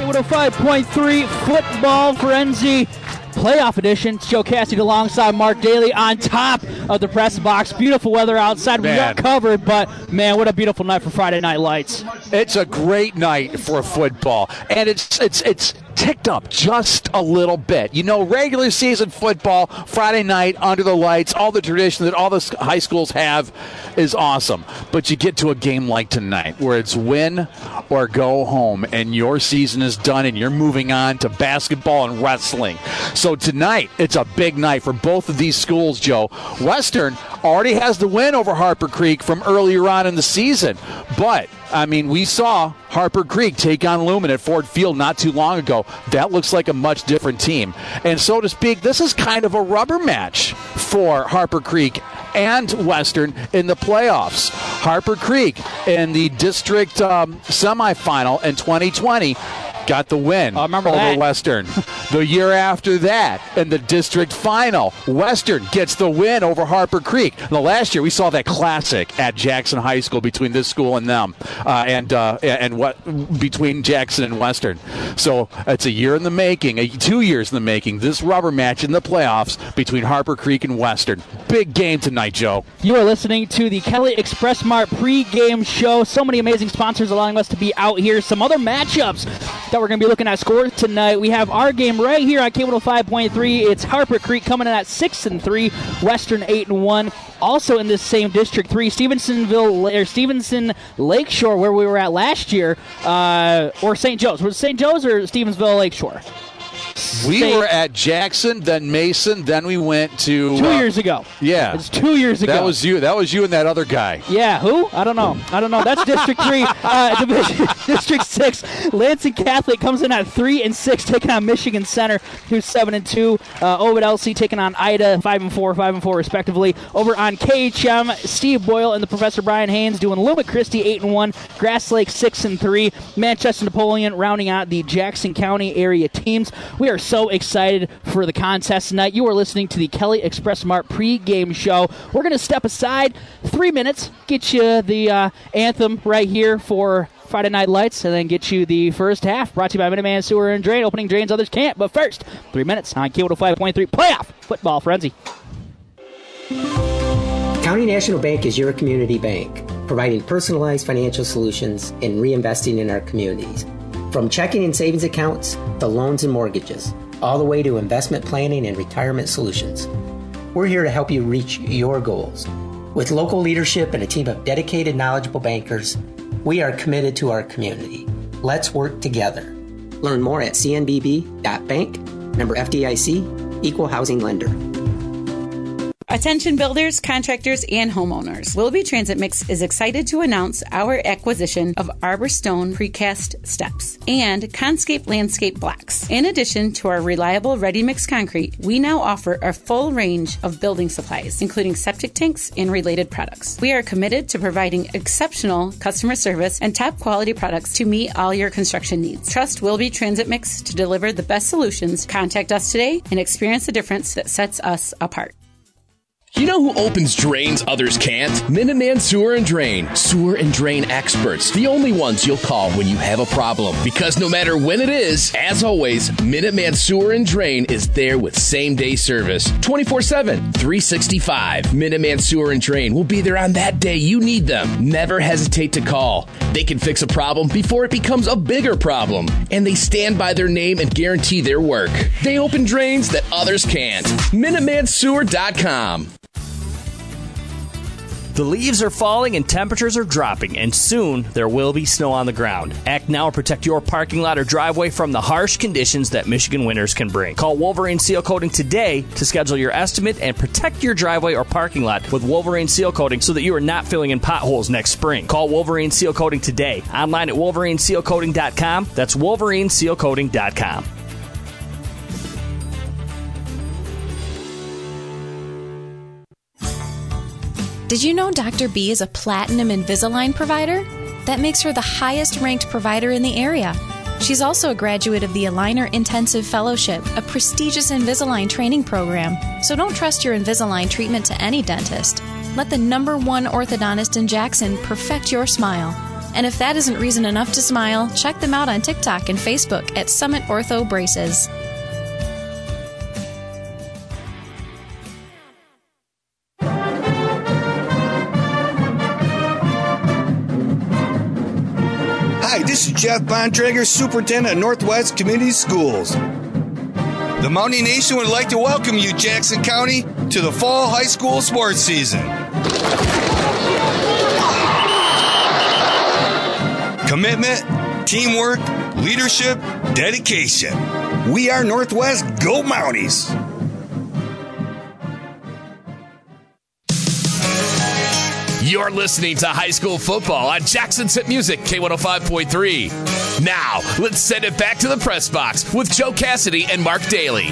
K105.3 Football Frenzy Playoff Edition. Joe Cassidy alongside Mark Daly on top of the press box. Beautiful weather outside. We got covered, but man, what a beautiful night for Friday Night Lights. It's a great night for football, and it's ticked up just a little bit. You know, regular season football, Friday night, under the lights, all the tradition that all the high schools have is awesome. But you get to a game like tonight where it's win or go home, and your season is done, and you're moving on to basketball and wrestling. So tonight, it's a big night for both of these schools, Joe. Western already has the win over Harper Creek from earlier on in the season, but I mean, we saw Harper Creek take on Lumen at Ford Field not too long ago. That looks like a much different team. And so to speak, this is kind of a rubber match for Harper Creek and Western in the playoffs. Harper Creek in the district semifinal in 2020 got the win over Western. The year after that, in the district final, Western gets the win over Harper Creek. The last year, we saw that classic at Jackson High School between this school and them, and what between Jackson and Western. So it's a year in the making, 2 years in the making. This rubber match in the playoffs between Harper Creek and Western. Big game tonight, Joe. You are listening to the Kelly Express Mart pregame show. So many amazing sponsors allowing us to be out here. Some other matchups that we're going to be looking at scores tonight. We have our game right here on K105.3. It's Harper Creek coming in at 6-3, Western 8-1. Also in this same District 3, Stevenson Lakeshore, where we were at last year, or St. Joe's. Was it St. Joe's or Stevensville Lakeshore? We were at Jackson, then Mason, then we went to 2 years ago. Yeah, it's 2 years ago. That was you and that other guy. Yeah, who? I don't know. That's District 3. District 6, Lansing Catholic comes in at 3-6, taking on Michigan Center, who's 7-2. Ovid LC taking on Ida, 5-4, 5-4 respectively. Over on KHM, Steve Boyle and the Professor Brian Haynes doing Lubbock Christie 8-1, Grass Lake 6-3, Manchester Napoleon rounding out the Jackson County area teams. We are so excited for the contest tonight. You are listening to the Kelly Express Mart pregame show. We're going to step aside 3 minutes, get you the anthem right here for Friday Night Lights, and then get you the first half, brought to you by Minuteman Sewer and Drain, opening drains others can't. But first, 3 minutes on K105.3 Playoff Football Frenzy. County National Bank is your community bank, providing personalized financial solutions and reinvesting in our communities. From checking and savings accounts to loans and mortgages, all the way to investment planning and retirement solutions. We're here to help you reach your goals. With local leadership and a team of dedicated, knowledgeable bankers, we are committed to our community. Let's work together. Learn more at cnbb.bank, member FDIC, equal housing lender. Attention builders, contractors, and homeowners. Willoughby Transit Mix is excited to announce our acquisition of Arbor Stone Precast Steps and Conscape Landscape Blocks. In addition to our reliable ready-mix concrete, we now offer a full range of building supplies, including septic tanks and related products. We are committed to providing exceptional customer service and top-quality products to meet all your construction needs. Trust Willoughby Transit Mix to deliver the best solutions. Contact us today and experience the difference that sets us apart. You know who opens drains others can't? Minuteman Sewer and Drain. Sewer and drain experts. The only ones you'll call when you have a problem. Because no matter when it is, as always, Minuteman Sewer and Drain is there with same-day service. 24/7, 365. Minuteman Sewer and Drain will be there on that day you need them. Never hesitate to call. They can fix a problem before it becomes a bigger problem. And they stand by their name and guarantee their work. They open drains that others can't. MinutemanSewer.com. The leaves are falling and temperatures are dropping, and soon there will be snow on the ground. Act now and protect your parking lot or driveway from the harsh conditions that Michigan winters can bring. Call Wolverine Seal Coating today to schedule your estimate and protect your driveway or parking lot with Wolverine Seal Coating so that you are not filling in potholes next spring. Call Wolverine Seal Coating today. Online at WolverineSealCoating.com. That's WolverineSealCoating.com. Did you know Dr. B is a Platinum Invisalign provider? That makes her the highest ranked provider in the area. She's also a graduate of the Aligner Intensive Fellowship, a prestigious Invisalign training program. So don't trust your Invisalign treatment to any dentist. Let the #1 orthodontist in Jackson perfect your smile. And if that isn't reason enough to smile, check them out on TikTok and Facebook at Summit Ortho Braces. Hi, this is Jeff Bontrager, Superintendent of Northwest Community Schools. The Mountie Nation would like to welcome you, Jackson County, to the fall high school sports season. Commitment, teamwork, leadership, dedication. We are Northwest Go Mounties. You're listening to high school football on Jackson's Hit Music, K105.3. Now, let's send it back to the press box with Joe Cassidy and Mark Daly.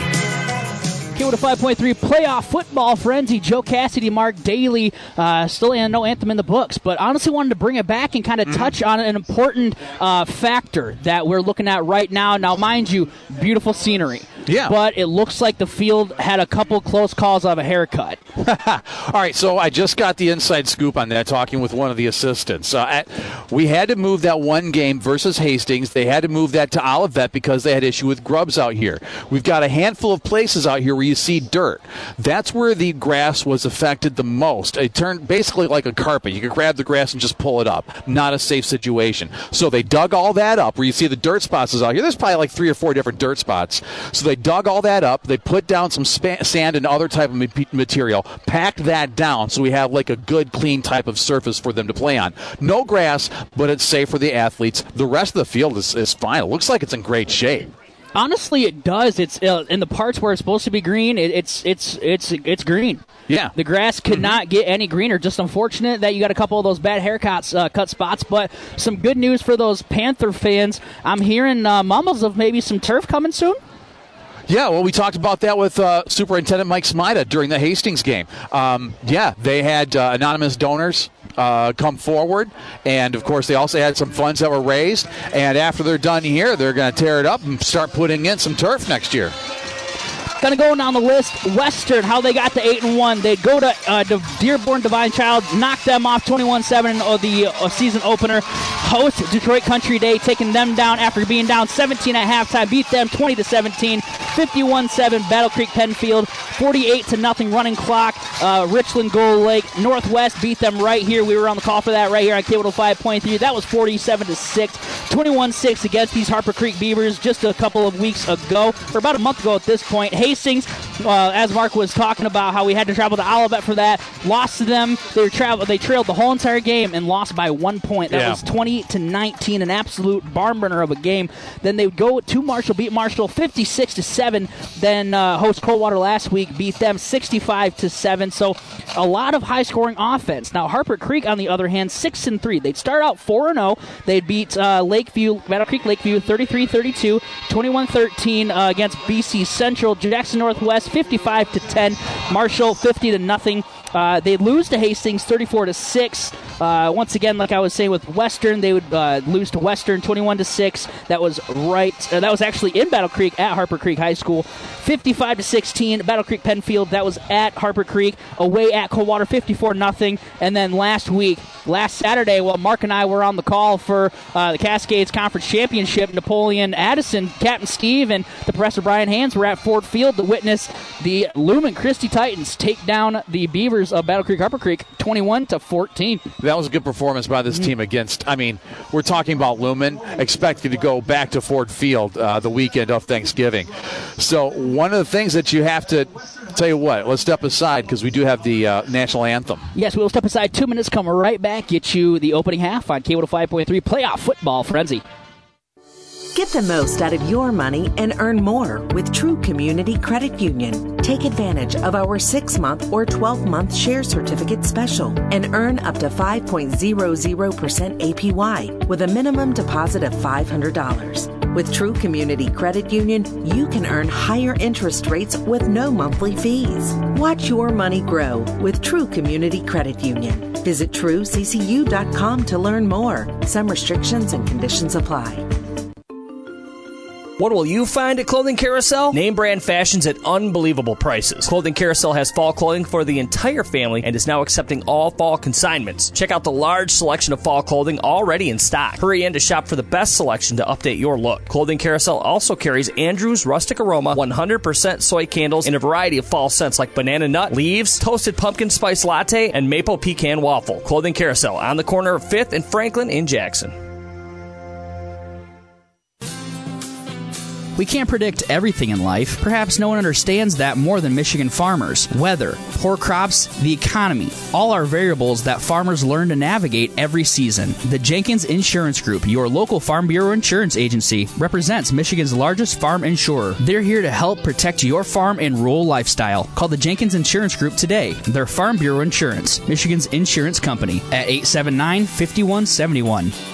K105.3 playoff football frenzy. Joe Cassidy, Mark Daly, still no anthem in the books, but honestly wanted to bring it back and kind of touch on an important factor that we're looking at right now. Now, mind you, beautiful scenery. Yeah. But it looks like the field had a couple close calls of a haircut. All right, so I just got the inside scoop on that, talking with one of the assistants. We had to move that one game versus Hastings. They had to move that to Olivet because they had issue with grubs out here. We've got a handful of places out here where you see dirt. That's where the grass was affected the most. It turned basically like a carpet. You could grab the grass and just pull it up. Not a safe situation. So they dug all that up where you see the dirt spots is out here. There's probably like 3 or 4 different dirt spots. So they dug all that up. They put down some sand and other type of material, packed that down so we have like a good, clean type of surface for them to play on. No grass, but it's safe for the athletes. The rest of the field is fine. It looks like it's in great shape. Honestly, it does. It's in the parts where it's supposed to be green. It's green. Yeah, the grass could not get any greener. Just unfortunate that you got a couple of those bad haircuts, cut spots. But some good news for those Panther fans. I'm hearing mumbles of maybe some turf coming soon. Yeah, well, we talked about that with Superintendent Mike Smida during the Hastings game. They had anonymous donors come forward, and, of course, they also had some funds that were raised. And after they're done here, they're going to tear it up and start putting in some turf next year. Kind of going down the list, Western, how they got to 8-1. They go to Dearborn Divine Child, knock them off 21-7 of the season opener. Host Detroit Country Day, taking them down after being down 17 at halftime. Beat them 20-17, 51-7. Battle Creek Penfield, 48-0 running clock. Richland Gold Lake Northwest beat them right here. We were on the call for that right here on K105.3. That was 47-6, 21-6 against these Harper Creek Beavers just a couple of weeks ago, or about a month ago at this point. Hastings, as Mark was talking about how we had to travel to Olivet for that, lost to them. They trailed the whole entire game and lost by 1 point. That was 20-19, an absolute barn burner of a game. Then they would go to Marshall, beat Marshall 56-7. Then host Coldwater last week beat them 65-7. So a lot of high-scoring offense. Now Harper Creek, on the other hand, 6-3. They'd start out 4-0. They'd beat Battle Creek Lakeview 33-32, 21-13 against BC Central. Jackson Northwest 55-10, Marshall 50-0. They lose to Hastings 34-6. Once again, like I was saying with Western, they would lose to Western 21-6. That was that was actually in Battle Creek at Harper Creek High School. 55-16, Battle Creek Penfield. That was at Harper Creek, away at Coldwater 54-0. And then last Saturday, while Mark and I were on the call for the Cascades Conference Championship, Napoleon Addison, Captain Steve, and the Professor Brian Hands were at Ford Field to witness the Lumen Christie Titans take down the Beavers of Battle Creek Harper Creek 21-14. That was a good performance by this team against, we're talking about Lumen, expected to go back to Ford Field the weekend of Thanksgiving. So one of the things that you have to, tell you what, let's step aside because we do have the national anthem. Yes, we'll step aside 2 minutes, come right back, get you the opening half on K105.3 Playoff Football Frenzy. Get the most out of your money and earn more with True Community Credit Union. Take advantage of our 6-month or 12-month share certificate special and earn up to 5.00% APY with a minimum deposit of $500. With True Community Credit Union, you can earn higher interest rates with no monthly fees. Watch your money grow with True Community Credit Union. Visit trueccu.com to learn more. Some restrictions and conditions apply. What will you find at Clothing Carousel? Name brand fashions at unbelievable prices. Clothing Carousel has fall clothing for the entire family and is now accepting all fall consignments. Check out the large selection of fall clothing already in stock. Hurry in to shop for the best selection to update your look. Clothing Carousel also carries Andrew's Rustic Aroma 100% soy candles in a variety of fall scents like banana nut, leaves, toasted pumpkin spice latte, and maple pecan waffle. Clothing Carousel on the corner of 5th and Franklin in Jackson. We can't predict everything in life. Perhaps no one understands that more than Michigan farmers. Weather, poor crops, the economy, all are variables that farmers learn to navigate every season. The Jenkins Insurance Group, your local Farm Bureau insurance agency, represents Michigan's largest farm insurer. They're here to help protect your farm and rural lifestyle. Call the Jenkins Insurance Group today. They're Farm Bureau Insurance, Michigan's insurance company, at 879-5171.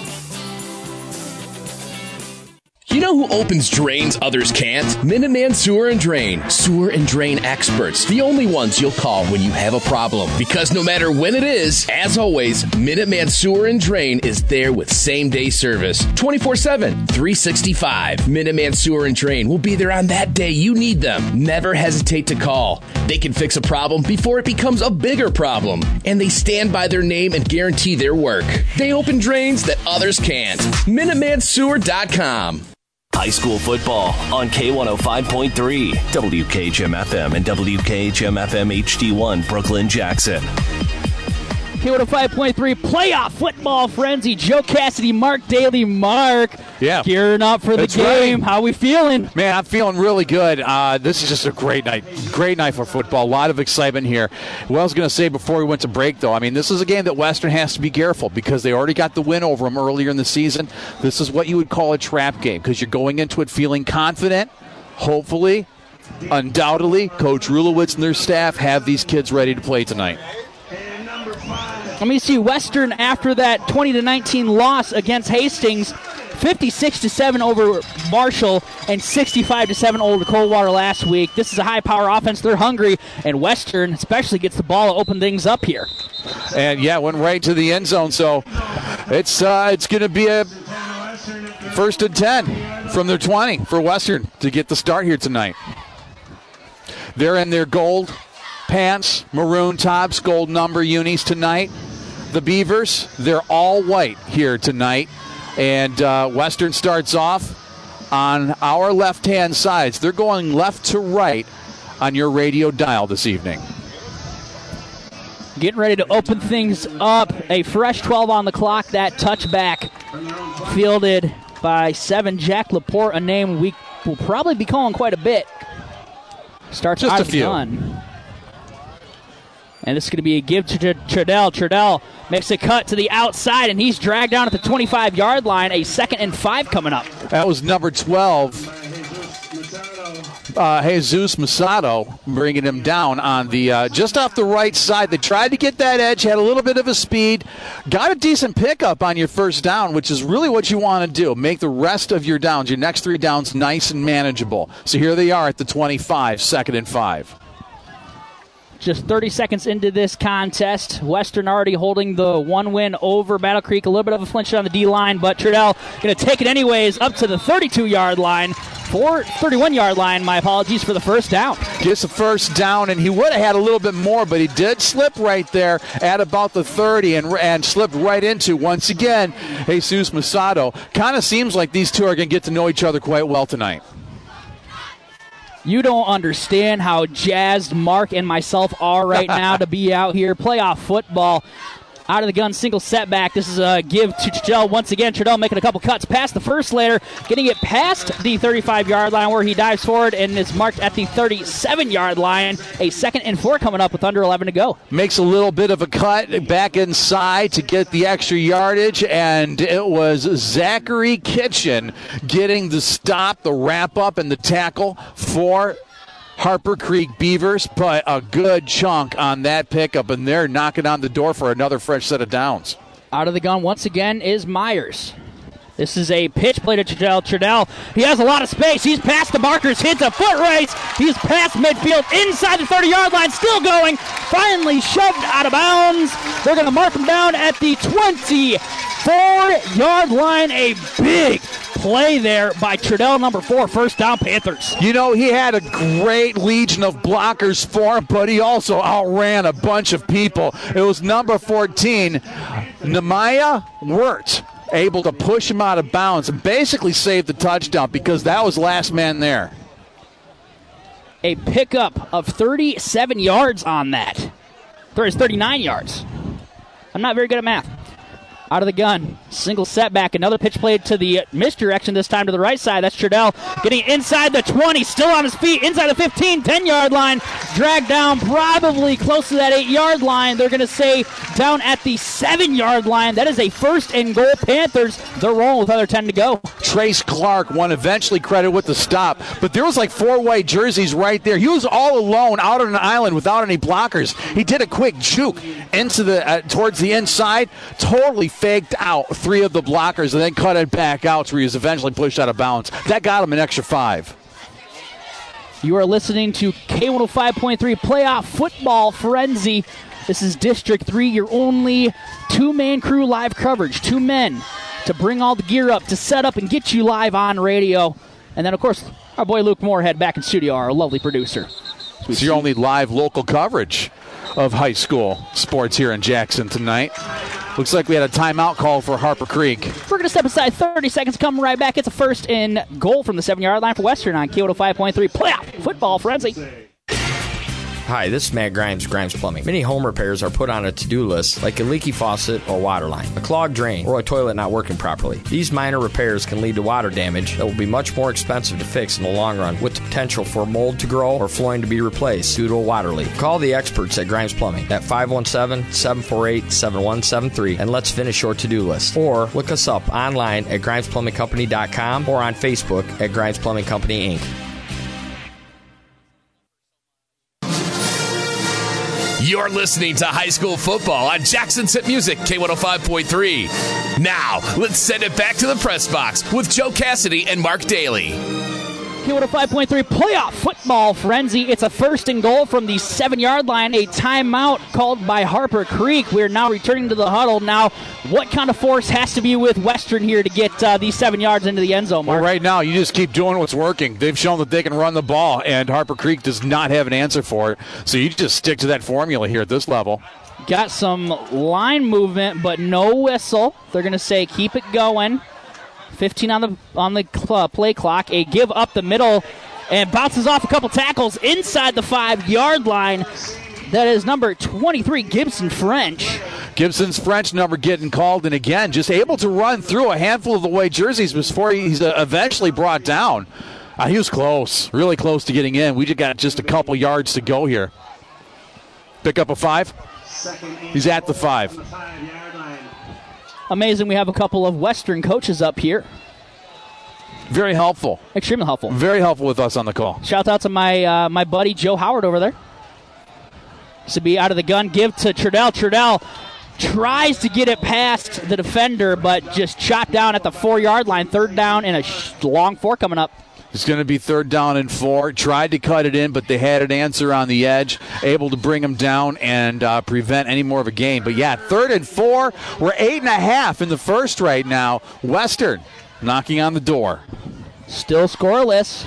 You know who opens drains others can't? Minuteman Sewer and Drain. Sewer and drain experts. The only ones you'll call when you have a problem. Because no matter when it is, as always, Minuteman Sewer and Drain is there with same-day service. 24/7, 365. Minuteman Sewer and Drain will be there on that day you need them. Never hesitate to call. They can fix a problem before it becomes a bigger problem. And they stand by their name and guarantee their work. They open drains that others can't. MinutemanSewer.com. High school football on K105.3, WKHM-FM and WKHM-FM HD1, Brooklyn, Jackson. K105.3 playoff football frenzy. Joe Cassidy, Mark Daly. Mark, gearing up for the game. Right. How we feeling? Man, I'm feeling really good. This is just a great night. Great night for football. A lot of excitement here. What I was going to say before we went to break, though, I mean, this is a game that Western has to be careful because they already got the win over them earlier in the season. This is what you would call a trap game because you're going into it feeling confident, hopefully, undoubtedly. Coach Rulowitz and their staff have these kids ready to play tonight. Let me see, Western, after that 20-19 loss against Hastings, 56-7 over Marshall and 65-7 over Coldwater last week. This is a high-power offense. They're hungry, and Western especially gets the ball to open things up here. And, went right to the end zone, so it's going to be a 1st and 10 from their 20 for Western to get the start here tonight. They're in their gold pants, maroon tops, gold number unis tonight. The Beavers, they're all white here tonight. And Western starts off on our left-hand sides. They're going left to right on your radio dial this evening. Getting ready to open things up. A fresh 12 on the clock. That touchback fielded by 7, Jack Laporte, a name we will probably be calling quite a bit. Starts just out a few. Gun. And this is going to be a give to Trudell. Trudell makes a cut to the outside, and he's dragged down at the 25-yard line. A 2nd and 5 coming up. That was number 12, Jesus Masato, bringing him down on the just off the right side. They tried to get that edge, had a little bit of a speed, got a decent pickup on your first down, which is really what you want to do. Make the rest of your downs, your next 3 downs, nice and manageable. So here they are at the 25, 2nd and 5. Just 30 seconds into this contest. Western already holding the 1 win over Battle Creek. A little bit of a flinch on the D-line, but Trudell going to take it anyways up to the 32-yard line. 31-yard line, my apologies, for the first down. Gets the first down, and he would have had a little bit more, but he did slip right there at about the 30 and slipped right into, once again, Jesus Masato. Kind of seems like these two are going to get to know each other quite well tonight. You don't understand how jazzed Mark and myself are right now to be out here. Playoff football. Out of the gun, single setback. This is a give to Trudell once again. Trudell making a couple cuts past the first layer, getting it past the 35-yard line where he dives forward and is marked at the 37-yard line. A 2nd and 4 coming up with under 11 to go. Makes a little bit of a cut back inside to get the extra yardage, and it was Zachary Kitchen getting the stop, the wrap-up, and the tackle for Harper Creek Beavers, but a good chunk on that pickup, and they're knocking on the door for another fresh set of downs. Out of the gun once again is Myers. This is a pitch play to Trudell. Trudell, he has a lot of space. He's past the markers, hits a foot race. He's past midfield, inside the 30-yard line, still going. Finally shoved out of bounds. They're going to mark him down at the 24-yard line. A big play there by Trudell, number 4, first down, Panthers. You know, he had a great legion of blockers for him, but he also outran a bunch of people. It was number 14, Nehemiah Wirt, able to push him out of bounds and basically save the touchdown because that was last man there. A pickup of 37 yards on that. There's 39 yards. I'm not very good at math. Out of the gun. Single setback. Another pitch played to the misdirection, this time to the right side. That's Trudell getting inside the 20. Still on his feet. Inside the 15, 10-yard line. Dragged down probably close to that 8-yard line. They're going to say down at the 7-yard line. That is a first and goal Panthers. They're rolling with under 10 to go. Trace Clark won eventually credit with the stop, but there was like 4 white jerseys right there. He was all alone out on an island without any blockers. He did a quick juke into the towards the inside, totally faked out 3 of the blockers and then cut it back out so he was eventually pushed out of bounds. That got him an extra 5. You are listening to K105.3 Playoff Football Frenzy. This is District 3, your only 2-man crew live coverage. 2 men to bring all the gear up, to set up and get you live on radio. And then, of course, our boy Luke Moorhead back in studio, our lovely producer. It's your only live local coverage of high school sports here in Jackson tonight. Looks like we had a timeout call for Harper Creek. We're going to step aside 30 seconds, come right back. It's a first and goal from the 7-yard line for Western on K105.3 Playoff Football Frenzy. Hi, this is Matt Grimes, Grimes Plumbing. Many home repairs are put on a to-do list, like a leaky faucet or water line, a clogged drain, or a toilet not working properly. These minor repairs can lead to water damage that will be much more expensive to fix in the long run, with the potential for mold to grow or flooring to be replaced due to a water leak. Call the experts at Grimes Plumbing at 517-748-7173 and let's finish your to-do list. Or look us up online at GrimesPlumbingCompany.com or on Facebook at Grimes Plumbing Company, Inc. You're listening to high school football on Jackson's Hit Music, K105.3. Now, let's send it back to the press box with Joe Cassidy and Mark Daly. K105.3 Playoff Football Frenzy. It's a first and goal from the 7-yard line. A timeout called by Harper Creek. We're now returning to the huddle. Now, what kind of force has to be with Western here to get these 7 yards into the end zone, Mark? Well, right now, you just keep doing what's working. They've shown that they can run the ball, and Harper Creek does not have an answer for it. So you just stick to that formula here at this level. Got some line movement, but no whistle. They're going to say keep it going. 15 on the play clock. A give up the middle and bounces off a couple tackles inside the 5-yard line. That is number 23, Gibson French. Gibson's French number getting called, and again, just able to run through a handful of the white jerseys before he's eventually brought down. He was close, really close to getting in. We just got just a couple yards to go here. Pick up a 5. He's at the 5. Amazing we have a couple of Western coaches up here. Very helpful. Extremely helpful. Very helpful with us on the call. Shout out to my buddy Joe Howard over there. This would be out of the gun. Give to Trudell. Trudell tries to get it past the defender, but just chopped down at the 4-yard line. 3rd down and a long 4 coming up. It's going to be 3rd down and 4. Tried to cut it in, but they had an answer on the edge, able to bring them down and prevent any more of a gain. But, yeah, 3rd and 4. We're 8.5 in the first right now. Western knocking on the door. Still scoreless.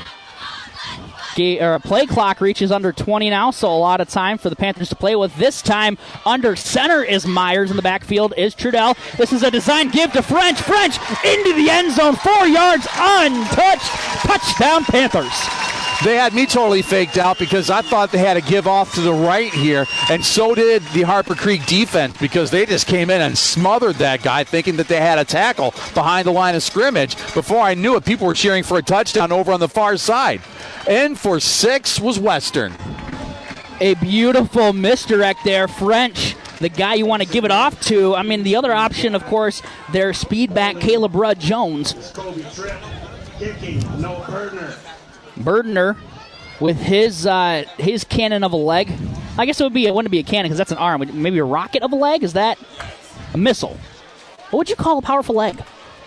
Play clock reaches under 20 now, so a lot of time for the Panthers to play with. This time under center is Myers. In the backfield is Trudell. This is a design give to French. French into the end zone. 4 yards untouched. Touchdown Panthers. They had me totally faked out because I thought they had to give off to the right here, and so did the Harper Creek defense because they just came in and smothered that guy thinking that they had a tackle behind the line of scrimmage. Before I knew it, people were cheering for a touchdown over on the far side. And for 6 was Western. A beautiful misdirect there. French, the guy you want to give it off to. I mean, the other option, of course, their speed back, Caleb Rudd-Jones. Burdner with his cannon of a leg. I guess it wouldn't be a cannon because that's an arm. Maybe a rocket of a leg? Is that a missile? What would you call a powerful leg?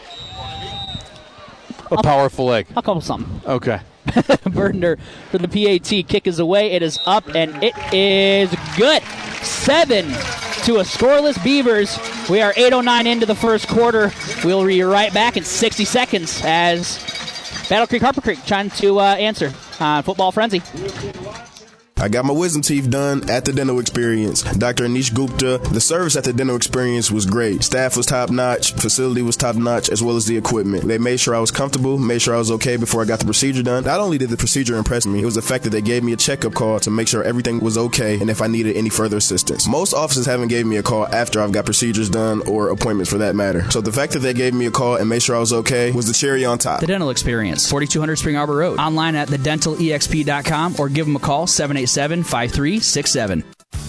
A powerful leg. I'll call it something. Okay. Burdner for the PAT. Kick is away. It is up, and it is good. 7 to a scoreless Beavers. We are 8:09 into the first quarter. We'll be right back in 60 seconds as Battle Creek Harper Creek trying to answer on Football Frenzy. I got my wisdom teeth done at the Dental Experience. Dr. Anish Gupta, the service at the Dental Experience was great. Staff was top-notch, facility was top-notch, as well as the equipment. They made sure I was comfortable, made sure I was okay before I got the procedure done. Not only did the procedure impress me, it was the fact that they gave me a checkup call to make sure everything was okay and if I needed any further assistance. Most offices haven't gave me a call after I've got procedures done or appointments for that matter. So the fact that they gave me a call and made sure I was okay was the cherry on top. The Dental Experience, 4200 Spring Arbor Road. Online at thedentalexp.com or give them a call, 787-5367.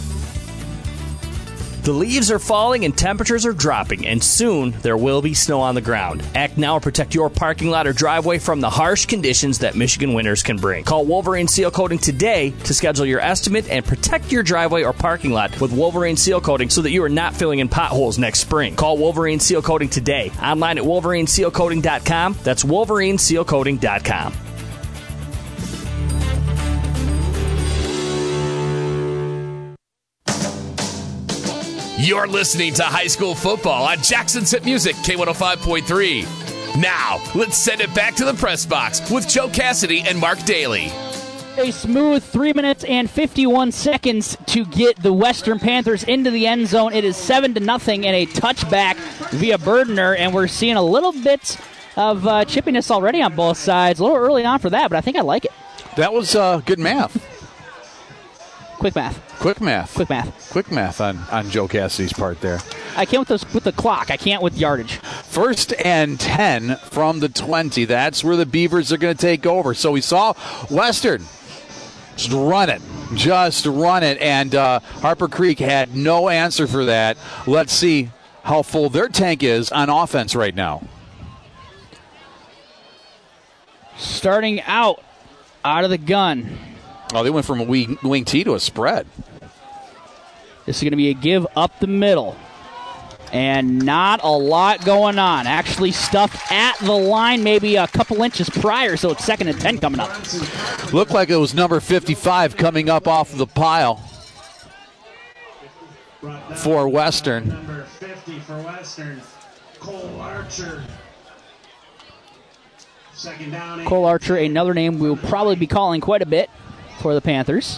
The leaves are falling and temperatures are dropping, and soon there will be snow on the ground. Act now and protect your parking lot or driveway from the harsh conditions that Michigan winters can bring. Call Wolverine Seal Coating today to schedule your estimate and protect your driveway or parking lot with Wolverine Seal Coating so that you are not filling in potholes next spring. Call Wolverine Seal Coating today. Online at WolverineSealCoating.com. That's WolverineSealCoating.com. You're listening to high school football on Jackson's Hit Music, K105.3. Now, let's send it back to the press box with Joe Cassidy and Mark Daly. A smooth 3 minutes and 51 seconds to get the Western Panthers into the end zone. It is 7-0 and a touchback via Burdener, and we're seeing a little bit of chippiness already on both sides. A little early on for that, but I think I like it. That was good math. Quick math on Joe Cassidy's part there. I can't with the clock. I can't with yardage. 1st and 10 from the 20. That's where the Beavers are going to take over. So we saw Western just run it. And Harper Creek had no answer for that. Let's see how full their tank is on offense right now. Starting out of the gun. Oh, they went from a wing T to a spread. This is going to be a give up the middle. And not a lot going on. Actually stuffed at the line maybe a couple inches prior, so it's 2nd and 10 coming up. Looked like it was number 55 coming up off of the pile for Western. Number 50 for Western, Cole Archer. Second down. Cole Archer, another name we'll probably be calling quite a bit for the Panthers.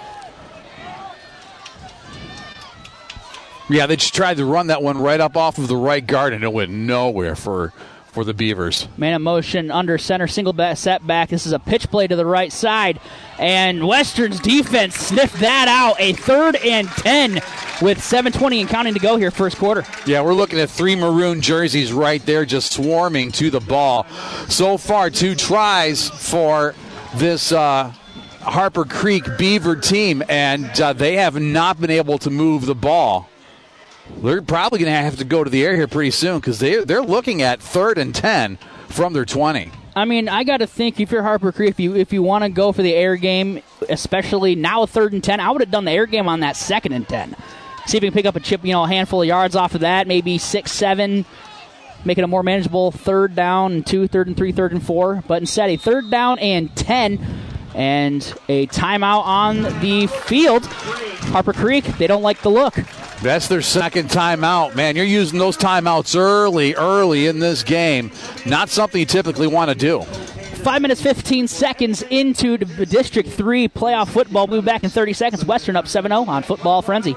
Yeah, they just tried to run that one right up off of the right guard, and it went nowhere for the Beavers. Man in motion under center, single setback. This is a pitch play to the right side, and Western's defense sniffed that out. A 3rd and 10 with 7:20 and counting to go here first quarter. Yeah, we're looking at 3 maroon jerseys right there just swarming to the ball. So far, 2 tries for this Harper Creek Beaver team, and they have not been able to move the ball. They're probably going to have to go to the air here pretty soon because they're looking at 3rd and 10 from their 20. I mean, I got to think if you're Harper Creek, if you want to go for the air game, especially now 3rd and 10, I would have done the air game on that 2nd and 10. See if you can pick up a handful of yards off of that, maybe 6, 7, make it a more manageable 3rd down and 2, 3rd and 3, 3rd and 4. But instead, a 3rd down and 10 and a timeout on the field. Harper Creek, they don't like the look. That's their 2nd timeout. Man, you're using those timeouts early in this game. Not something you typically want to do. 5 minutes, 15 seconds into the District 3 playoff football. We'll be back in 30 seconds. Western up 7-0 on Football Frenzy.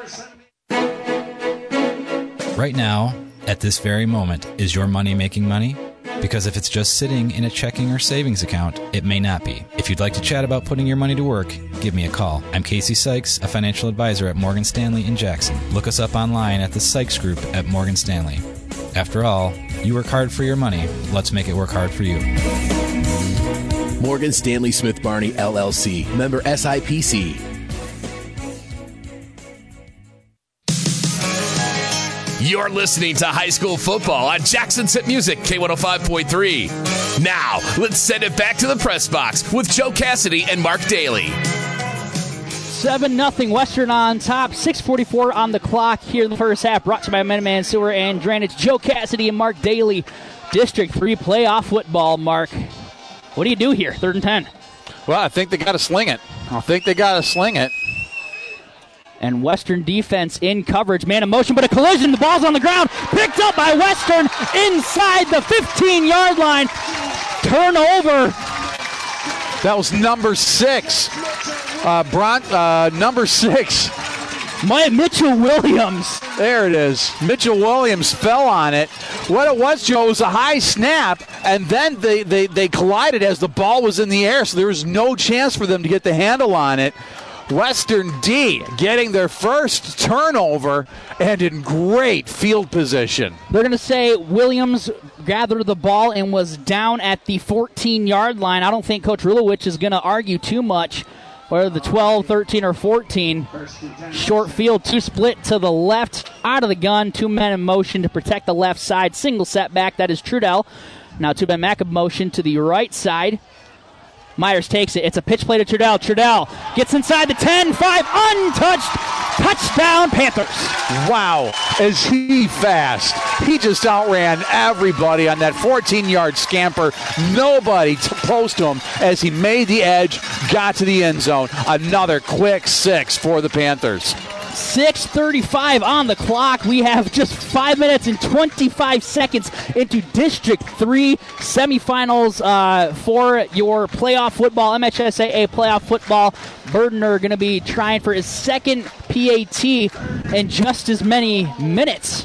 Right now, at this very moment, is your money making money? Because if it's just sitting in a checking or savings account, it may not be. If you'd like to chat about putting your money to work, give me a call. I'm Casey Sykes, a financial advisor at Morgan Stanley in Jackson. Look us up online at the Sykes Group at Morgan Stanley. After all, you work hard for your money. Let's make it work hard for you. Morgan Stanley Smith Barney, LLC. Member SIPC. You're listening to high school football on Jackson's Hit Music, K105.3. Now, let's send it back to the press box with Joe Cassidy and Mark Daly. 7-0 Western on top. 6:44 on the clock here in the first half. Brought to you by Minuteman Sewer and Drainage. Joe Cassidy and Mark Daly. District 3 playoff football, Mark. What do you do here? 3rd and 10. Well, I think they got to sling it. And Western defense in coverage. Man in motion, but a collision. The ball's on the ground. Picked up by Western inside the 15-yard line. Turnover. That was number 6. Number 6. Mitchell Williams. There it is. Mitchell Williams fell on it. What it was, Joe, was a high snap, and then they collided as the ball was in the air, so there was no chance for them to get the handle on it. Western D getting their first turnover and in great field position. They're going to say Williams gathered the ball and was down at the 14-yard line. I don't think Coach Rulowich is going to argue too much. Whether the 12, 13, or 14. Short field, 2 split to the left, out of the gun, 2 men in motion to protect the left side. Single setback, that is Trudell. Now 2 men back in motion to the right side. Myers takes it. It's a pitch play to Trudell. Trudell gets inside the 10, 5, untouched. Touchdown, Panthers. Wow, is he fast. He just outran everybody on that 14-yard scamper. Nobody close to him as he made the edge, got to the end zone. Another quick 6 for the Panthers. 6:35 on the clock. We have just 5 minutes and 25 seconds into District 3 semifinals for your playoff football, MHSAA playoff football. Burdener going to be trying for his second PAT in just as many minutes.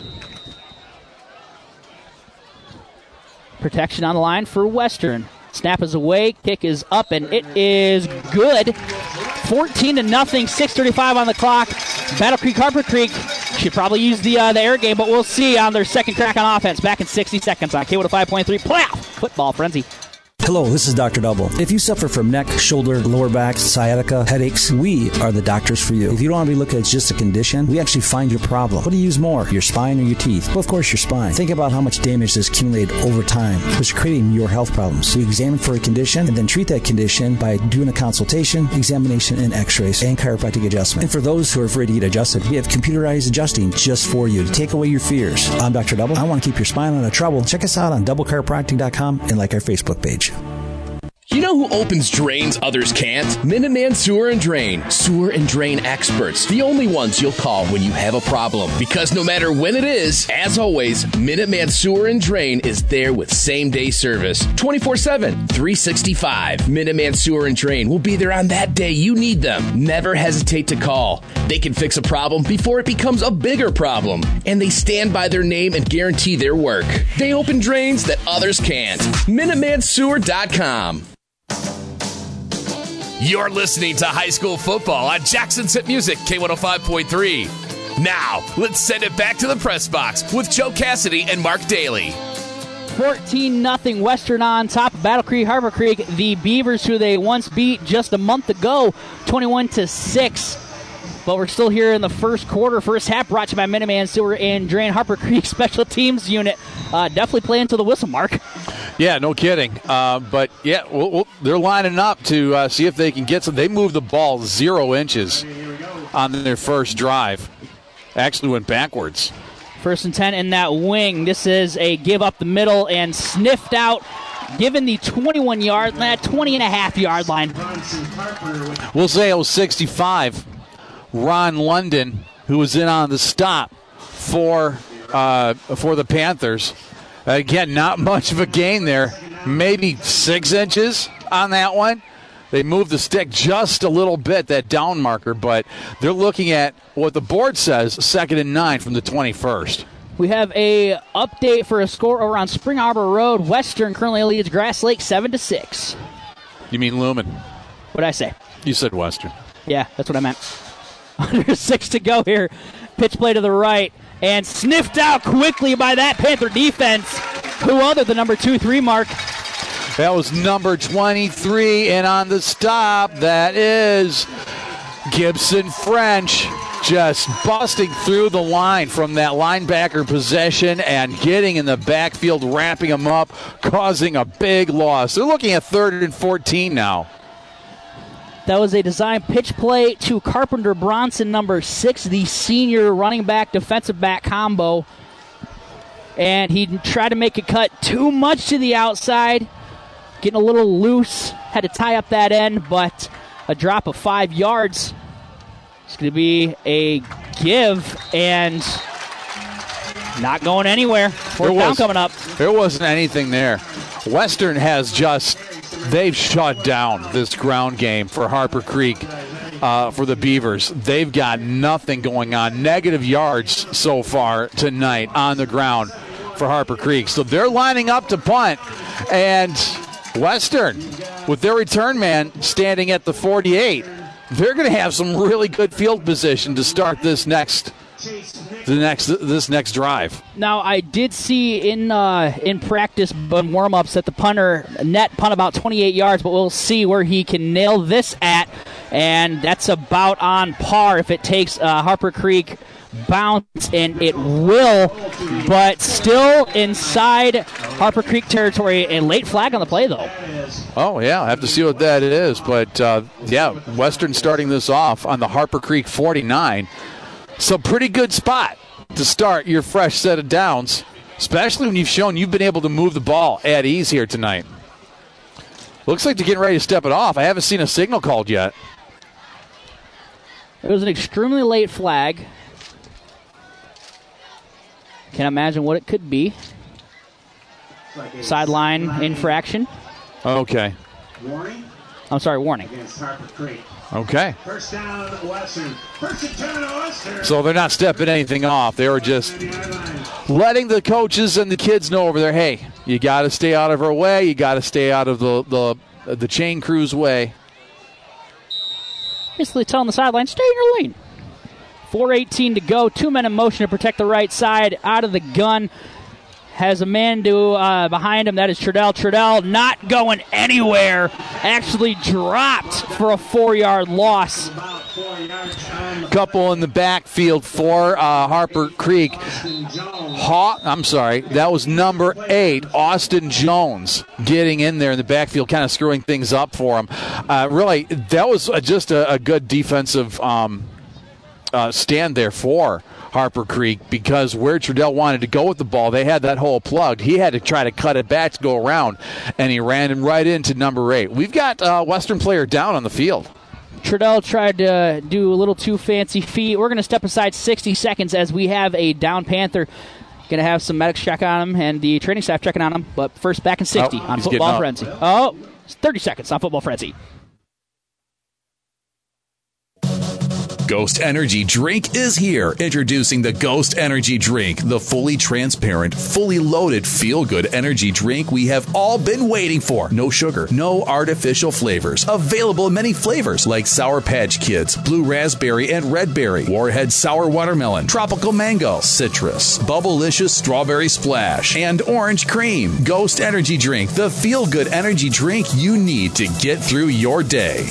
Protection on the line for Western. Snap is away, kick is up, and it is good. 14-0, 6:35 on the clock. Battle Creek, Harper Creek should probably use the air game, but we'll see on their second crack on offense. Back in 60 seconds on K105.3 Playoff Football Frenzy. Hello, this is Dr. Double. If you suffer from neck, shoulder, lower back, sciatica, headaches, we are the doctors for you. If you don't want to be looked at as just a condition, we actually find your problem. What do you use more, your spine or your teeth? Well, of course, your spine. Think about how much damage has accumulated over time, which is creating your health problems. We examine for a condition and then treat that condition by doing a consultation, examination, and x-rays, and chiropractic adjustment. And for those who are afraid to get adjusted, we have computerized adjusting just for you to take away your fears. I'm Dr. Double. I want to keep your spine out of trouble. Check us out on doublechiropractic.com and like our Facebook page. You know who opens drains others can't? Minuteman Sewer and Drain. Sewer and drain experts. The only ones you'll call when you have a problem. Because no matter when it is, as always, Minuteman Sewer and Drain is there with same-day service. 24/7, 365. Minuteman Sewer and Drain will be there on that day you need them. Never hesitate to call. They can fix a problem before it becomes a bigger problem. And they stand by their name and guarantee their work. They open drains that others can't. MinutemanSewer.com. You're listening to high school football on Jackson's Hit Music, K105.3. Now, let's send it back to the press box with Joe Cassidy and Mark Daly. 14-0 Western on top of Battle Creek, Harbor Creek. The Beavers, who they once beat just a month ago, 21-6. But we're still here in the first quarter. First half brought to you by Minuteman Sewer and Drain. Harper Creek Special Teams Unit. Definitely playing to the whistle, Mark. Yeah, no kidding. But, yeah, they're lining up to see if they can get some. They moved the ball 0 inches on their first drive. Actually went backwards. 1st and 10 in that wing. This is a give up the middle and sniffed out, given the 20.5-yard line. We'll say it was 65. Ron London, who was in on the stop for the Panthers. Again, not much of a gain there. Maybe 6 inches on that one. They moved the stick just a little bit, that down marker, but they're looking at what the board says, 2nd and 9 from the 21st. We have a update for a score over on Spring Arbor Road. Western currently leads Grass Lake 7-6. You mean Lumen? What'd I say? You said Western. Yeah, that's what I meant. Under 6 to go here. Pitch play to the right. And sniffed out quickly by that Panther defense. Who other than number 2-3 Mark? That was number 23. And on the stop, that is Gibson French. Just busting through the line from that linebacker possession and getting in the backfield, wrapping him up, causing a big loss. They're looking at 3rd and 14 now. That was a design pitch play to Carpenter Bronson, number 6, the senior running back, defensive back combo. And he tried to make a cut too much to the outside, getting a little loose, had to tie up that end, but a drop of 5 yards. It's going to be a give and not going anywhere. Fourth down coming up. There wasn't anything there. Western has they've shut down this ground game for Harper Creek. For the Beavers, they've got nothing going on. Negative yards so far tonight on the ground for Harper Creek. So they're lining up to punt. And Western, with their return man standing at the 48, they're going to have some really good field position to start this next drive. Now, I did see in practice and warm-ups that the punter net punt about 28 yards, but we'll see where he can nail this at, and that's about on par if it takes Harper Creek bounce, and it will, but still inside Harper Creek territory. A late flag on the play, though. Oh, yeah, I have to see what that is, but, Western starting this off on the Harper Creek 49. So pretty good spot to start your fresh set of downs, especially when you've shown you've been able to move the ball at ease here tonight. Looks like they're getting ready to step it off. I haven't seen a signal called yet. It was an extremely late flag. Can't imagine what it could be. Sideline infraction. Okay. Warning. I'm sorry, warning. Against Harper Creek. Okay. First down Western. First and 10 Western. So they're not stepping anything off. They were just letting the coaches and the kids know over there, hey, you got to stay out of our way. You got to stay out of the chain crew's way. Basically telling the sideline, stay in your lane. 4:18 to go. 2 men in motion to protect the right side. Out of the gun. Has a man behind him. That is Trudell. Trudell not going anywhere. Actually dropped for a 4-yard loss. Couple in the backfield for Harper Creek. That was number 8, Austin Jones, getting in there in the backfield, kind of screwing things up for him. Really, that was just a good defensive stand there for Harper Creek, because where Trudell wanted to go with the ball, they had that hole plugged. He had to try to cut it back to go around, and he ran him right into number 8. We've got a Western player down on the field. Trudell tried to do a little too fancy feet. We're going to step aside 60 seconds as we have a down Panther. Going to have some medics check on him and the training staff checking on him. But first, back in 60 on Football Frenzy. 30 seconds on Football Frenzy. Ghost Energy Drink is here. Introducing the Ghost Energy Drink, the fully transparent, fully loaded, feel-good energy drink we have all been waiting for. No sugar, no artificial flavors. Available in many flavors like Sour Patch Kids, Blue Raspberry and Red Berry, Warhead Sour Watermelon, Tropical Mango, Citrus, Bubblicious Strawberry Splash, and Orange Cream. Ghost Energy Drink, the feel-good energy drink you need to get through your day.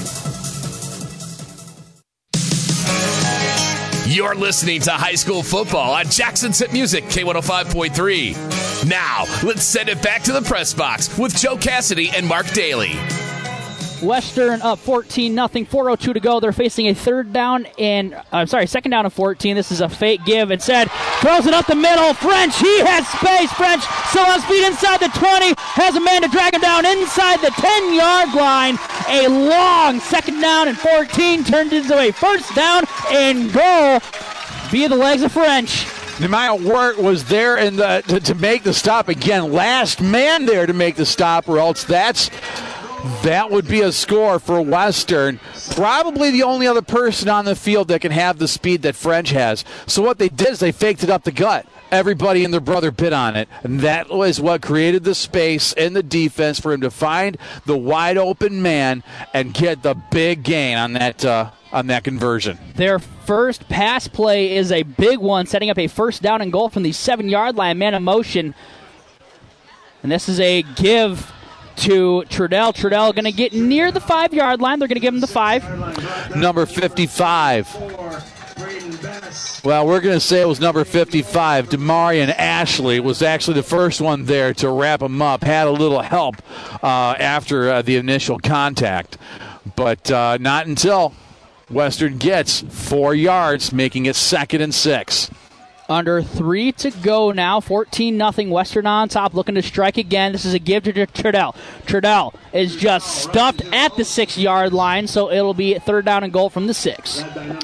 You're listening to high school football on Jackson's Hit Music, K105.3. Now, let's send it back to the press box with Joe Cassidy and Mark Daly. Western up 14-0, 4:02 to go. They're facing a second down and 14. This is a fake give. Instead, throws it up the middle. French, he has space. French still on speed inside the 20. Has a man to drag him down inside the 10-yard line. A long second down and 14 turned into a first down and goal via the legs of French. Nehemiah Wirt was there to make the stop again. Last man there to make the stop, or else that would be a score for Western. Probably the only other person on the field that can have the speed that French has. So what they did is they faked it up the gut. Everybody and their brother bit on it. And that was what created the space in the defense for him to find the wide open man and get the big gain on that conversion. Their first pass play is a big one, setting up a first down and goal from the 7-yard line, man in motion. And this is a give to Trudell. Trudell going to get near the 5-yard line. They're going to give him the 5. Number 55. Well, we're going to say it was number 55. Demarion Ashley was actually the first one there to wrap him up. Had a little help after the initial contact. But not until Western gets 4 yards, making it 2nd and 6. Under 3 to go now. 14-0. Western on top, looking to strike again. This is a give to Trudell. Trudell is just stuffed at the 6-yard line, so it'll be 3rd down and goal from the 6.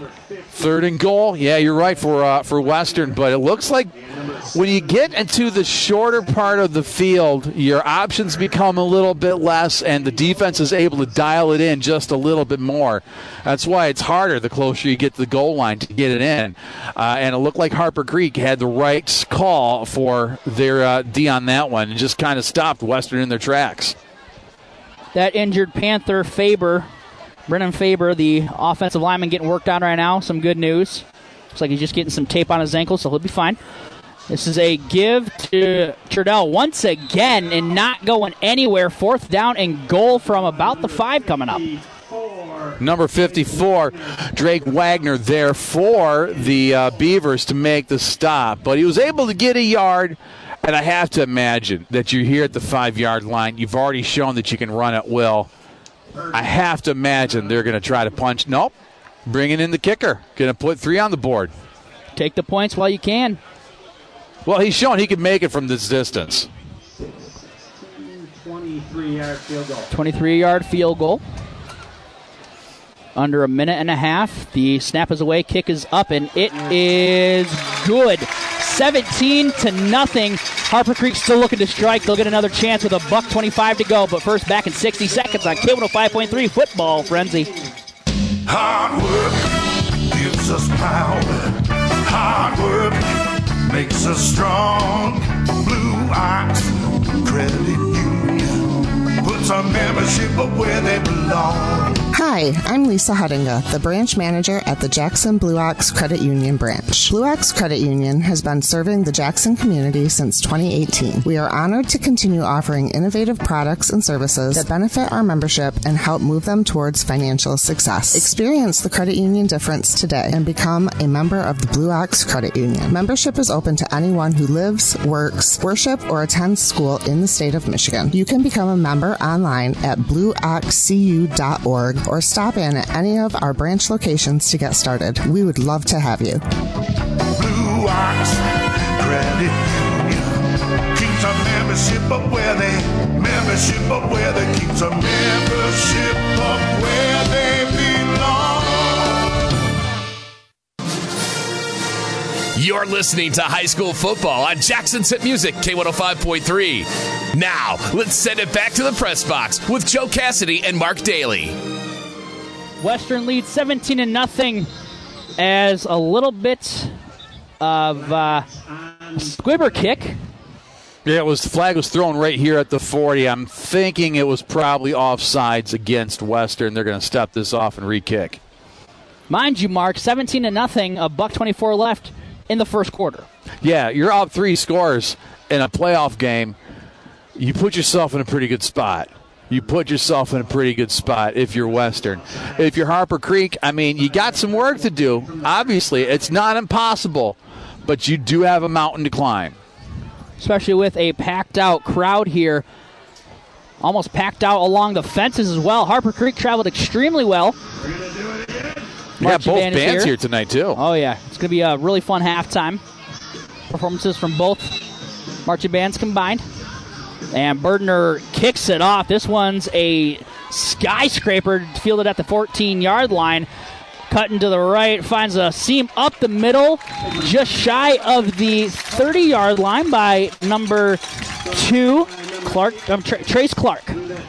3rd and goal. Yeah, you're right for Western, but it looks like when you get into the shorter part of the field, your options become a little bit less, and the defense is able to dial it in just a little bit more. That's why it's harder the closer you get to the goal line to get it in. And it looked like Harper Creek had the right call for their D on that one and just kind of stopped Western in their tracks. That injured Panther, Brennan Faber, the offensive lineman, getting worked on right now. Some good news. Looks like he's just getting some tape on his ankle, so he'll be fine. This is a give to Trudell once again and not going anywhere. 4th down and goal from about the 5 coming up. Number 54, Drake Wagner there for the Beavers to make the stop. But he was able to get a yard, and I have to imagine that you're here at the 5-yard line. You've already shown that you can run at will. I have to imagine they're going to try to punch. Nope. Bringing in the kicker. Going to put 3 on the board. Take the points while you can. Well, he's shown he can make it from this distance. 23-yard field goal. 23-yard field goal. Under a minute and a half. The snap is away. Kick is up, and it is good. 17-0. Harper Creek still looking to strike. They'll get another chance with $1:25 to go. But first, back in 60 seconds on K105.3 Football Frenzy. Hard work gives us power. Hard work makes us strong. Blue Ox Credit Union puts our membership up where they belong. Hi, I'm Lisa Huttinga, the branch manager at the Jackson Blue Ox Credit Union branch. Blue Ox Credit Union has been serving the Jackson community since 2018. We are honored to continue offering innovative products and services that benefit our membership and help move them towards financial success. Experience the credit union difference today and become a member of the Blue Ox Credit Union. Membership is open to anyone who lives, works, worship, or attends school in the state of Michigan. You can become a member online at blueoxcu.org or stop in at any of our branch locations to get started. We would love to have you. Blue Ox Credit Union keeps our membership up where they keeps our membership up where they belong. You're listening to high school football on Jackson's Hit Music, K105.3. Now, let's send it back to the press box with Joe Cassidy and Mark Daly. Western leads 17-0 as a little bit of squibber kick. Yeah, the flag was thrown right here at the 40. I'm thinking it was probably offsides against Western. They're going to step this off and re-kick. Mind you, Mark, 17-0, $1:24 left in the first quarter. Yeah, you're up 3 scores in a playoff game. You put yourself in a pretty good spot. If you're Western. If you're Harper Creek, I mean, you got some work to do. Obviously, it's not impossible, but you do have a mountain to climb. Especially with a packed-out crowd here. Almost packed out along the fences as well. Harper Creek traveled extremely well. Yeah, both bands here tonight, too. Oh, yeah. It's going to be a really fun halftime. Performances from both marching bands combined. And Berdner kicks it off. This one's a skyscraper fielded at the 14-yard line. Cutting to the right, finds a seam up the middle, just shy of the 30-yard line by number 2, Trace Clark.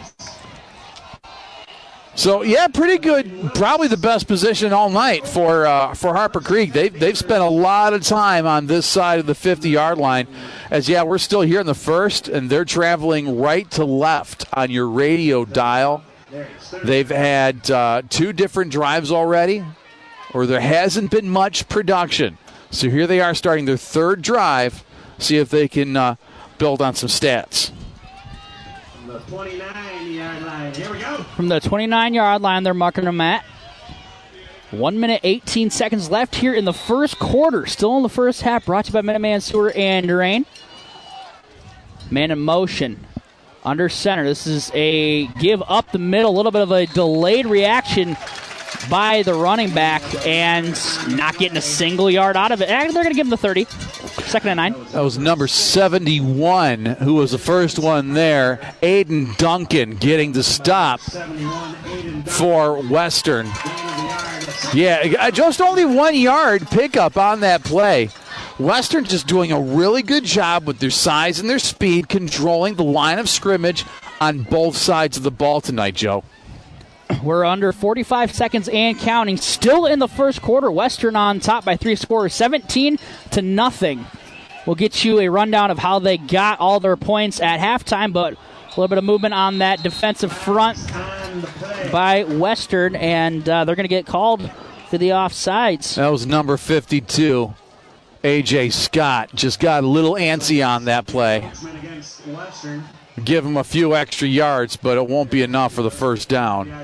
So, yeah, pretty good. Probably the best position all night for Harper Creek. They've spent a lot of time on this side of the 50-yard line. As, yeah, we're still here in the first, and they're traveling right to left on your radio dial. They've had 2 different drives already, or there hasn't been much production. So here they are starting their 3rd drive. See if they can build on some stats. From the 29-yard line. Here we go. From the 29-yard line, they're marking them at 1 minute, 18 seconds left here in the first quarter. Still in the first half, brought to you by Minuteman Sewer and Drain. Man in motion. Under center. This is a give up the middle. A little bit of a delayed reaction by the running back and not getting a single yard out of it. They're going to give him the 30. 2nd and 9. That was number 71, who was the first one there. Aiden Duncan getting the stop for Western. Yeah, just only 1 yard pickup on that play. Western just doing a really good job with their size and their speed, controlling the line of scrimmage on both sides of the ball tonight, Joe. We're under 45 seconds and counting. Still in the first quarter. Western on top by 3 scores, 17-0. We'll get you a rundown of how they got all their points at halftime, but a little bit of movement on that defensive front by Western, and they're going to get called for the offsides. That was number 52. A.J. Scott just got a little antsy on that play. Give him a few extra yards, but it won't be enough for the first down.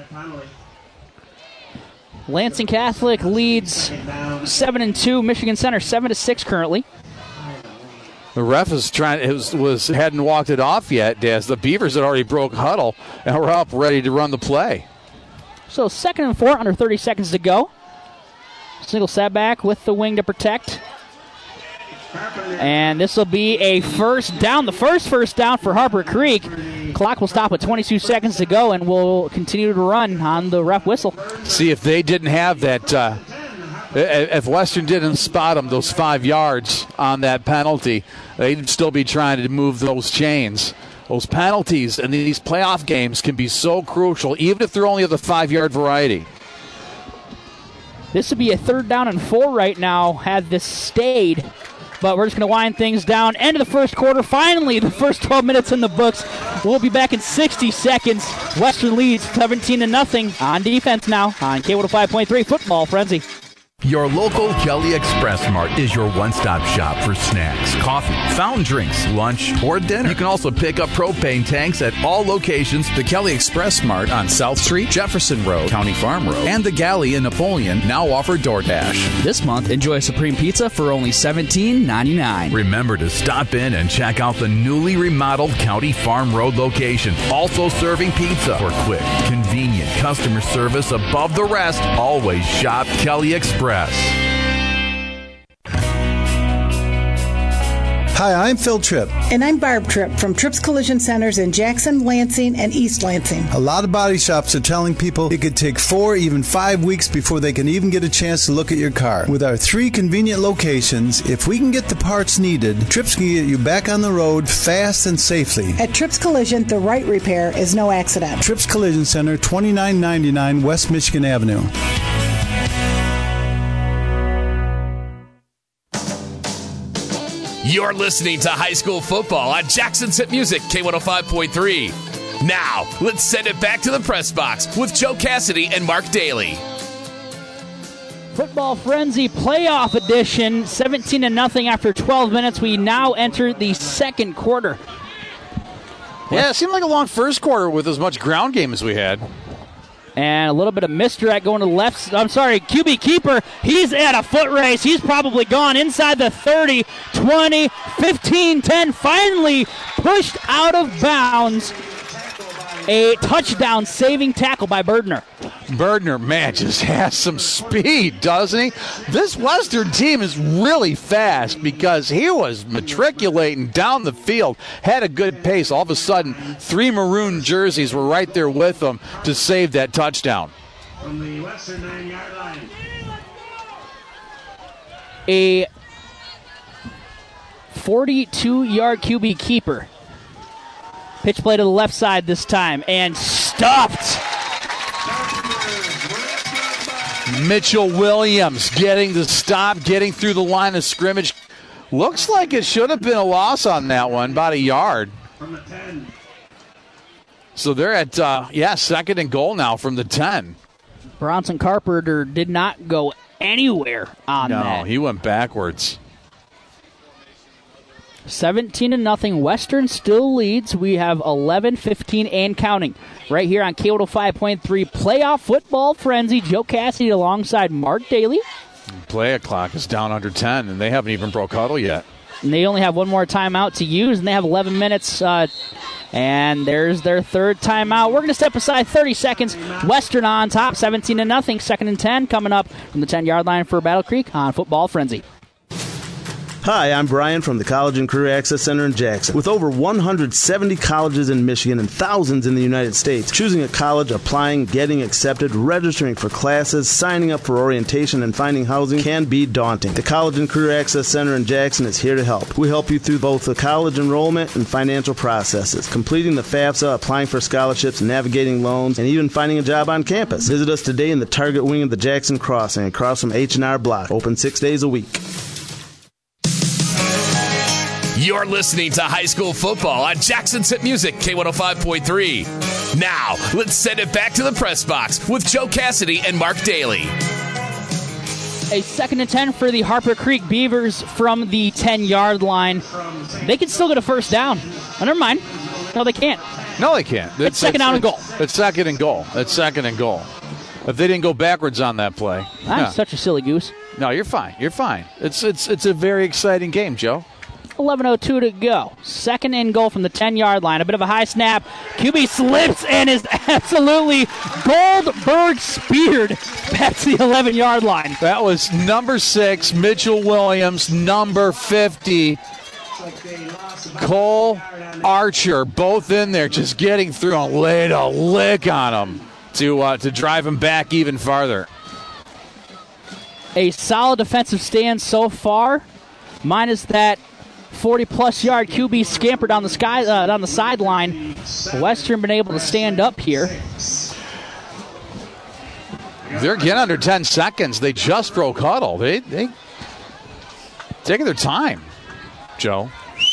Lansing Catholic leads 7-2. Michigan Center 7-6 currently. The ref hadn't walked it off yet, Daz. The Beavers had already broke huddle and were up ready to run the play. So 2nd and 4, under 30 seconds to go. Single setback with the wing to protect. And this will be a first down, the first down for Harper Creek. Clock will stop with 22 seconds to go, and we'll continue to run on the ref whistle. See, if they didn't have that, if Western didn't spot them, those 5 yards on that penalty, they'd still be trying to move those chains. Those penalties in these playoff games can be so crucial, even if they're only of the 5-yard variety. This would be a 3rd down and 4 right now had this stayed. But we're just going to wind things down. End of the first quarter. Finally, the first 12 minutes in the books. We'll be back in 60 seconds. Western leads 17-0 on defense now on K105.3 Football Frenzy. Your local Kelly Express Mart is your one-stop shop for snacks, coffee, fountain drinks, lunch, or dinner. You can also pick up propane tanks at all locations. The Kelly Express Mart on South Street, Jefferson Road, County Farm Road, and the Galley in Napoleon now offer DoorDash. This month, enjoy a Supreme Pizza for only $17.99. Remember to stop in and check out the newly remodeled County Farm Road location. Also serving pizza for quick, convenient customer service above the rest. Always shop Kelly Express. Hi, I'm Phil Tripp. And I'm Barb Tripp from Tripp's Collision Centers in Jackson, Lansing, and East Lansing. A lot of body shops are telling people it could take 4, even 5 weeks before they can even get a chance to look at your car. With our 3 convenient locations, if we can get the parts needed, Tripp's can get you back on the road fast and safely. At Tripp's Collision, the right repair is no accident. Tripp's Collision Center, 2999 West Michigan Avenue. You're listening to high school football on Jackson's Hit Music, K105.3. Now, let's send it back to the press box with Joe Cassidy and Mark Daly. Football Frenzy Playoff Edition, 17-0 after 12 minutes. We now enter the second quarter. Yeah, it seemed like a long first quarter with as much ground game as we had. And a little bit of misdirect going to the left. I'm sorry, QB keeper. He's at a foot race. He's probably gone inside the 30, 20, 15, 10. Finally pushed out of bounds. A touchdown saving tackle by Berdner. Berdner, man, just has some speed, doesn't he? This Western team is really fast because he was matriculating down the field, had a good pace. All of a sudden, 3 maroon jerseys were right there with him to save that touchdown. From the Western 9-yard line. A 42-yard QB keeper. Pitch play to the left side this time, and stuffed. Mitchell Williams getting the stop, getting through the line of scrimmage. Looks like it should have been a loss on that one, about a yard. From the 10. So they're at, 2nd and goal now from the 10. Bronson Carpenter did not go anywhere on that. No, he went backwards. 17-0. Western still leads. We have 11, 15, and counting. Right here on K105.3 Playoff Football Frenzy. Joe Cassidy alongside Mark Daly. Play clock is down under 10, and they haven't even broke huddle yet. And they only have one more timeout to use, and they have 11 minutes. And there's their third timeout. We're going to step aside 30 seconds. Western on top, 17-0. 2nd and 10 coming up from the 10-yard line for Battle Creek on Football Frenzy. Hi, I'm Brian from the College and Career Access Center in Jackson. With over 170 colleges in Michigan and thousands in the United States, choosing a college, applying, getting accepted, registering for classes, signing up for orientation, and finding housing can be daunting. The College and Career Access Center in Jackson is here to help. We help you through both the college enrollment and financial processes, completing the FAFSA, applying for scholarships, navigating loans, and even finding a job on campus. Visit us today in the Target Wing of the Jackson Crossing across from H&R Block. Open 6 days a week. You're listening to high school football on Jackson's Hit Music, K105.3. Now, let's send it back to the press box with Joe Cassidy and Mark Daly. A 2nd and 10 for the Harper Creek Beavers from the 10-yard line. They can still get a first down. Oh, never mind. No, they can't. No, they can't. It's second down and goal. It's second and goal. It's second and goal. If they didn't go backwards on that play. I'm such a silly goose. No, you're fine. You're fine. It's a very exciting game, Joe. 11:02 to go. 2nd and goal from the 10-yard line. A bit of a high snap. QB slips and is absolutely Goldberg speared back to the 11-yard line. That was number 6, Mitchell Williams, number 50, Cole Archer, both in there just getting through and laid a lick on him to drive him back even farther. A solid defensive stand so far, minus that 40-plus yard QB scamper down the sideline. Western been able to stand up here. They're getting under 10 seconds. They just broke huddle. They taking their time, Joe.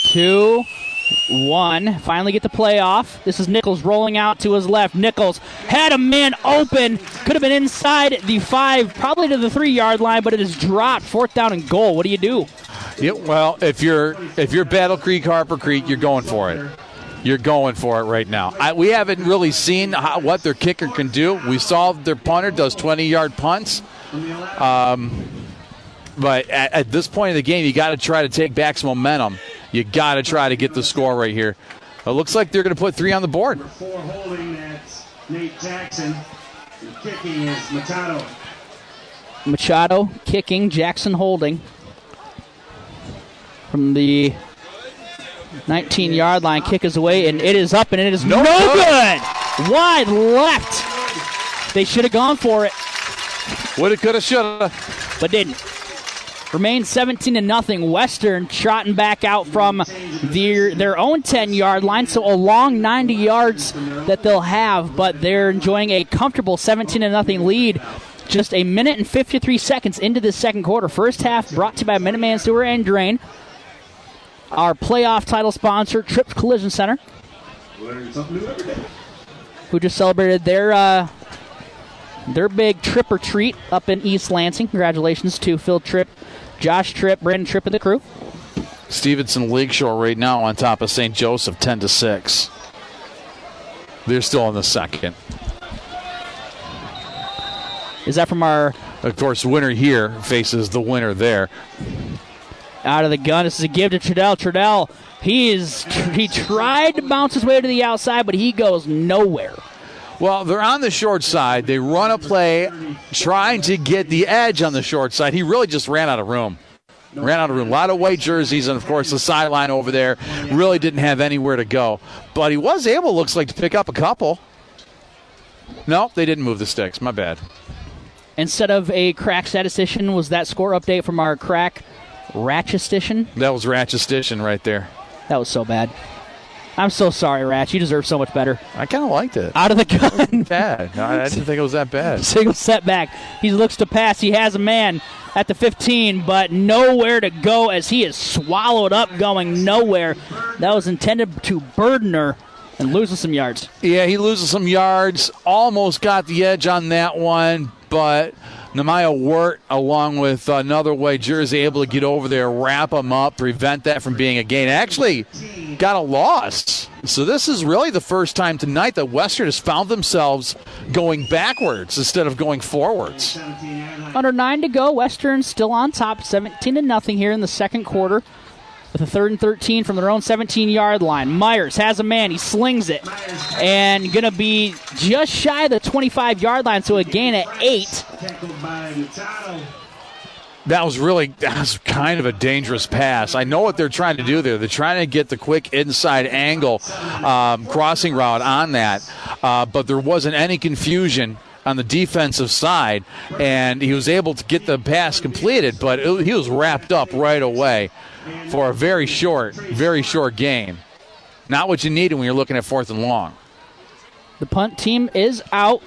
2-1. Finally get the play off. This is Nichols rolling out to his left. Nichols had a man open. Could have been inside the 5, probably to the 3-yard line, but it is dropped. 4th down and goal. What do you do? Yeah, well, if you're Battle Creek, Harper Creek, you're going for it. You're going for it right now. We haven't really seen what their kicker can do. We saw their punter does 20-yard punts. But at this point in the game, you got to try to take back some momentum. You got to try to get the score right here. It looks like they're going to put 3 on the board. Number 4 holding, that's Nate Jackson. And kicking is Machado. Machado kicking, Jackson holding. From the 19-yard line, kick is away, and it is up, and it is no good. Wide left. They should have gone for it. Woulda, coulda, shoulda. But didn't. Remains 17-0. Western trotting back out from their own 10-yard line, so a long 90 yards that they'll have, but they're enjoying a comfortable 17-0 lead. Just a minute and 53 seconds into the second quarter. First half brought to you by Minuteman Sewer and Drain. Our playoff title sponsor, Trips Collision Center, who just celebrated their big Trip or Treat up in East Lansing. Congratulations to Phil Tripp, Josh Tripp, Brandon Tripp, and the crew. Stevenson Lakeshore right now on top of St. Joseph, 10-6. They're still in the second. Is that from our... Of course, winner here faces the winner there. Out of the gun. This is a give to Trudell. Trudell, he tried to bounce his way to the outside, but he goes nowhere. Well, they're on the short side. They run a play trying to get the edge on the short side. He really just ran out of room. A lot of white jerseys, and, of course, the sideline over there really didn't have anywhere to go. But he was able, looks like, to pick up a couple. No, they didn't move the sticks. My bad. Instead of a crack statistician, was that score update from our crack ratchetistician? That was ratchetistician right there. That was so bad. I'm so sorry, Ratch. You deserve so much better. I kind of liked it. Out of the gun. Bad. No, I didn't think it was that bad. Single setback. He looks to pass. He has a man at the 15, but nowhere to go as he is swallowed up going nowhere. That was intended to burden her and loses some yards. Yeah, he loses some yards. Almost got the edge on that one, but Nehemiah Wirt, along with another white jersey, able to get over there, wrap him up, prevent that from being a gain. Actually got a loss. So this is really the first time tonight that Western has found themselves going backwards instead of going forwards. Under 9 to go. Western still on top, 17-0 here in the second quarter. With a 3rd and 13 from their own 17-yard line. Myers has a man. He slings it. And going to be just shy of the 25-yard line, so a gain at 8. That was kind of a dangerous pass. I know what they're trying to do there. They're trying to get the quick inside angle crossing route on that, but there wasn't any confusion on the defensive side, and he was able to get the pass completed, but he was wrapped up right away for a very short game. Not what you need when you're looking at 4th and long. The punt team is out.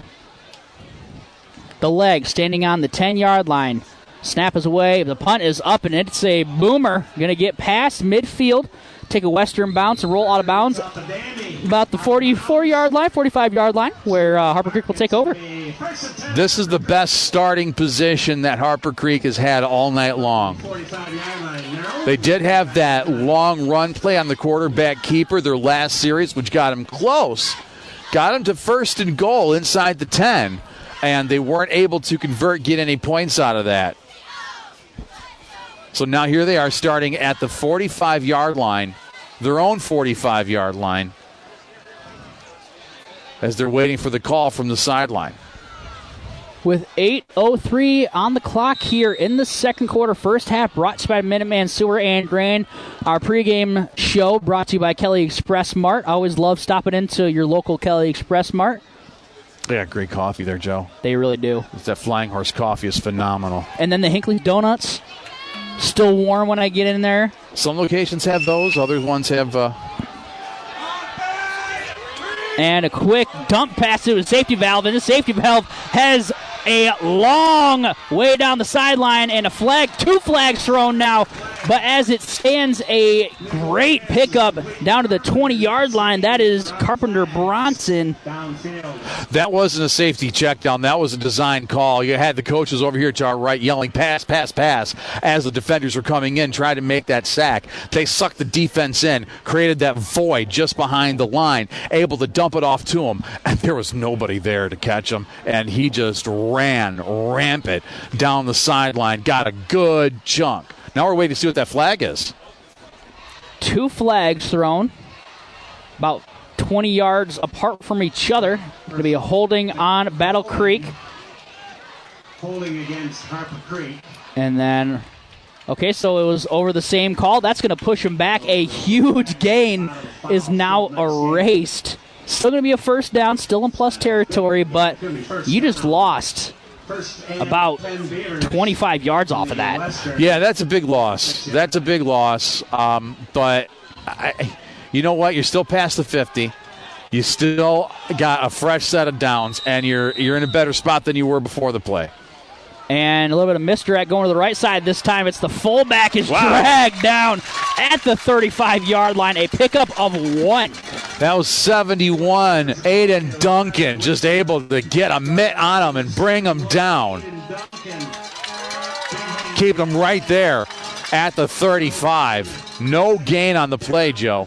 The leg standing on the 10-yard line. Snap is away. The punt is up, and it's a boomer. Going to get past midfield, take a Western bounce, and roll out of bounds about the 44-yard line, 45-yard line, where Harper Creek will take over. This is the best starting position that Harper Creek has had all night long. They did have that long run play on the quarterback keeper their last series, which got him close. Got him to 1st and goal inside the 10, and they weren't able to get any points out of that. So now here they are starting at the 45-yard line, their own 45-yard line, as they're waiting for the call from the sideline. With 8:03 on the clock here in the second quarter, first half, brought to you by Minuteman Sewer and Drain. Our pregame show brought to you by Kelly Express Mart. I always love stopping into your local Kelly Express Mart. They got great coffee there, Joe. They really do. That Flying Horse coffee is phenomenal. And then the Hinckley Donuts, still warm when I get in there. Some locations have those. Other ones have... And a quick dump pass to the safety valve, and the safety valve has a long way down the sideline, and two flags thrown now. But as it stands, a great pickup down to the 20-yard line. That is Carpenter Bronson. That wasn't a safety check down. That was a design call. You had the coaches over here to our right yelling pass, pass, pass as the defenders were coming in, trying to make that sack. They sucked the defense in, created that void just behind the line, able to dump it off to him. And there was nobody there to catch him, and he just ran rampant down the sideline, got a good chunk. Now we're waiting to see what that flag is. 2 flags thrown, about 20 yards apart from each other. Going to be a holding on Battle Creek. Holding against Harper Creek. And then, okay, so it was over the same call. That's going to push him back. A huge gain is now erased. Still going to be a first down, still in plus territory, but you just lost about 25 yards off of that. Yeah, that's a big loss. That's a big loss. But you know what? You're still past the 50. You still got a fresh set of downs, and you're in a better spot than you were before the play. And a little bit of misdirect going to the right side. This time it's the fullback is dragged down at the 35-yard line. A pickup of 1. That was 71. Aiden Duncan just able to get a mitt on him and bring him down. Keep him right there at the 35. No gain on the play, Joe.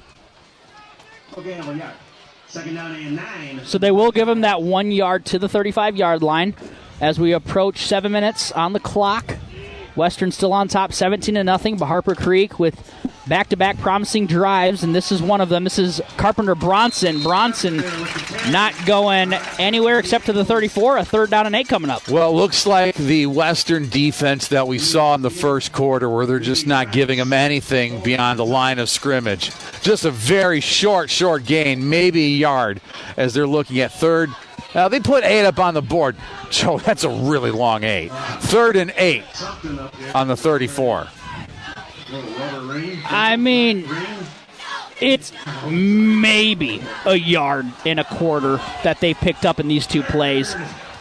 Second down and 9. So they will give him that 1 yard to the 35-yard line as we approach 7 minutes on the clock. Western still on top, 17-0, but Harper Creek with back-to-back promising drives, and this is one of them. This is Carpenter Bronson. Bronson not going anywhere except to the 34, a 3rd down and 8 coming up. Well, it looks like the Western defense that we saw in the first quarter where they're just not giving them anything beyond the line of scrimmage. Just a very short gain, maybe a yard, as they're looking at 3rd. Now, they put 8 up on the board. Joe, that's a really long 8. 3rd and 8 on the 34. I mean, it's maybe a yard and a quarter that they picked up in these 2 plays.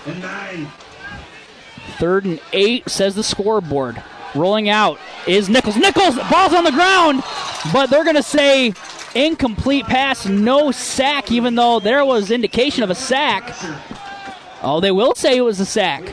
3rd and 8, says the scoreboard. Rolling out is Nichols. Nichols, ball's on the ground, but they're going to say incomplete pass, no sack, even though there was indication of a sack. Oh, they will say it was a sack.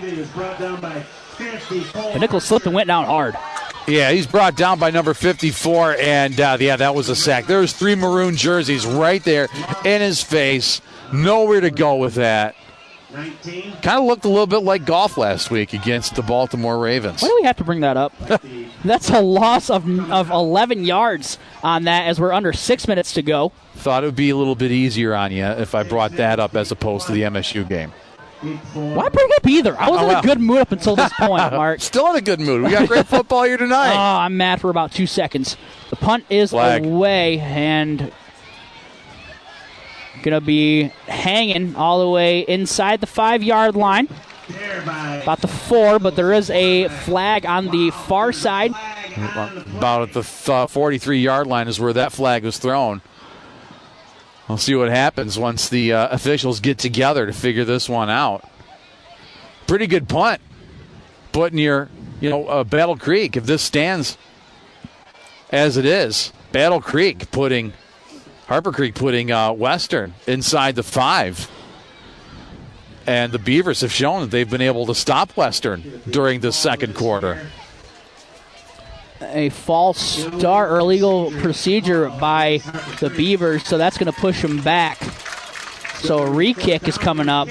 But Nichols slipped and went down hard. Yeah, he's brought down by number 54, and that was a sack. There's 3 maroon jerseys right there in his face. Nowhere to go with that. Kind of looked a little bit like golf last week against the Baltimore Ravens. Why do we have to bring that up? That's a loss of 11 yards on that as we're under 6 minutes to go. Thought it would be a little bit easier on you if I brought that up as opposed to the MSU game. Why bring up either? I was in a good mood up until this point, Mark. Still in a good mood. We got great football here tonight. I'm mad for about 2 seconds. The punt is away and going to be hanging all the way inside the 5-yard line. About the 4, but there is a flag on the far side. About at the 43-yard line is where that flag was thrown. We'll see what happens once the officials get together to figure this one out. Pretty good punt. Put near, Battle Creek. If this stands as it is, Battle Creek putting Harper Creek putting Western inside the 5. And the Beavers have shown that they've been able to stop Western during the second quarter. A false start or illegal procedure by the Beavers, so that's going to push them back. So a re-kick is coming up.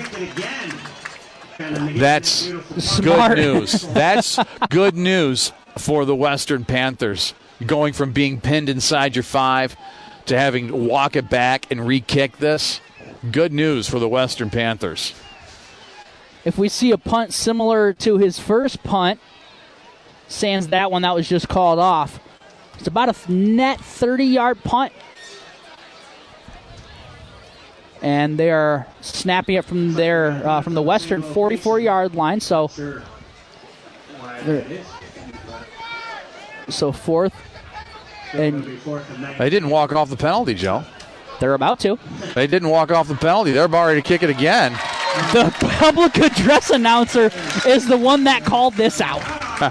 That's good news. That's good news for the Western Panthers. Going from being pinned inside your 5 to having to walk it back and re-kick this. Good news for the Western Panthers. If we see a punt similar to his first punt, sans that one that was just called off, it's about a net 30-yard punt. And they are snapping it from from the Western 44-yard line. So fourth. And they didn't walk off the penalty, Joe. They're about to. They didn't walk off the penalty. They're about ready to kick it again. The public address announcer is the one that called this out.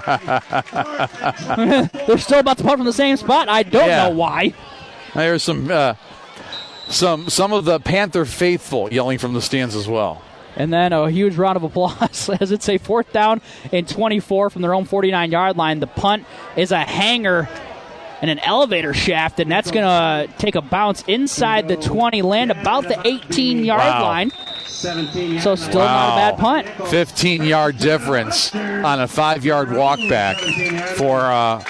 They're still about to punt from the same spot. I don't know why. There's some of the Panther faithful yelling from the stands as well. And then a huge round of applause as it's a 4th down and 24 from their own 49-yard line. The punt is a hanger and an elevator shaft, and that's going to take a bounce inside the 20, land about the 18-yard line. So still not a bad punt. 15-yard difference on a 5-yard walk back for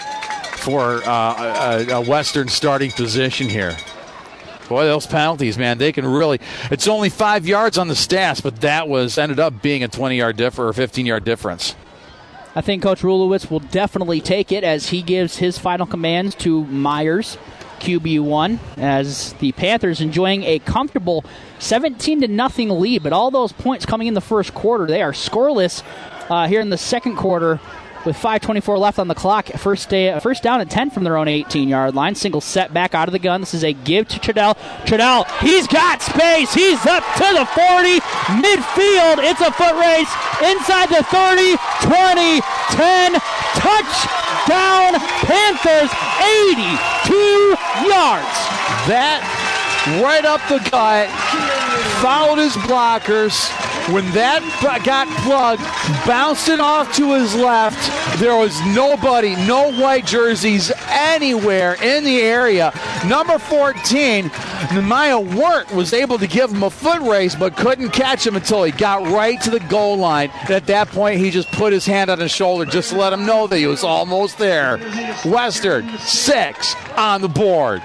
a Western starting position here. Boy, those penalties, man, they can really. It's only 5 yards on the stats, but that ended up being a 20-yard difference or 15-yard difference. I think Coach Rulowitz will definitely take it as he gives his final commands to Myers, QB1, as the Panthers enjoying a comfortable 17-0 lead. But all those points coming in the first quarter, they are scoreless here in the second quarter with 5:24 left on the clock. First down and 10 from their own 18-yard line. Single set back out of the gun. This is a give to Trudell. Trudell, he's got space. He's up to the 40. Midfield, it's a foot race. Inside the 30, 20, 10. Touchdown Panthers, 82 yards. That right up the gut, fouled his blockers. When that got plugged, bounced it off to his left, there was nobody, no white jerseys anywhere in the area. Number 14, Nehemiah Wirt was able to give him a foot race, but couldn't catch him until he got right to the goal line. And at that point, he just put his hand on his shoulder just to let him know that he was almost there. Western, 6 on the board.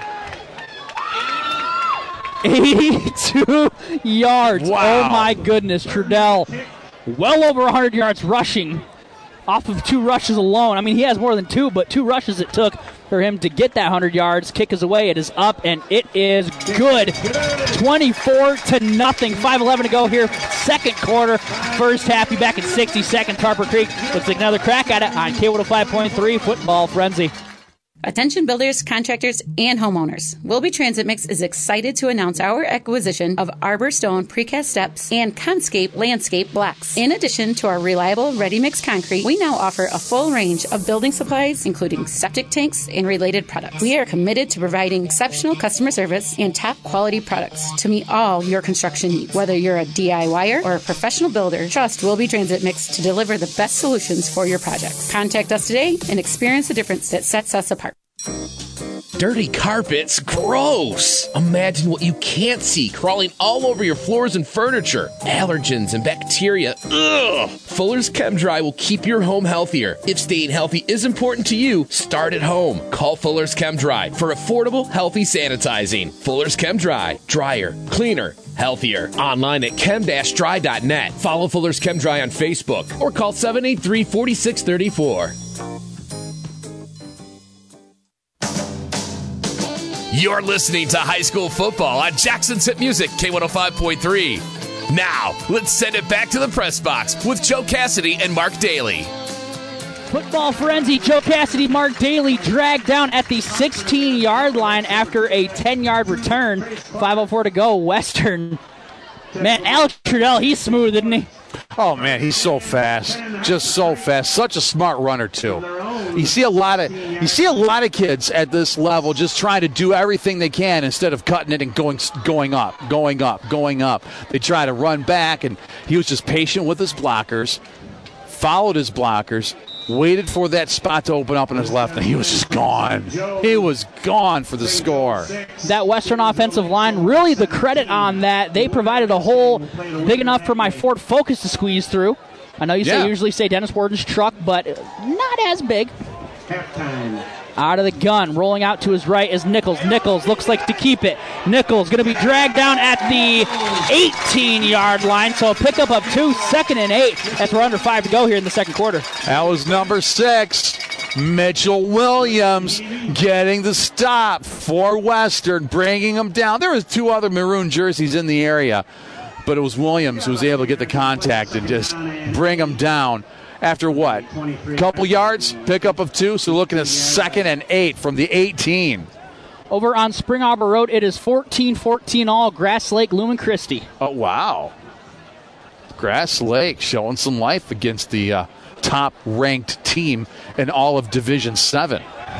82 yards. Wow. Oh, my goodness. Trudell, well over 100 yards rushing off of 2 rushes alone. I mean, he has more than 2, but 2 rushes it took for him to get that 100 yards. Kick is away. It is up, and it is good. 24-0. 5:11 to go here. Second quarter. First half, be back in 60 seconds. Harper Creek looks like another crack at it on K105.3 Football Frenzy. Attention builders, contractors, and homeowners. Wilby Transit Mix is excited to announce our acquisition of Arbor Stone precast steps and Conscape landscape blocks. In addition to our reliable ready-mix concrete, we now offer a full range of building supplies, including septic tanks and related products. We are committed to providing exceptional customer service and top-quality products to meet all your construction needs. Whether you're a DIYer or a professional builder, trust Wilby Transit Mix to deliver the best solutions for your projects. Contact us today and experience the difference that sets us apart. Dirty carpets? Gross! Imagine what you can't see crawling all over your floors and furniture. Allergens and bacteria. Ugh! Fuller's ChemDry will keep your home healthier. If staying healthy is important to you, start at home. Call Fuller's ChemDry for affordable, healthy sanitizing. Fuller's ChemDry. Drier, cleaner, healthier. Online at chem-dry.net. Follow Fuller's ChemDry on Facebook or call 783-4634. You're listening to high school football on Jackson's Hit Music, K105.3. Now, let's send it back to the press box with Joe Cassidy and Mark Daly. Football frenzy. Joe Cassidy, Mark Daly dragged down at the 16-yard line after a 10-yard return. 5:04 to go. Western. Man, Alex Trudell, he's smooth, isn't he? Oh, man, he's so fast. Just so fast. Such a smart runner, too. You see a lot of kids at this level just trying to do everything they can instead of cutting it and going up. They try to run back, and he was just patient with his blockers, followed his blockers, waited for that spot to open up on his left, and he was just gone. He was gone for the score. That Western offensive line, really the credit on that. They provided a hole big enough for my Ford Focus to squeeze through. I know you usually say Dennis Warden's truck, but not as big. Out of the gun, rolling out to his right is Nichols. Nichols looks like to keep it. Nichols going to be dragged down at the 18-yard line, so a pickup of 2, 2nd and 8 as we're under 5 to go here in the second quarter. That was number 6, Mitchell Williams, getting the stop for Western, bringing them down. There was 2 other maroon jerseys in the area, but it was Williams who was able to get the contact and just bring them down. After what? A couple yards, pickup of 2, so looking at 2nd and 8 from the 18. Over on Spring Arbor Road, it is 14-14 all, Grass Lake, Lumen Christi. Oh, wow. Grass Lake showing some life against the top-ranked team in all of Division 7.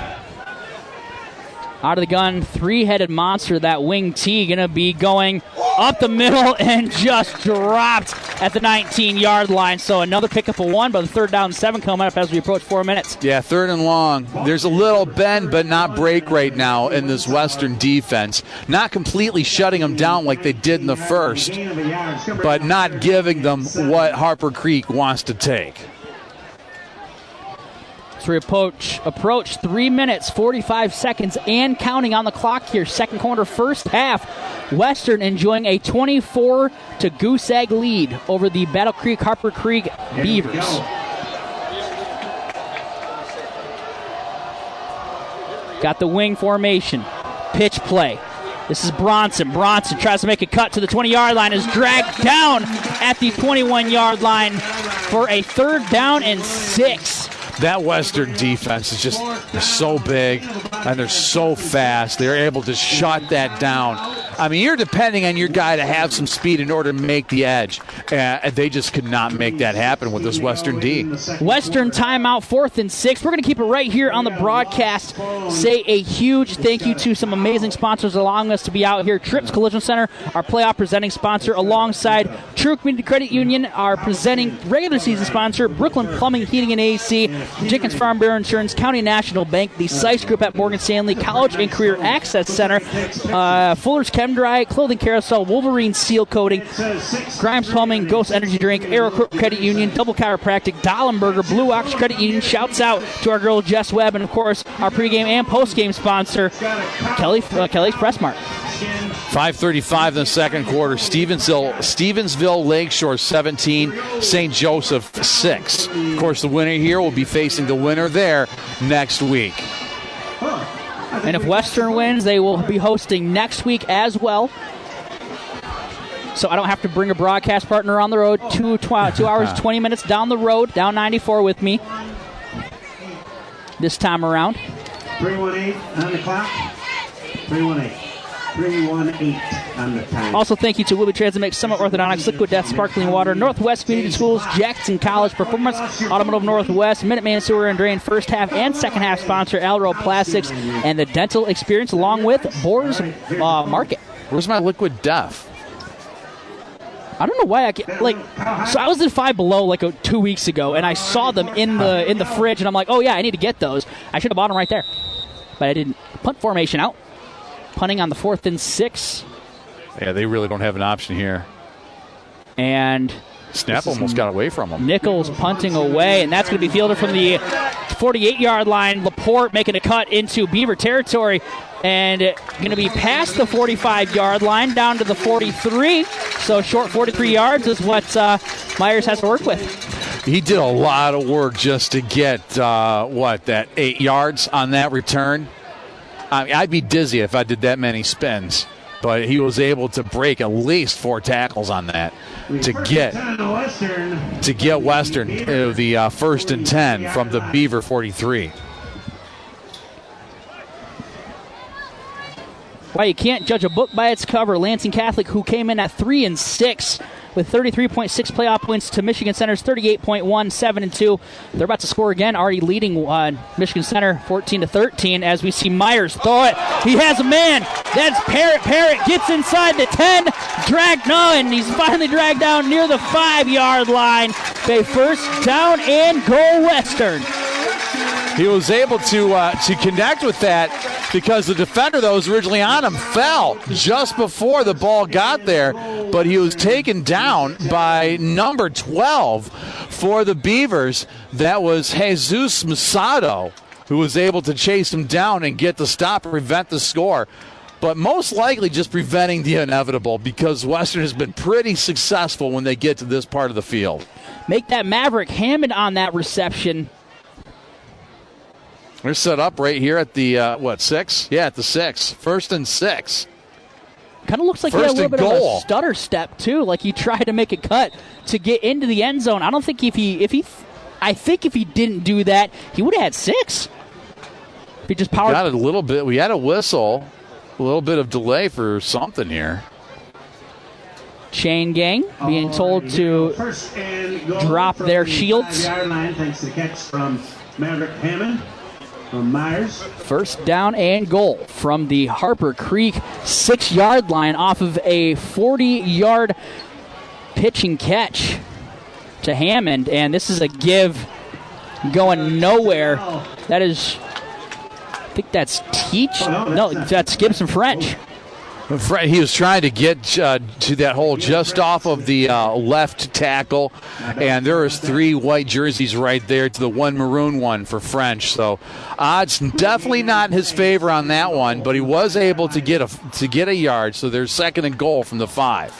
Out of the gun, 3-headed monster, that wing T, going to be going up the middle and just dropped at the 19-yard line. So another pickup of 1, but the 3rd down and 7 coming up as we approach 4 minutes. Yeah, 3rd and long. There's a little bend but not break right now in this Western defense. Not completely shutting them down like they did in the first, but not giving them what Harper Creek wants to take. We approach 3 minutes, 45 seconds, and counting on the clock here. Second quarter, first half. Western enjoying a 24 to Goose Egg lead over the Battle Creek Harper Creek Beavers. Got the wing formation. Pitch play. This is Bronson. Bronson tries to make a cut to the 20-yard line, is dragged down at the 21-yard line for a 3rd down and 6. That Western defense is just, they're so big and they're so fast. They're able to shut that down. I mean, you're depending on your guy to have some speed in order to make the edge. They just could not make that happen with this Western D. Western timeout, 4th and 6. We're going to keep it right here on the broadcast. Say a huge thank you to some amazing sponsors allowing us to be out here. Trips Collision Center, our playoff presenting sponsor, alongside True Community Credit Union, our presenting regular season sponsor, Brooklyn Plumbing, Heating, and AC, Jenkins Farm Bureau Insurance, County National Bank, the Seiss Group at Morgan Stanley, College and Career Access Center, Fuller's ChemDry, Clothing Carousel, Wolverine Seal Coating, Grimes Plumbing, Ghost Energy Drink, Aero Credit Union, Double Chiropractic, Dallenberger, Blue Ox Credit Union. Shouts out to our girl Jess Webb, and of course our pregame and postgame sponsor, Kelly's Press Mart. 5:35 in the second quarter. Stevensville Lakeshore 17, St. Joseph 6. Of course, the winner here will be facing the winner there next week. And if Western wins, they will be hosting next week as well. So I don't have to bring a broadcast partner on the road 2 hours, 20 minutes down the road, down 94 with me this time around. 318 on the clock. 318. 318 on the time. Also, thank you to Wilby Transamix, Summit Orthodontics, Liquid Death, Sparkling Water, Northwest Community Schools, Jackson College Performance, Automotive Northwest, Minuteman Sewer and Drain first half and second half sponsor, Alro Plastics, and the Dental Experience, along with Boers Market. Where's my Liquid Death? I don't know why I can't, so I was in Five Below 2 weeks ago, and I saw them in the fridge, and I'm like, oh yeah, I need to get those. I should have bought them right there. but I didn't. Punt formation out. Punting on the 4th and 6. Yeah, they really don't have an option here. And snap almost got away from them. Nichols punting away, and that's going to be fielded from the 48-yard line. Laporte making a cut into Beaver territory, and going to be past the 45-yard line, down to the 43. So short 43 yards is what Myers has to work with. He did a lot of work just to get, that 8 yards on that return. I mean, I'd be dizzy if I did that many spins. But he was able to break at least 4 tackles on that to get Western to the 1st and 10 from the Beaver 43. Well, you can't judge a book by its cover. Lansing Catholic, who came in at 3 and 6 with 33.6 playoff points to Michigan Center's 38.1, 7-2. They're about to score again, already leading Michigan Center 14-13 as we see Myers throw it. He has a man. That's Parrott. Parrott gets inside the 10. And he's finally dragged down near the 5-yard line. They first down and goal Western. He was able to connect with that because the defender that was originally on him fell just before the ball got there, but he was taken down by number 12 for the Beavers. That was Jesus Masato, who was able to chase him down and get the stop, prevent the score. But most likely just preventing the inevitable because Western has been pretty successful when they get to this part of the field. Make that Maverick Hammond on that reception. They're set up right here at the, 6? Yeah, at the 6. 1st and 6. Kind of looks like he had a little bit of a stutter step, too. Like he tried to make a cut to get into the end zone. I don't think if he didn't do that, he would have had 6. If he just powered. Got a little bit. We had a whistle. A little bit of delay for something here. Chain gang being told to drop their shields. Thanks to the catch from Maverick Hammond. From Myers. First down and goal from the Harper Creek 6-yard line off of a 40-yard pitch and catch to Hammond. And this is a give going nowhere. That is, I think that's Teach. No, that's Gibson French. He was trying to get to that hole just off of the left tackle, and there was 3 white jerseys right there to the 1 maroon one for French. So odds definitely not in his favor on that one, but he was able to get a yard. So there's 2nd and goal from the 5.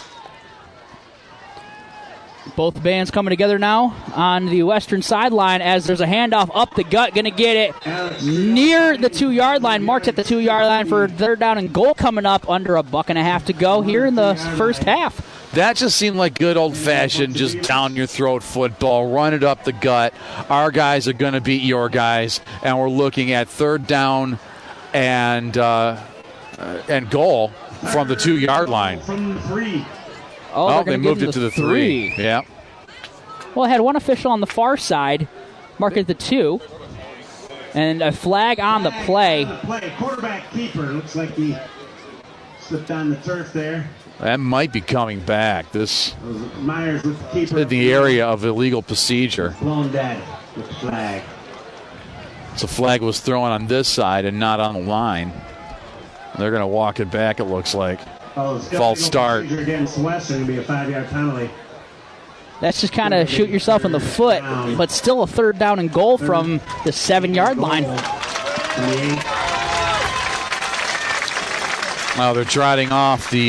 Both bands coming together now on the Western sideline as there's a handoff up the gut. Going to get it near the 2-yard line, marked at the 2-yard line for 3rd down and goal coming up under $1.50 to go here in the first half. That just seemed like good old-fashioned, just down-your-throat football. Run it up the gut. Our guys are going to beat your guys, and we're looking at 3rd down and goal from the 2-yard line. From 3. Oh, they moved it to the 3. Yeah. Well, I had one official on the far side, marked at the 2, and a flag on the play. Quarterback keeper. Looks like he slipped on the turf there. That might be coming back. This Myers with the keeper in the area of illegal procedure. Blown dead with the flag. So flag was thrown on this side and not on the line. They're going to walk it back, it looks like. False start. Against Western, going to be a 5-yard penalty. That's just kind of shoot yourself in the foot, but still a 3rd down and goal from the 7-yard line. Now they're trotting off the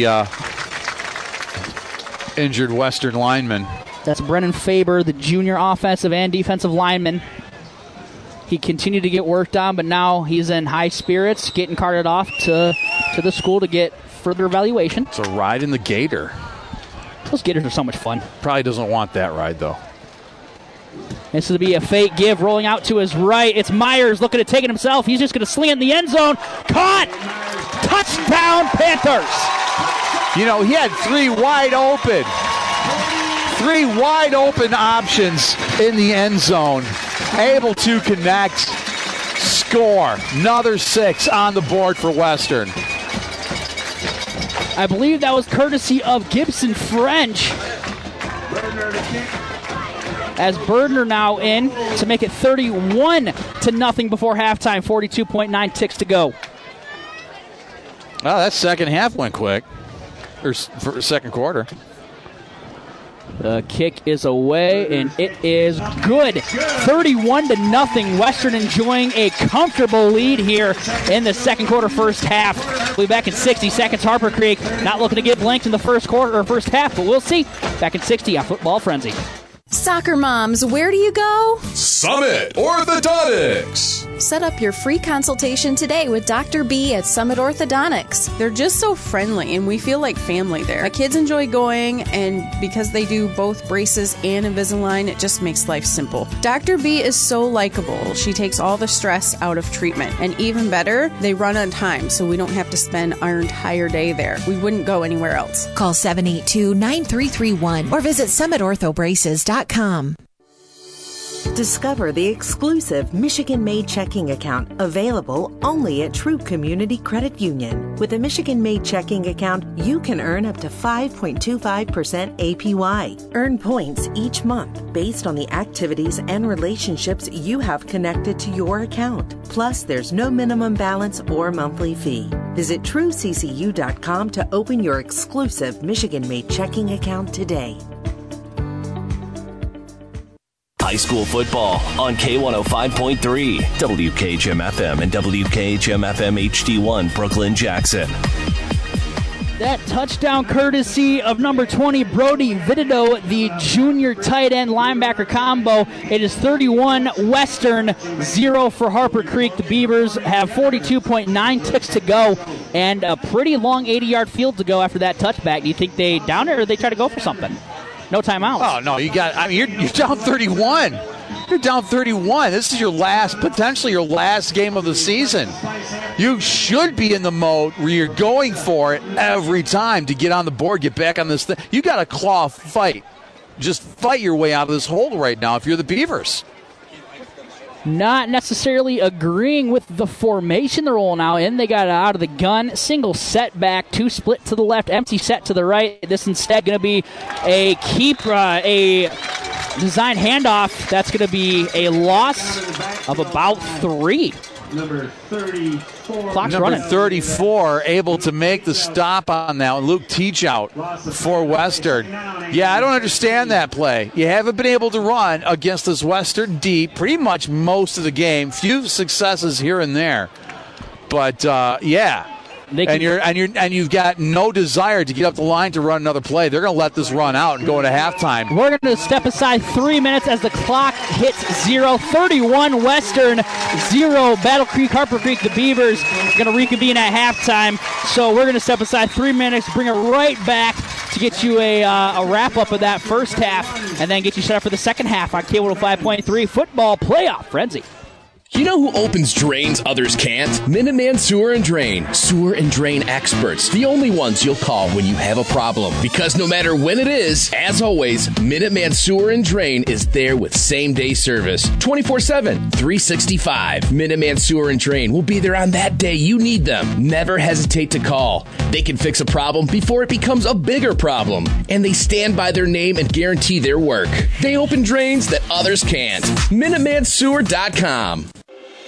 injured Western lineman. That's Brennan Faber, the junior offensive and defensive lineman. He continued to get worked on, but now he's in high spirits, getting carted off to the school to get further evaluation. It's a ride in the Gator. Those Gators are so much fun. Probably doesn't want that ride, though. This will be a fake give rolling out to his right. It's Myers looking to take it himself. He's just going to sling it in the end zone. Caught! Touchdown, Panthers! You know, he had 3 wide open. 3 wide open options in the end zone. Able to connect. Score. Another 6 on the board for Western. I believe that was courtesy of Gibson French. As Berdner now in to make it 31-10 0 before halftime. 42.9 ticks to go. Oh, that second half went quick. Or second quarter. The kick is away, and it is good. 31 to 0. Western enjoying a comfortable lead here in the second quarter, first half. We'll be back in 60 seconds. Harper Creek not looking to get blanked in the first quarter or first half, but we'll see. Back in 60 on Football Frenzy. Soccer moms, where do you go? Summit Orthodontics. Set up your free consultation today with Dr. B at Summit Orthodontics. They're just so friendly, and we feel like family there. My kids enjoy going, and because they do both braces and Invisalign, it just makes life simple. Dr. B is so likable. She takes all the stress out of treatment. And even better, they run on time, so we don't have to spend our entire day there. We wouldn't go anywhere else. Call 782-9331 or visit summitorthobraces.com. Discover the exclusive Michigan-made checking account available only at True Community Credit Union. With a Michigan-made checking account, you can earn up to 5.25% APY. Earn points each month based on the activities and relationships you have connected to your account. Plus, there's no minimum balance or monthly fee. Visit TrueCCU.com to open your exclusive Michigan-made checking account today. High school football on K105.3, WKHM-FM and WKHM-FM HD1, Brooklyn, Jackson. That touchdown courtesy of number 20, Brody Vitito, the junior tight end linebacker combo. It is 31 Western, 0 for Harper Creek. The Beavers have 42.9 ticks to go and a pretty long 80-yard field to go after that touchback. Do you think they down it or they try to go for something? No timeouts. Oh, no, you're down 31. You're down 31. This is potentially your last game of the season. You should be in the mode where you're going for it every time to get on the board, get back on this thing. You got to claw fight. Just fight your way out of this hole right now if you're the Beavers. Not necessarily agreeing with the formation they're rolling out in. They got it out of the gun. Single set back, 2 split to the left, empty set to the right. This instead going to be a design handoff. That's going to be a loss of about 3. Number 34. Clock's Number running. 34 able to make the stop on that. Luke Teachout for Western. Yeah, I don't understand that play. You haven't been able to run against this Western D pretty much most of the game. Few successes here and there. But, yeah. And you've got no desire to get up the line to run another play. They're going to let this run out and go into halftime. We're going to step aside 3 minutes as the clock hits 0. 31 Western, 0 Battle Creek, Harper Creek. The Beavers are going to reconvene at halftime. So we're going to step aside 3 minutes, bring it right back to get you a wrap-up of that first half, and then get you set up for the second half on K105.3 Football Playoff Frenzy. You know who opens drains others can't? Minuteman Sewer and Drain. Sewer and drain experts. The only ones you'll call when you have a problem. Because no matter when it is, as always, Minuteman Sewer and Drain is there with same-day service. 24/7, 365. Minuteman Sewer and Drain will be there on that day you need them. Never hesitate to call. They can fix a problem before it becomes a bigger problem. And they stand by their name and guarantee their work. They open drains that others can't. MinutemanSewer.com.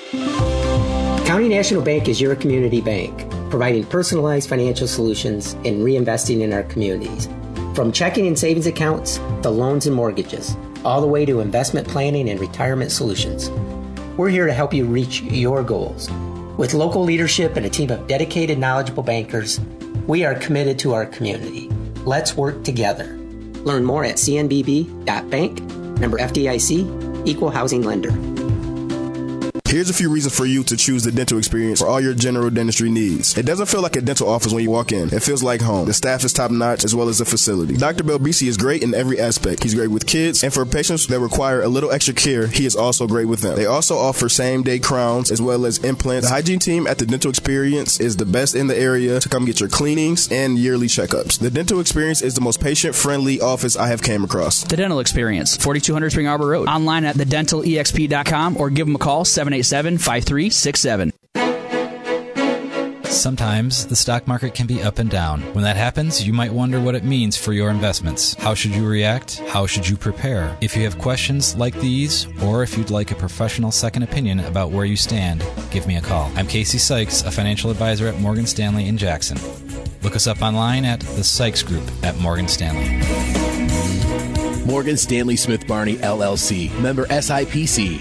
County National Bank is your community bank, providing personalized financial solutions and reinvesting in our communities. From checking and savings accounts to loans and mortgages, all the way to investment planning and retirement solutions. We're here to help you reach your goals. With local leadership and a team of dedicated, knowledgeable bankers, we are committed to our community. Let's work together. Learn more at cnbb.bank, member FDIC, equal housing lender. Here's a few reasons for you to choose the Dental Experience for all your general dentistry needs. It doesn't feel like a dental office when you walk in. It feels like home. The staff is top-notch as well as the facility. Dr. Belbisi is great in every aspect. He's great with kids, and for patients that require a little extra care, he is also great with them. They also offer same-day crowns as well as implants. The hygiene team at the Dental Experience is the best in the area to come get your cleanings and yearly checkups. The Dental Experience is the most patient-friendly office I have came across. The Dental Experience, 4200 Spring Arbor Road. Online at thedentalexp.com or give them a call, 787-5367. Sometimes the stock market can be up and down. When that happens, you might wonder what it means for your investments. How should you react? How should you prepare? If you have questions like these, or if you'd like a professional second opinion about where you stand, give me a call. I'm Casey Sykes, a financial advisor at Morgan Stanley in Jackson. Look us up online at the Sykes Group at Morgan Stanley. Morgan Stanley Smith Barney, LLC. Member SIPC.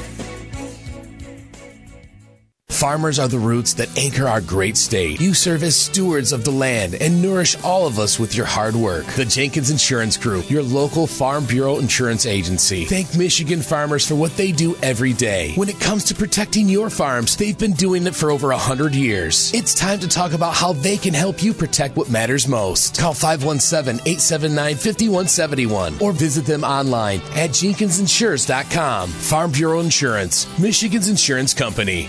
Farmers are the roots that anchor our great state. You serve as stewards of the land and nourish all of us with your hard work. The Jenkins Insurance Group, your local Farm Bureau insurance agency. Thank Michigan farmers for what they do every day. When it comes to protecting your farms, they've been doing it for over 100 years. It's time to talk about how they can help you protect what matters most. Call 517-879-5171 or visit them online at jenkinsinsures.com. Farm Bureau Insurance, Michigan's insurance company.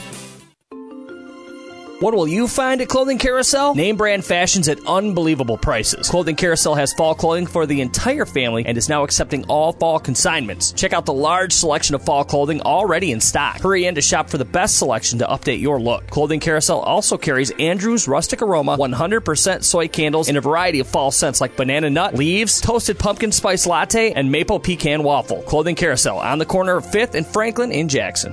What will you find at Clothing Carousel? Name brand fashions at unbelievable prices. Clothing Carousel has fall clothing for the entire family and is now accepting all fall consignments. Check out the large selection of fall clothing already in stock. Hurry in to shop for the best selection to update your look. Clothing Carousel also carries Andrew's Rustic Aroma 100% soy candles in a variety of fall scents like banana nut, leaves, toasted pumpkin spice latte, and maple pecan waffle. Clothing Carousel on the corner of 5th and Franklin in Jackson.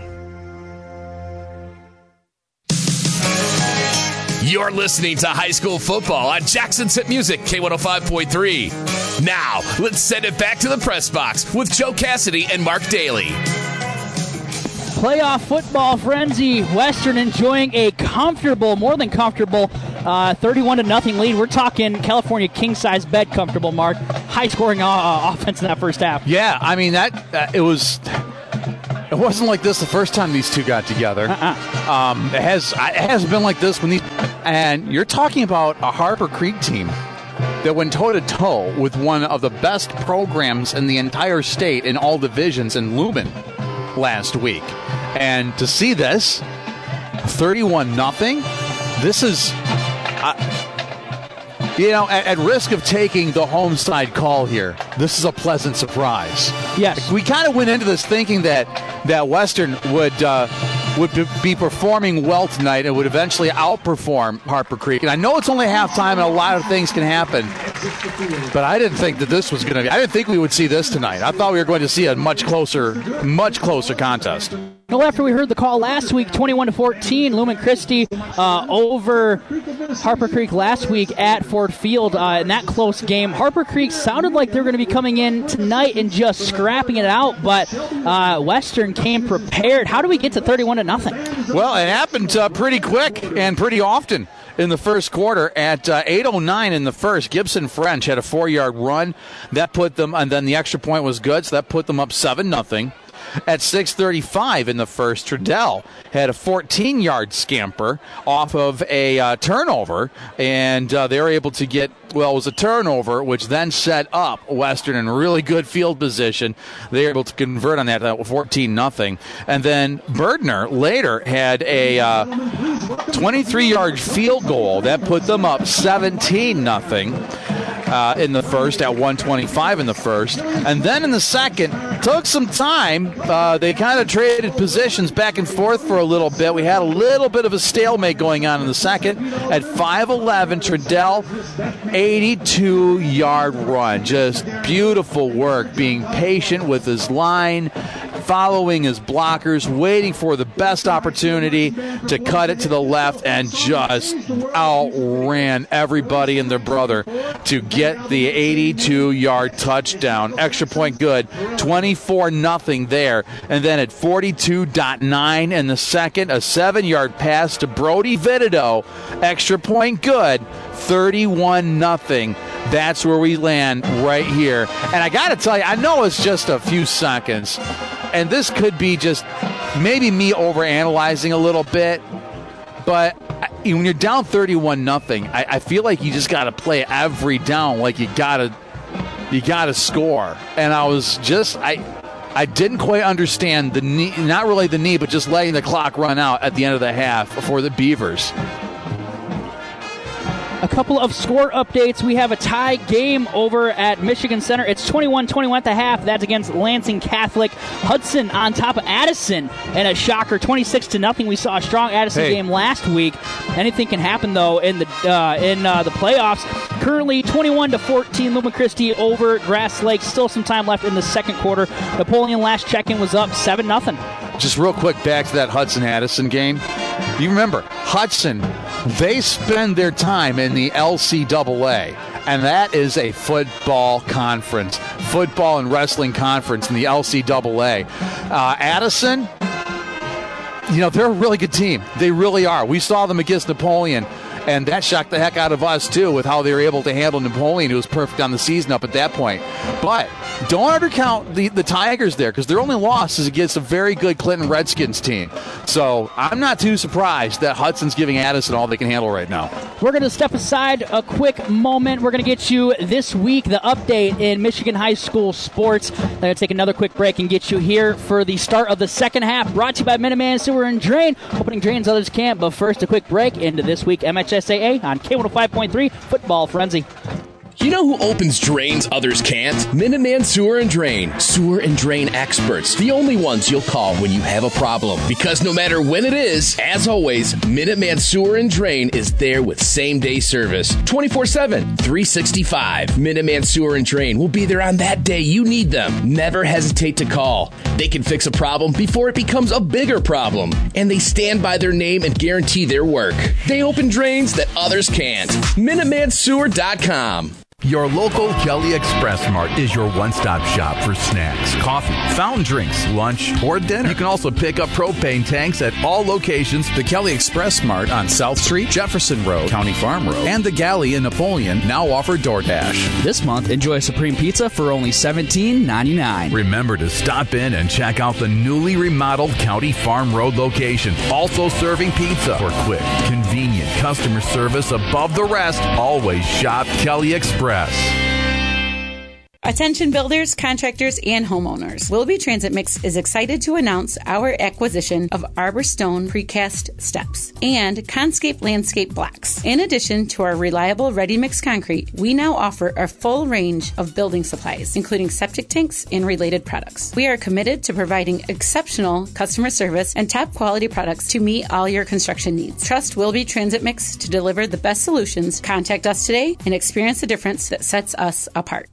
You're listening to high school football on Jackson's Hit Music, K105.3. Now, let's send it back to the press box with Joe Cassidy and Mark Daly. Playoff football frenzy. Western enjoying a comfortable, more than comfortable, 31-0 lead. We're talking California king-size bed comfortable, Mark. High-scoring offense in that first half. Yeah, I mean, it wasn't like this the first time these two got together. It has been like this when these. And you're talking about a Harper Creek team that went toe-to-toe with one of the best programs in the entire state in all divisions in Lumen last week. And to see this, 31-0, this is, at risk of taking the home side call here, this is a pleasant surprise. Yes. We kind of went into this thinking that Western would be performing well tonight and would eventually outperform Harper Creek. And I know it's only halftime and a lot of things can happen, but I didn't think that this was going to be. I didn't think we would see this tonight. I thought we were going to see a much closer contest. Well, after we heard the call last week, 21-14, Lumen Christi over Harper Creek last week at Ford Field in that close game. Harper Creek sounded like they were going to be coming in tonight and just scrapping it out, but Western came prepared. How do we get to 31-0? Well, it happened pretty quick and pretty often. In the first quarter, at 8:09 in the first, Gibson French had a 4-yard run. That put them, and then the extra point was good, so that put them up 7-0. At 6:35 in the first, Treadell had a 14-yard scamper off of a turnover, and they were able to get, it was a turnover, which then set up Western in really good field position. They were able to convert on that 14-0. And then Berdner later had a 23-yard field goal. That put them up 17-0. In the first, at 1:25 in the first. And then in the second, took some time. They kind of traded positions back and forth for a little bit. We had a little bit of a stalemate going on in the second. At 5:11, Treadell, 82-yard run. Just beautiful work, being patient with his line, following his blockers, waiting for the best opportunity to cut it to the left, and just outran everybody and their brother to get the 82-yard touchdown. Extra point good. 24-0 there. And then at 42.9 in the second, a 7-yard pass to Brody Vitito. Extra point good. 31-0. That's where we land right here. And I got to tell you, I know it's just a few seconds, and this could be just maybe me overanalyzing a little bit, but when you're down 31-0, I feel like you just got to play every down like you got to score. And I was just I didn't quite understand the need, not really the need, but just letting the clock run out at the end of the half for the Beavers. A couple of score updates. We have a tie game over at Michigan Center. It's 21-21 at the half. That's against Lansing Catholic. Hudson on top of Addison, and a shocker, 26-0. We saw a strong Addison game last week. Anything can happen though in the playoffs. Currently 21-14. Lubbock Christi over Grass Lake. Still some time left in the second quarter. Napoleon last check-in was up 7-0. Just real quick, back to that Hudson-Addison game. You remember, Hudson, they spend their time in the LCAA, and that is a football conference, football and wrestling conference in the LCAA. Addison, they're a really good team. They really are. We saw them against Napoleon, and that shocked the heck out of us, too, with how they were able to handle Napoleon, who was perfect on the season up at that point. But don't undercount the Tigers there, because their only loss is against a very good Clinton Redskins team. So I'm not too surprised that Hudson's giving Addison all they can handle right now. We're going to step aside a quick moment. We're going to get you this week the update in Michigan high school sports. They're going to take another quick break and get you here for the start of the second half, brought to you by Minuteman Sewer and Drain, opening drains others can't. But first, a quick break into this week MHSAA on K105.3 Football Frenzy. You know who opens drains others can't? Minuteman Sewer and Drain. Sewer and drain experts. The only ones you'll call when you have a problem. Because no matter when it is, as always, Minuteman Sewer and Drain is there with same-day service. 24/7, 365. Minuteman Sewer and Drain will be there on that day you need them. Never hesitate to call. They can fix a problem before it becomes a bigger problem. And they stand by their name and guarantee their work. They open drains that others can't. MinutemanSewer.com. Your local Kelly Express Mart is your one-stop shop for snacks, coffee, fountain drinks, lunch, or dinner. You can also pick up propane tanks at all locations. The Kelly Express Mart on South Street, Jefferson Road, County Farm Road, and the Galley in Napoleon now offer DoorDash. This month, enjoy a Supreme Pizza for only $17.99. Remember to stop in and check out the newly remodeled County Farm Road location. Also serving pizza for quick, convenient customer service above the rest. Always shop Kelly Express. Attention builders, contractors, and homeowners. Willoughby Transit Mix is excited to announce our acquisition of Arbor Stone Precast Steps and Conscape Landscape Blocks. In addition to our reliable ready-mix concrete, we now offer a full range of building supplies, including septic tanks and related products. We are committed to providing exceptional customer service and top-quality products to meet all your construction needs. Trust Willoughby Transit Mix to deliver the best solutions. Contact us today and experience the difference that sets us apart.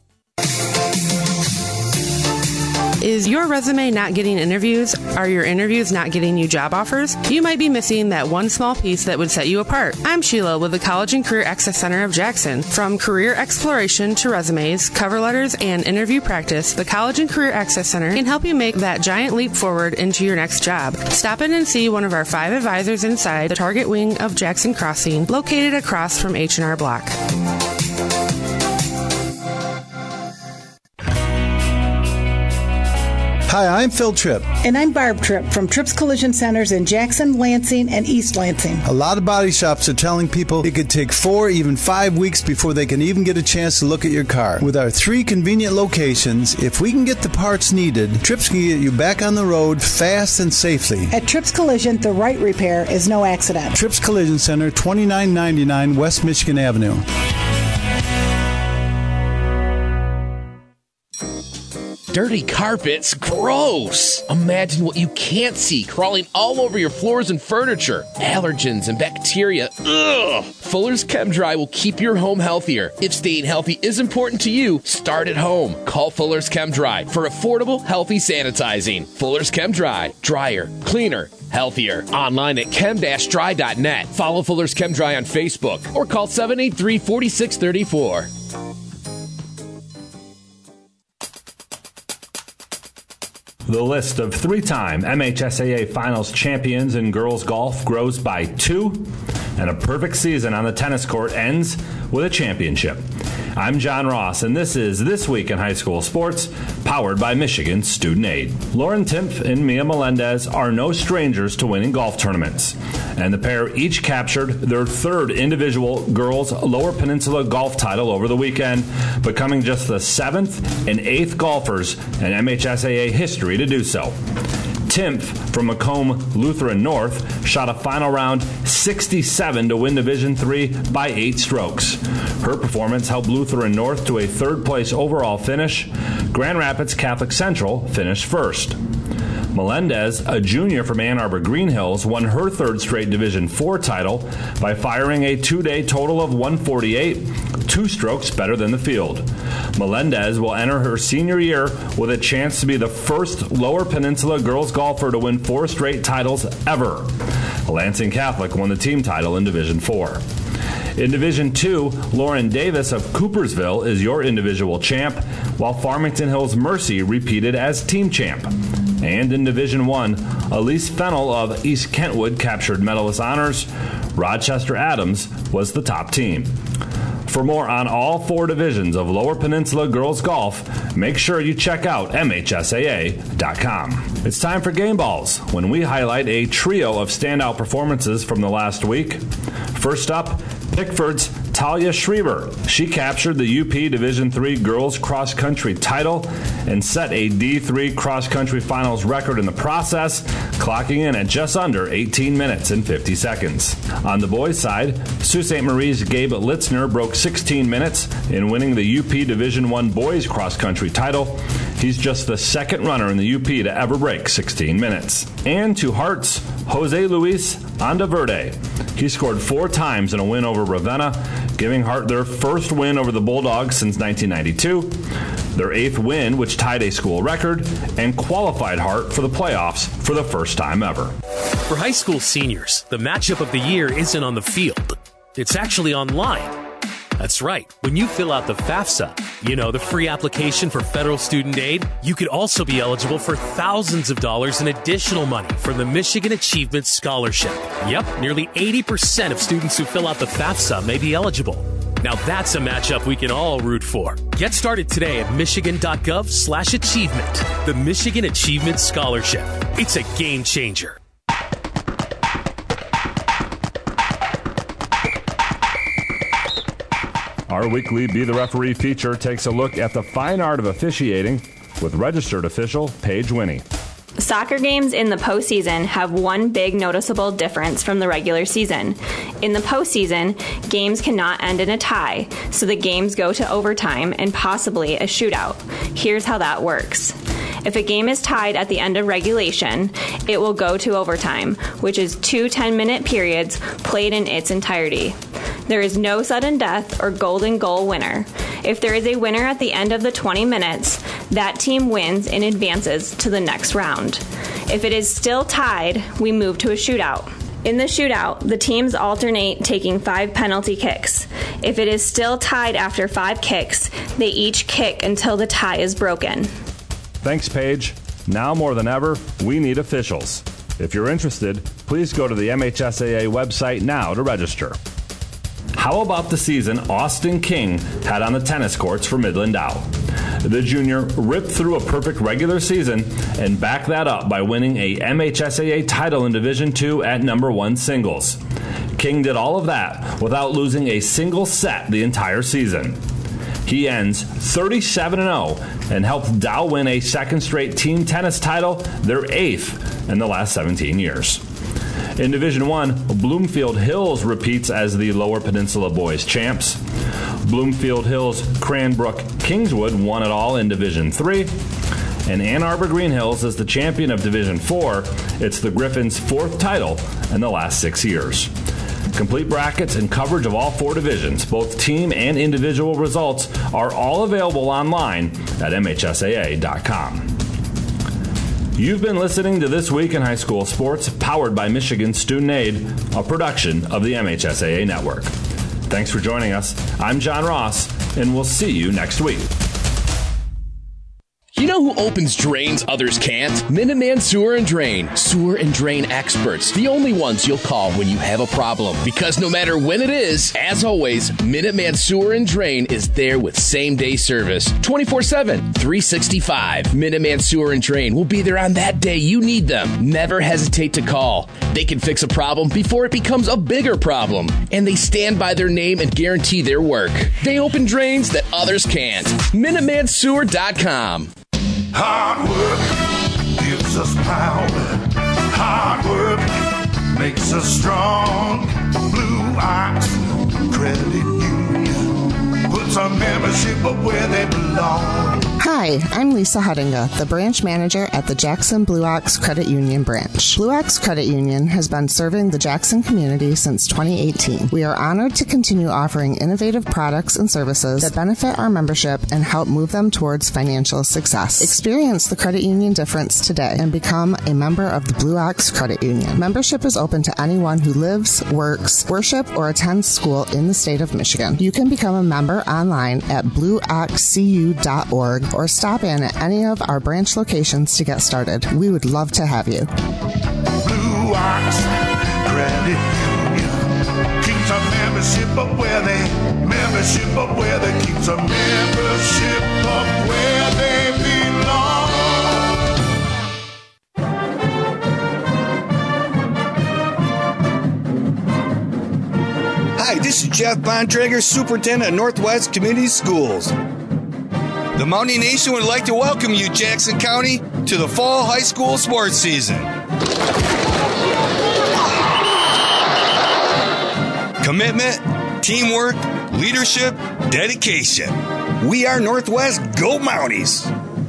Is your resume not getting interviews? Are your interviews not getting you job offers? You might be missing that one small piece that would set you apart. I'm Sheila with the College and Career Access Center of Jackson. From career exploration to resumes, cover letters, and interview practice, the College and Career Access Center can help you make that giant leap forward into your next job. Stop in and see one of our 5 advisors inside the Target Wing of Jackson Crossing, located across from H&R Block. Hi, I'm Phil Tripp. And I'm Barb Tripp from Tripp's Collision Centers in Jackson, Lansing, and East Lansing. A lot of body shops are telling people it could take 4, even 5 weeks before they can even get a chance to look at your car. With our 3 convenient locations, if we can get the parts needed, Tripp's can get you back on the road fast and safely. At Tripp's Collision, the right repair is no accident. Tripp's Collision Center, 2999 West Michigan Avenue. Dirty carpets, gross! Imagine what you can't see crawling all over your floors and furniture. Allergens and bacteria, ugh! Fuller's Chem Dry will keep your home healthier. If staying healthy is important to you, start at home. Call Fuller's Chem Dry for affordable, healthy sanitizing. Fuller's Chem Dry, drier, cleaner, healthier. Online at chem-dry.net. Follow Fuller's Chem Dry on Facebook or call 783-4634. The list of 3-time MHSAA Finals champions in girls golf grows by 2, and a perfect season on the tennis court ends with a championship. I'm John Ross, and this is This Week in High School Sports, powered by Michigan Student Aid. Lauren Timpf and Mia Melendez are no strangers to winning golf tournaments, and the pair each captured their 3rd individual girls' Lower Peninsula golf title over the weekend, becoming just the 7th and 8th golfers in MHSAA history to do so. Timpf from Macomb Lutheran North shot a final round 67 to win Division III by 8 strokes. Her performance helped Lutheran North to a third-place overall finish. Grand Rapids Catholic Central finished first. Melendez, a junior from Ann Arbor Green Hills, won her third straight Division IV title by firing a two-day total of 148, 2 strokes better than the field. Melendez will enter her senior year with a chance to be the first Lower Peninsula girls golfer to win 4 straight titles ever. Lansing Catholic won the team title in Division IV. In Division II, Lauren Davis of Coopersville is your individual champ, while Farmington Hills Mercy repeated as team champ. And in Division I, Elise Fennell of East Kentwood captured medalist honors. Rochester Adams was the top team. For more on all 4 divisions of Lower Peninsula girls golf, make sure you check out MHSAA.com. It's time for Game Balls, when we highlight a trio of standout performances from the last week. First up, Pickford's Talia Schreiber. She captured the UP Division III girls cross country title and set a D3 cross country finals record in the process, clocking in at just under 18 minutes and 50 seconds. On the boys' side, Sault Ste. Marie's Gabe Litzner broke 16 minutes in winning the UP Division I boys cross country title. He's just the second runner in the UP to ever break 16 minutes. And to Hart's Jose Luis Andaverde. He scored 4 times in a win over Ravenna, giving Hart their first win over the Bulldogs since 1992, their 8th win, which tied a school record, and qualified Hart for the playoffs for the first time ever. For high school seniors, the matchup of the year isn't on the field. It's actually online. That's right. When you fill out the FAFSA, the free application for federal student aid, you could also be eligible for thousands of dollars in additional money from the Michigan Achievement Scholarship. Yep, nearly 80% of students who fill out the FAFSA may be eligible. Now that's a matchup we can all root for. Get started today at michigan.gov/achievement. The Michigan Achievement Scholarship. It's a game changer. Our weekly Be the Referee feature takes a look at the fine art of officiating with registered official Paige Winnie. Soccer games in the postseason have one big noticeable difference from the regular season. In the postseason, games cannot end in a tie, so the games go to overtime and possibly a shootout. Here's how that works. If a game is tied at the end of regulation, it will go to overtime, which is 2 10-minute periods played in its entirety. There is no sudden death or golden goal winner. If there is a winner at the end of the 20 minutes, that team wins and advances to the next round. If it is still tied, we move to a shootout. In the shootout, the teams alternate taking 5 penalty kicks. If it is still tied after 5 kicks, they each kick until the tie is broken. Thanks, Paige. Now more than ever, we need officials. If you're interested, please go to the MHSAA website now to register. How about the season Austin King had on the tennis courts for Midland Dow? The junior ripped through a perfect regular season and backed that up by winning a MHSAA title in Division II at #1 singles. King did all of that without losing a single set the entire season. He ends 37-0 and helped Dow win a second straight team tennis title, their 8th in the last 17 years. In Division I, Bloomfield Hills repeats as the Lower Peninsula boys champs. Bloomfield Hills Cranbrook Kingswood won it all in Division III. And Ann Arbor Green Hills is the champion of Division IV. It's the Griffins' 4th title in the last 6 years. Complete brackets and coverage of all 4 divisions, both team and individual results, are all available online at MHSAA.com. You've been listening to This Week in High School Sports, powered by Michigan Student Aid, a production of the MHSAA Network. Thanks for joining us. I'm John Ross, and we'll see you next week. You know who opens drains others can't? Minuteman Sewer and Drain. Sewer and drain experts. The only ones you'll call when you have a problem. Because no matter when it is, as always, Minuteman Sewer and Drain is there with same-day service. 24/7, 365. Minuteman Sewer and Drain will be there on that day you need them. Never hesitate to call. They can fix a problem before it becomes a bigger problem. And they stand by their name and guarantee their work. They open drains that others can't. MinutemanSewer.com. Hard work gives us proud. Hard work makes us strong. Blue Ox Credit Union puts our membership up where they belong. Hi, I'm Lisa Huttinga, the branch manager at the Jackson Blue Ox Credit Union branch. Blue Ox Credit Union has been serving the Jackson community since 2018. We are honored to continue offering innovative products and services that benefit our membership and help move them towards financial success. Experience the credit union difference today and become a member of the Blue Ox Credit Union. Membership is open to anyone who lives, works, worship, or attends school in the state of Michigan. You can become a member online at blueoxcu.org or stop in at any of our branch locations to get started. We would love to have you. Blue Ox Credit Union keeps our membership up where they keeps our membership up where they belong. Hi, this is Jeff Bontrager, Superintendent of Northwest Community Schools. The Mountie Nation would like to welcome you, Jackson County, to the fall high school sports season. Commitment, teamwork, leadership, dedication. We are Northwest Go Mounties.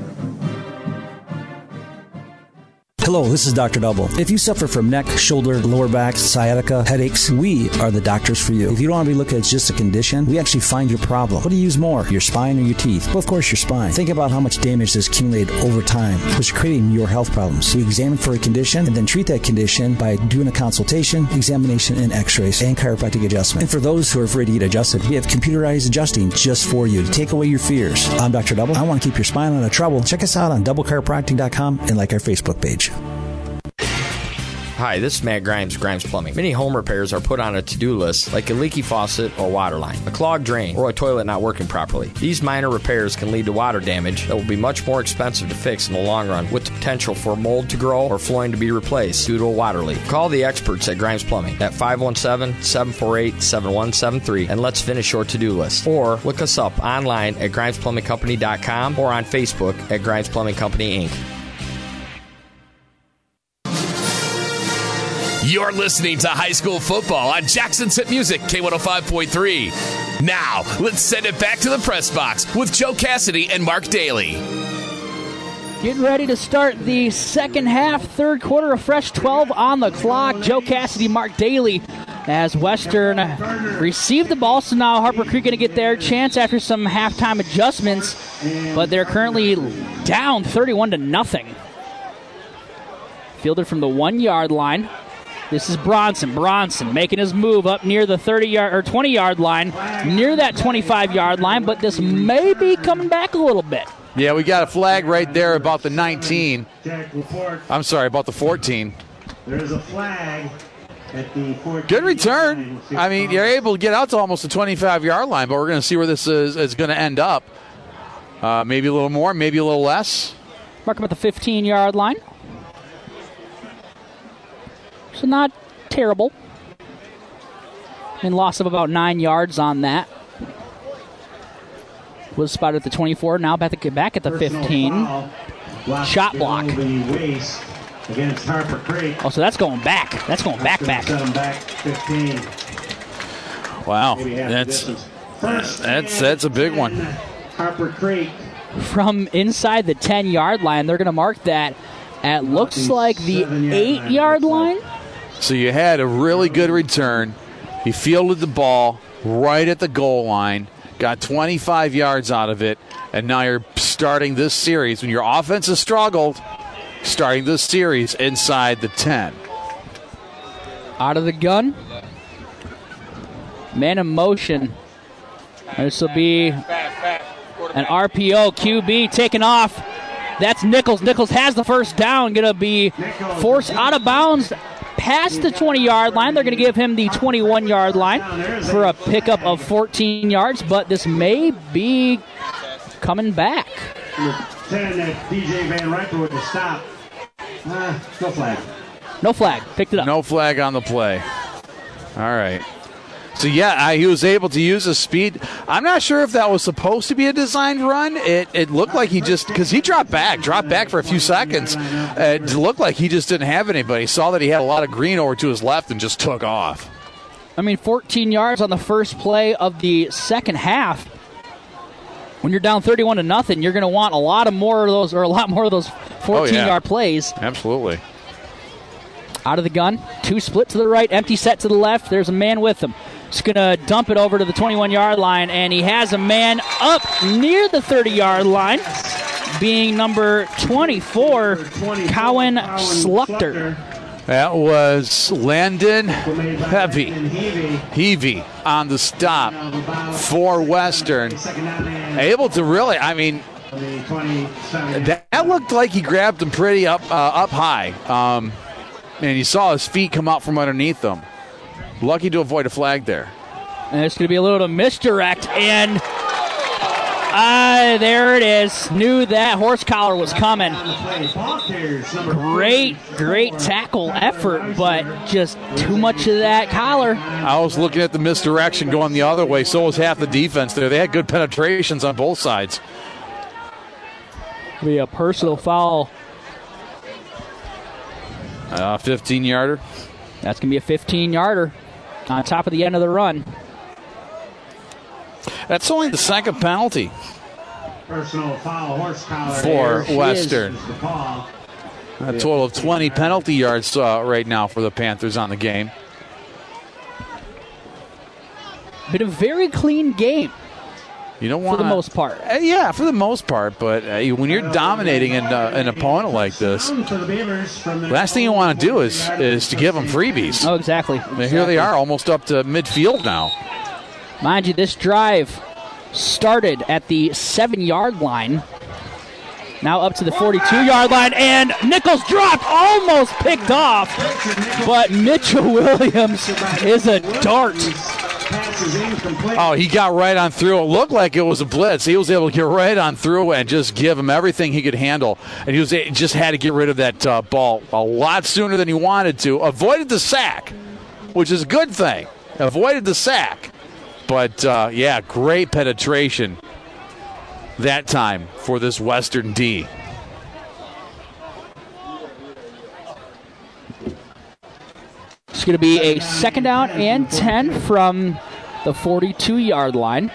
Hello, this is Dr. Double. If you suffer from neck, shoulder, lower back, sciatica, headaches, we are the doctors for you. If you don't want to be looked at as just a condition, we actually find your problem. What do you use more, your spine or your teeth? Well, of course, your spine. Think about how much damage has accumulated over time, which is creating your health problems. We examine for a condition and then treat that condition by doing a consultation, examination, and x-rays, and chiropractic adjustment. And for those who are afraid to get adjusted, we have computerized adjusting just for you to take away your fears. I'm Dr. Double. I want to keep your spine out of trouble. Check us out on doublechiropractic.com and like our Facebook page. Hi, this is Matt Grimes, Grimes Plumbing. Many home repairs are put on a to-do list, like a leaky faucet or water line, a clogged drain, or a toilet not working properly. These minor repairs can lead to water damage that will be much more expensive to fix in the long run, with the potential for mold to grow or flooring to be replaced due to a water leak. Call the experts at Grimes Plumbing at 517-748-7173 and let's finish your to-do list. Or look us up online at GrimesPlumbingCompany.com or on Facebook at Grimes Plumbing Company, Inc. You're listening to high school football on Jackson's Hit Music, K105.3. Now, let's send it back to the press box with Joe Cassidy and Mark Daly. Getting ready to start the second half, third quarter, a fresh 12 on the clock. Joe Cassidy, Mark Daly, as Western received the ball. So now Harper Creek going to get their chance after some halftime adjustments, but they're currently down 31-0. Fielded from the 1-yard line. This is Bronson. Bronson making his move up near the 30-yard or 20-yard line, near that 25-yard line, but this may be coming back a little bit. Yeah, we got a flag right there about the 19. I'm sorry, about the 14. There is a flag at the 14. Good return. I mean, you're able to get out to almost the 25-yard line, but we're going to see where this is going to end up. Maybe a little more, maybe a little less. Mark him at the 15-yard line. So not terrible. And loss of about 9 yards on that. Was spotted at the 24, now back at the 15. Shot block. Against Harper Creek. Oh, so that's going back. That's going back. Back 15. Wow, that's a big one. Harper Creek. From inside the 10-yard line, they're going to mark that at looks like the 8-yard line. So you had a really good return. You fielded the ball right at the goal line, got 25 yards out of it, and now you're starting this series. When your offense has struggled, starting this series inside the 10. Out of the gun. Man in motion. This will be an RPO. QB taking off. That's Nichols. Nichols has the first down. Going to be forced out of bounds past the 20-yard line. They're going to give him the 21-yard line for a pickup of 14 yards, but this may be coming back. 10 at DJ Van Riper with the stop. No flag. No flag. Picked it up. No flag on the play. All right. So, yeah, he was able to use his speed. I'm not sure if that was supposed to be a designed run. It looked like he just – because he dropped back for a few seconds. It looked like he just didn't have anybody. He saw that he had a lot of green over to his left and just took off. 14 yards on the first play of the second half. When you're down 31-0, you're going to want a lot more of those 14-yard plays. Absolutely. Out of the gun, 2 split to the right, empty set to the left. There's a man with him. He's going to dump it over to the 21-yard line, and he has a man up near the 30-yard line, being number 24, Cowan Sluchter. That was Landon Heavy on the stop for Western. Able to really, that looked like he grabbed him pretty up high. And you saw his feet come out from underneath him. Lucky to avoid a flag there. And it's going to be a little misdirect, and there it is. Knew that horse collar was coming. Great tackle effort, but just too much of that collar. I was looking at the misdirection going the other way. So was half the defense there. They had good penetrations on both sides. Be a personal foul. 15-yarder. That's going to be a 15-yarder on top of the end of the run. That's only the second penalty. Personal foul, horse collar for Western. A total of 20 penalty yards right now for the Panthers on the game. Been a very clean game. You don't want for the most part. Yeah, for the most part. But when you're dominating an opponent like this, last thing you want to do is to give them freebies. Oh, exactly. Here they are, almost up to midfield now. Mind you, this drive started at the 7-yard line. Now up to the 42-yard line, and Nichols dropped, almost picked off. But Mitchell Williams is a dart. Oh, he got right on through. It looked like it was a blitz. He was able to get right on through and just give him everything he could handle. And he just had to get rid of that ball a lot sooner than he wanted to. Avoided the sack, which is a good thing. Avoided the sack. But, great penetration that time for this Western D. It's going to be a 2nd down and 10 from the 42-yard line.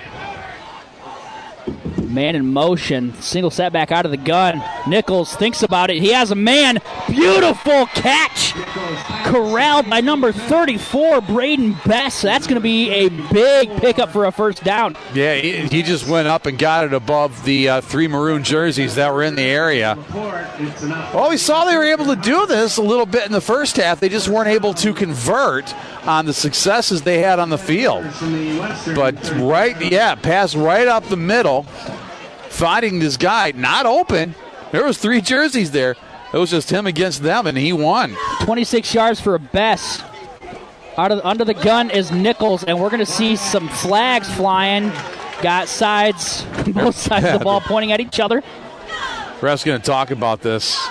Man in motion. Single setback out of the gun. Nichols thinks about it. He has a man. Beautiful catch. Corralled by number 34, Braden Best. That's going to be a big pickup for a first down. Yeah, he just went up and got it above the 3 maroon jerseys that were in the area. Well, we saw they were able to do this a little bit in the first half. They just weren't able to convert on the successes they had on the field. But pass right up the middle, finding this guy not open. There was 3 jerseys there. It was just him against them, and he won. 26 yards for a Best. Under the gun is Nichols, and we're going to see some flags flying. Got sides, both sides of the ball pointing at each other. Ref's going to talk about this.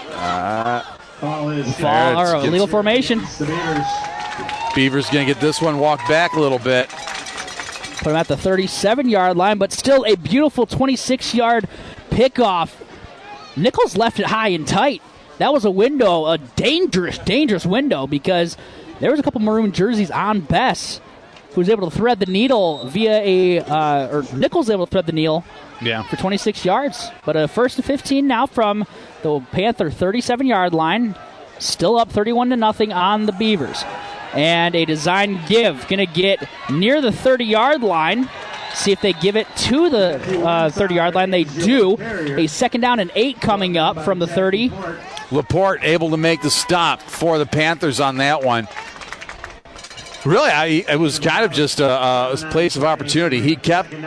Illegal formation. Beavers going to get this one walked back a little bit. Put him at the 37-yard line, but still a beautiful 26-yard pickoff. Nichols left it high and tight. That was a window, a dangerous window, because there was a couple maroon jerseys on Bess, who was able to thread the needle Nichols able to thread the needle for 26 yards. But a 1st and 15 now from the Panther 37-yard line. Still up 31-0 on the Beavers. And a design give. Going to get near the 30-yard line. See if they give it to the 30-yard line. They do. A 2nd down and 8 coming up from the 30. Laporte able to make the stop for the Panthers on that one. Really, it was kind of just a place of opportunity. He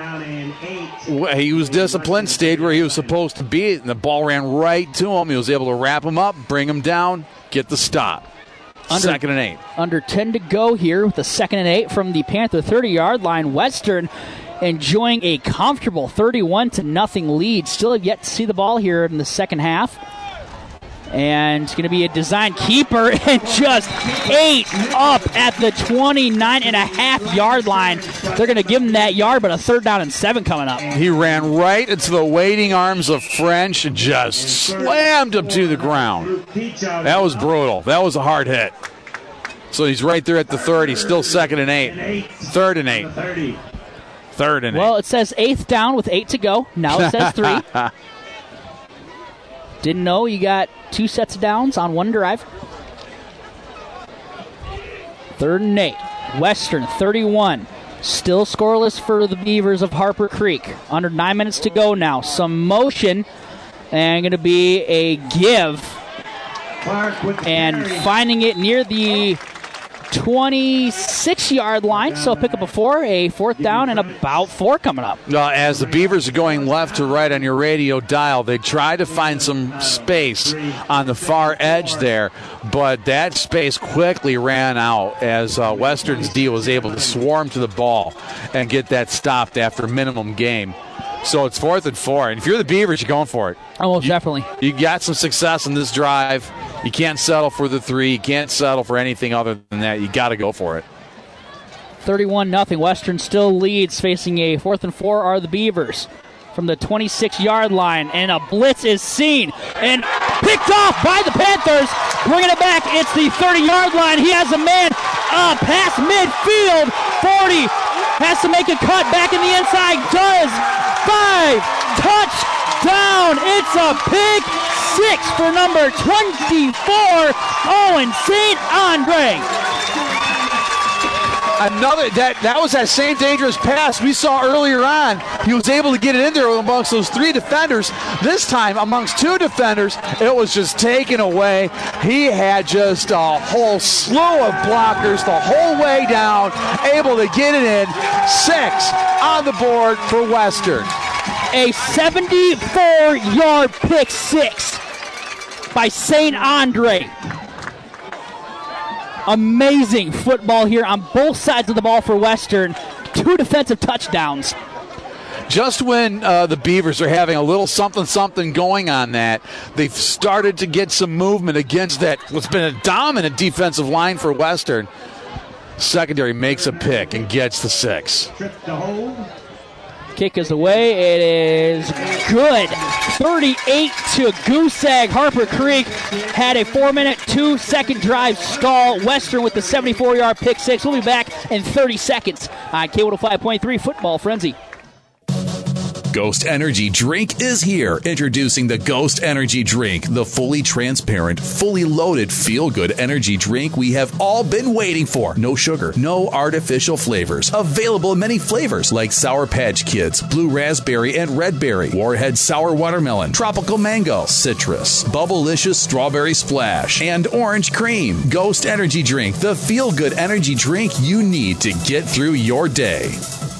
was disciplined, stayed where he was supposed to be, and the ball ran right to him. He was able to wrap him up, bring him down, get the stop. 2nd and 8. Under 10 to go here with the 2nd and 8 from the Panther 30-yard line. Western enjoying a comfortable 31-0 lead. Still have yet to see the ball here in the second half. And it's going to be a design keeper and just ate up at the 29.5-yard line. They're going to give him that yard, but a 3rd down and 7 coming up. He ran right into the waiting arms of French and just slammed him to the ground. That was brutal. That was a hard hit. So he's right there at the 30, still 2nd and 8. 3rd and 8. 3rd and 8. Well, it says 8th down with 8 to go. Now it says 3. Didn't know you got 2 sets of downs on one drive. 3rd and 8. Western 31. Still scoreless for the Beavers of Harper Creek. Under 9 minutes to go now. Some motion and going to be a give. And finding it near the 26-yard line, so pick up a 4, a 4th down, and about 4 coming up. As the Beavers are going left to right on your radio dial, they try to find some space on the far edge there, but that space quickly ran out as Western's D was able to swarm to the ball and get that stopped after minimum game. So it's 4th and 4, and if you're the Beavers, you're going for it. Oh, definitely. You got some success in this drive. You can't settle for the 3. You can't settle for anything other than that. You got to go for it. 31-0. Western still leads. Facing a 4th and 4 are the Beavers from the 26-yard line, and a blitz is seen and picked off by the Panthers. Bringing it back. It's the 30-yard line. He has a man past midfield. 40 has to make a cut back in the inside. Does. 5 touchdown. It's a pick 6 for number 24, Owen St. Andre. Another that was that same dangerous pass we saw earlier on. He was able to get it in there amongst those 3 defenders. This time, amongst 2 defenders, it was just taken away. He had just a whole slew of blockers the whole way down, able to get it in. 6 on the board for Western. A 74-yard pick 6 by St. Andre. Amazing football here on both sides of the ball for Western. 2 defensive touchdowns. Just when the Beavers are having a little something going on that, they've started to get some movement against that what's been a dominant defensive line for Western. Secondary makes a pick and gets the 6. Kick is away. It is good. 38 to Goose Egg. Harper Creek had a 4-minute, 2-second drive stall. Western with the 74-yard pick 6. We'll be back in 30 seconds on K105.3 Football Frenzy. Ghost Energy Drink is here. Introducing the Ghost Energy Drink, the fully transparent, fully loaded, feel-good energy drink we have all been waiting for. No sugar, no artificial flavors. Available in many flavors like Sour Patch Kids, Blue Raspberry and Red Berry, Warhead Sour Watermelon, Tropical Mango, Citrus, Bubblicious Strawberry Splash, and Orange Cream. Ghost Energy Drink, the feel-good energy drink you need to get through your day.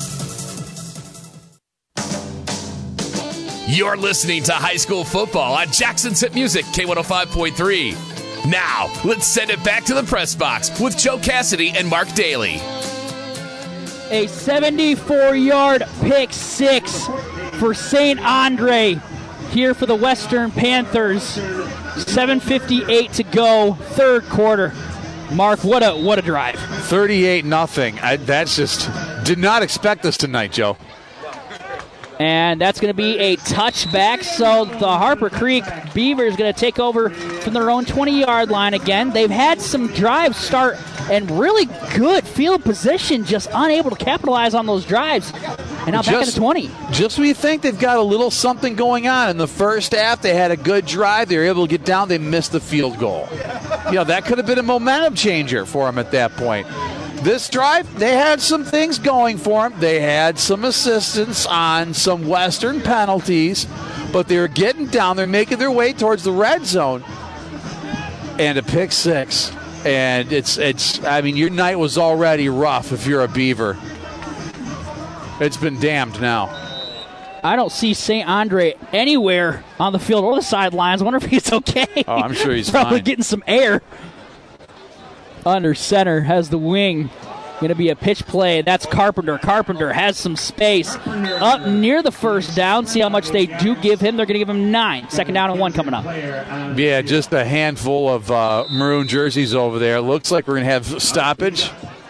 You're listening to high school football on Jackson's Hit Music, K105.3. Now, let's send it back to the press box with Joe Cassidy and Mark Daly. A 74-yard pick 6 for St. Andre here for the Western Panthers. 7:58 to go, 3rd quarter. Mark, what a drive. 38-0. That's just did not expect this tonight, Joe. And that's going to be a touchback. So the Harper Creek Beavers going to take over from their own 20-yard line again. They've had some drives start and really good field position, just unable to capitalize on those drives. And now back at the 20. Just when you think they've got a little something going on. In the first half, they had a good drive. They were able to get down. They missed the field goal. That could have been a momentum changer for them at that point. This drive, they had some things going for them. They had some assistance on some Western penalties, but they were getting down. They're making their way towards the red zone. And a pick 6. And your night was already rough if you're a Beaver. It's been damned now. I don't see St. Andre anywhere on the field or the sidelines. I wonder if he's okay. Oh, I'm sure he's probably fine. Getting some air. Under center has the wing. Going to be a pitch play. That's Carpenter. Carpenter has some space up near the first down. See how much they do give him. They're going to give him 9. Second down and 1 coming up. Yeah, just a handful of maroon jerseys over there. Looks like we're going to have stoppage.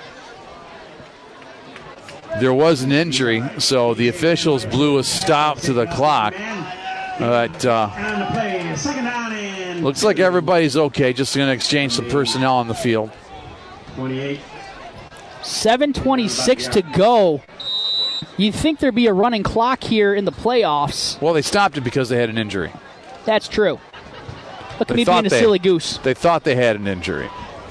There was an injury, so the officials blew a stop to the clock. But looks like everybody's okay. Just going to exchange some personnel on the field. 7:26 to go. You'd think there'd be a running clock here in the playoffs. Well, they stopped it because they had an injury. That's true. Look at me being a silly goose. They thought they had an injury.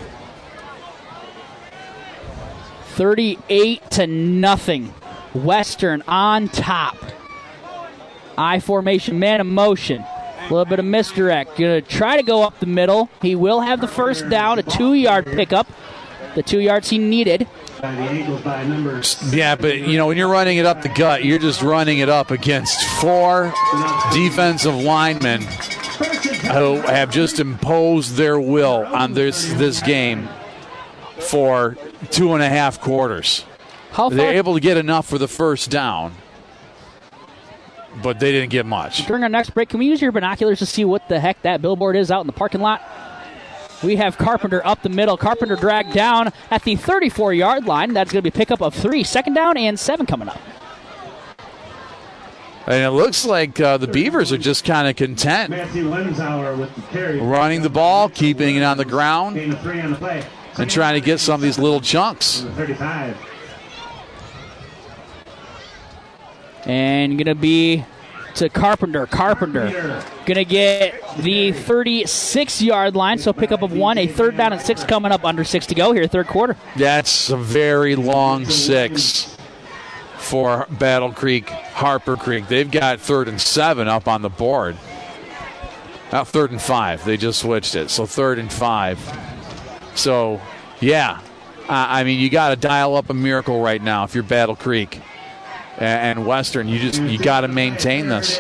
38-0. Western on top. I formation, man in motion. A little bit of misdirect. Going to try to go up the middle. He will have the first down, a 2-yard pickup. The 2 yards he needed. Yeah, but, when you're running it up the gut, you're just running it up against 4 defensive linemen who have just imposed their will on this game for 2.5 quarters. They're able to get enough for the first down, but they didn't get much. During our next break, can we use your binoculars to see what the heck that billboard is out in the parking lot? We have Carpenter up the middle. Carpenter dragged down at the 34-yard line. That's going to be a pickup of 3. Second down and 7 coming up. And it looks like the Beavers are just kind of content running the ball, keeping it on the ground, and trying to get some of these little chunks. And going to be to Carpenter. Carpenter going to get the 36-yard line, so pickup of 1. A 3rd down and 6 coming up, under 6 to go here, third quarter. That's a very long 6 for Battle Creek, Harper Creek. They've got 3rd and 7 up on the board. Now 3rd and 5. They just switched it, so 3rd and 5. So, yeah. You got to dial up a miracle right now if you're Battle Creek. And Western, you got to maintain this.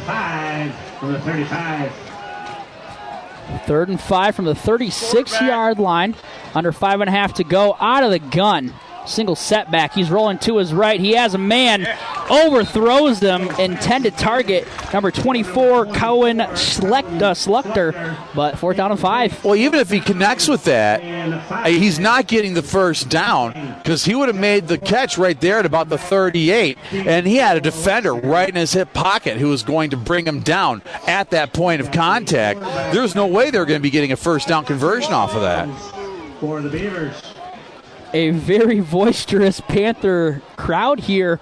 3rd and 5 from the 36-yard line. Under 5.5 to go. Out of the gun. Single setback. He's rolling to his right. He has a man. Overthrows them. Intended target. Number 24, Cohen Schlechter. But 4th down and 5. Well, even if he connects with that, he's not getting the first down because he would have made the catch right there at about the 38. And he had a defender right in his hip pocket who was going to bring him down at that point of contact. There's no way they're going to be getting a first down conversion off of that. For the Beavers. A very boisterous Panther crowd here.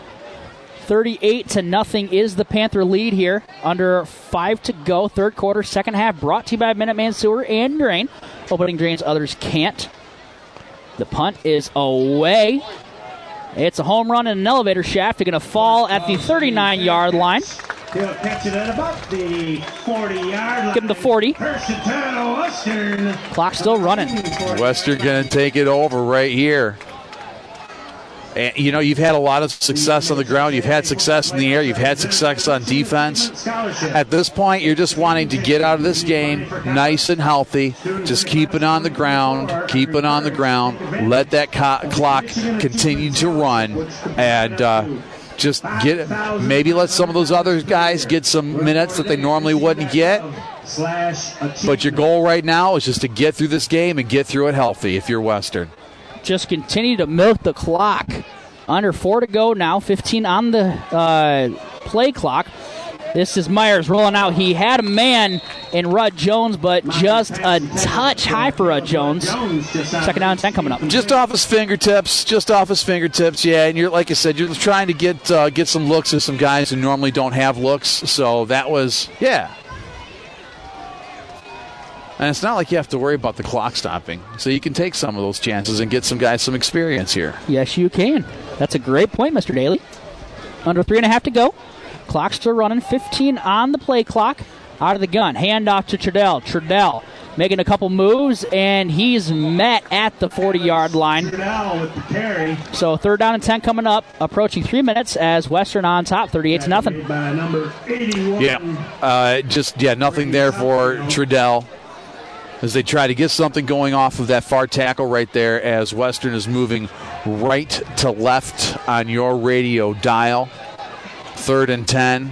38-0 is the Panther lead here. Under 5 to go. Third quarter, second half. Brought to you by Minuteman Sewer and Drain. Opening drains others can't. The punt is away. It's a home run and an elevator shaft. They're going to fall at the 39-yard line. He'll catch it at about the 40-yard line. Give him the 40. Western. Clock still running. Western going to take it over right here. And, you've had a lot of success on the ground. You've had success in the air. You've had success on defense. At this point, you're just wanting to get out of this game nice and healthy. Just keep it on the ground. Keep it on the ground. Let that clock continue to run. And just maybe let some of those other guys get some minutes that they normally wouldn't get. But your goal right now is just to get through this game and get through it healthy if you're Western. Just continue to milk the clock. Under 4 to go now. 15 on the play clock. This is Myers rolling out. He had a man in Rudd Jones, but just a touch high for Rudd Jones. Second down and 10 coming up. Just off his fingertips. Yeah, and you're, like I said, you're trying to get some looks at some guys who normally don't have looks. So that was, yeah. And it's not like you have to worry about the clock stopping. So you can take some of those chances and get some guys some experience here. Yes, you can. That's a great point, Mr. Daly. Under 3.5 to go. Clock still running. 15 on the play clock. Out of the gun. Handoff to Trudell. Trudell making a couple moves, and he's met at the 40-yard line. Trudell with the carry. So 3rd down and 10 coming up. Approaching 3 minutes as Western on top. 38-0. By number 81. Yeah. Nothing there for Trudell. As they try to get something going off of that far tackle right there as Western is moving right to left on your radio dial. 3rd and 10.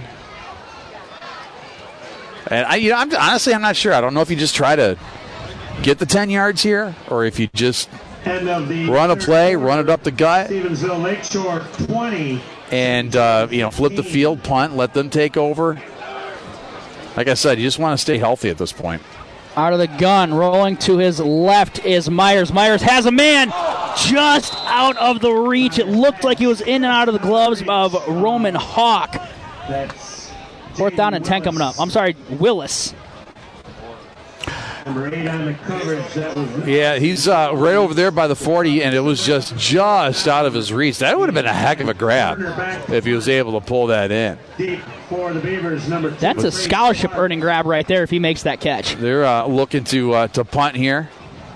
And I'm not sure. I don't know if you just try to get the 10 yards here, or if you just run a play, run it up the gut, Stevensville Lakeshore 20, and flip the field, punt, let them take over. Like I said, you just want to stay healthy at this point. Out of the gun, rolling to his left is Myers. Myers has a man just out of the reach. It looked like he was in and out of the gloves of Roman Hawk. That's 4th down and 10 coming up. I'm sorry, Willis. Number 8 on the coverage. That was Yeah, he's right over there by the 40, and it was just out of his reach. That would have been a heck of a grab if he was able to pull that in. deep for the Beavers. Number 2. That's a scholarship earning grab right there if he makes that catch. They're looking to punt here.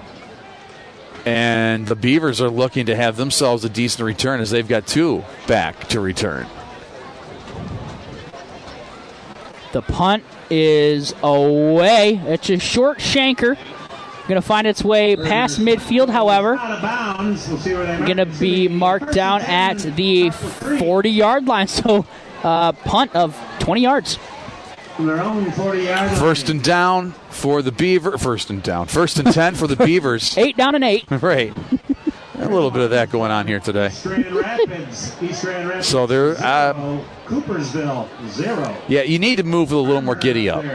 And the Beavers are looking to have themselves a decent return as they've got 2 back to return. The punt is away. It's a short shanker. Going to find its way past midfield, however. Going to be marked down at the 40-yard line. So punt of 20 yards. Their own 40-yard line. First and 10 for the Beavers. 8 down and 8. Right. A little bit of that going on here today. East Grand Rapids. So they're 0. Coopersville 0. Yeah, you need to move with a little more giddy up.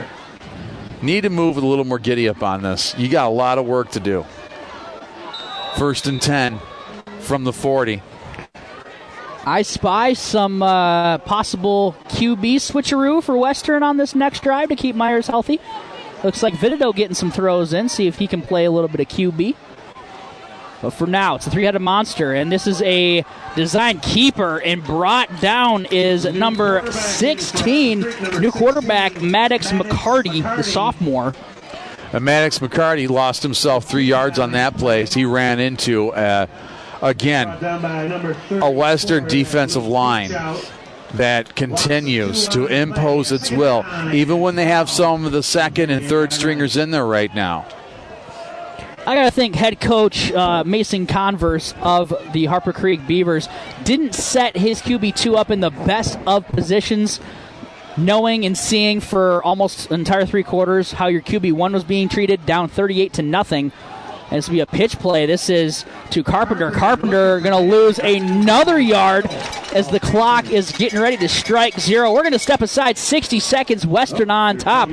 On this. You got a lot of work to do. 1st and 10 from the 40. I spy some possible QB switcheroo for Western on this next drive to keep Myers healthy. Looks like Vitado getting some throws in, see if he can play a little bit of QB. But for now, it's a 3-headed monster, and this is a design keeper, and brought down is number 16, new quarterback Maddox McCarty, the sophomore. And Maddox McCarty lost himself 3 yards on that play. He ran into, again, a Western defensive line that continues to impose its will, even when they have some of the 2nd and 3rd stringers in there right now. I got to think head coach Mason Converse of the Harper Creek Beavers didn't set his QB2 up in the best of positions, knowing and seeing for almost an entire 3 quarters how your QB1 was being treated, down 38-0. And this will be a pitch play. This is to Carpenter. Carpenter going to lose another yard as the clock is getting ready to strike 0. We're going to step aside 60 seconds. Western on top,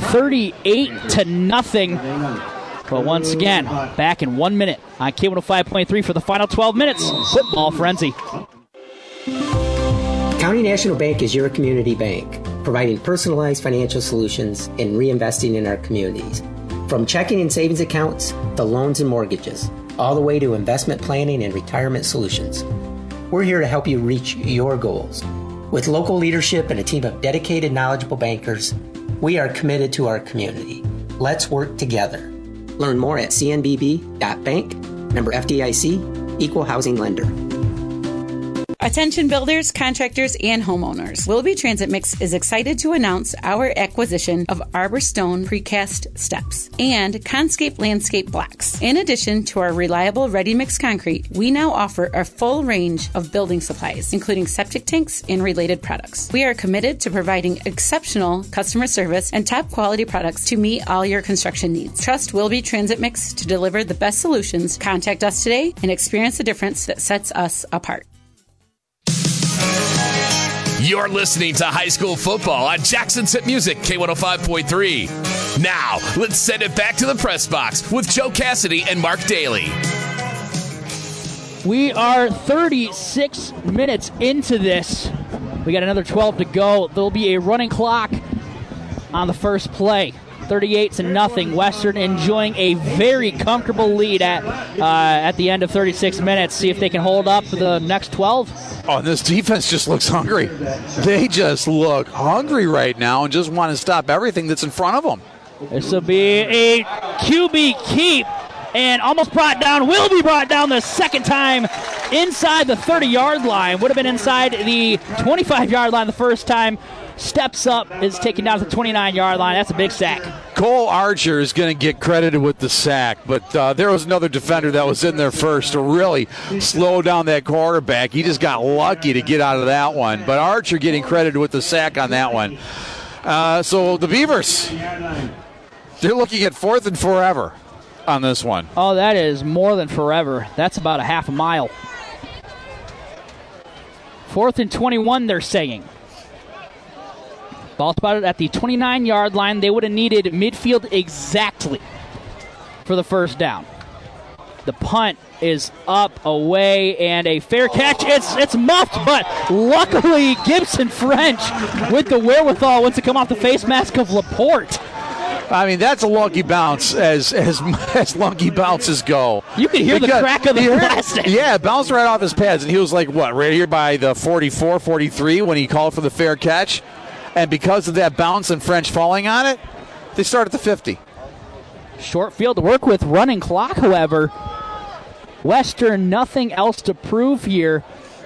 38-0. But once again, back in 1 minute on K105.3 for the final 12 minutes. Football frenzy. County National Bank is your community bank, providing personalized financial solutions and reinvesting in our communities. From checking and savings accounts to loans and mortgages, all the way to investment planning and retirement solutions. We're here to help you reach your goals. With local leadership and a team of dedicated, knowledgeable bankers, we are committed to our community. Let's work together. Learn more at cnbb.bank, member FDIC, equal housing lender. Attention builders, contractors, and homeowners. Willoughby Transit Mix is excited to announce our acquisition of Arbor Stone Precast Steps and Conscape Landscape Blocks. In addition to our reliable ready-mix concrete, we now offer a full range of building supplies, including septic tanks and related products. We are committed to providing exceptional customer service and top-quality products to meet all your construction needs. Trust Willoughby Transit Mix to deliver the best solutions. Contact us today and experience the difference that sets us apart. You're listening to high school football on Jackson's Hit Music, K105.3. Now, let's send it back to the press box with Joe Cassidy and Mark Daly. We are 36 minutes into this. We got another 12 to go. There'll be a running clock on the first play. 38-0. Western enjoying a very comfortable lead at the end of 36 minutes. See if they can hold up for the next 12. Oh, this defense just looks hungry. They just look hungry right now and just want to stop everything that's in front of them. This will be a QB keep and almost brought down. Will be brought down the second time inside the 30-yard line. Would have been inside the 25-yard line the first time. steps up, is taken down to the 29-yard line. That's a big sack. Cole Archer is going to get credited with the sack, but there was another defender that was in there first to really slow down that quarterback. He just got lucky to get out of that one, but Archer getting credited with the sack on that one. So the Beavers, they're looking at 4th and forever on this one. Oh, that is more than forever. That's about a half a mile. 4th and 21, they're saying. Ball spotted at the 29-yard line. They would have needed midfield exactly for the first down. The punt is up, away, and a fair catch. It's muffed, but luckily Gibson French with the wherewithal wants to come off the face mask of Laporte. I mean, that's a lucky bounce as lucky bounces go. You could hear the crack of the plastic. Yeah, it bounced right off his pads, and he was like, what, right here by the 44, 43 when he called for the fair catch? And because of that bounce and French falling on it, they start at the 50. Short field to work with, running clock, however. Western, nothing else to prove here.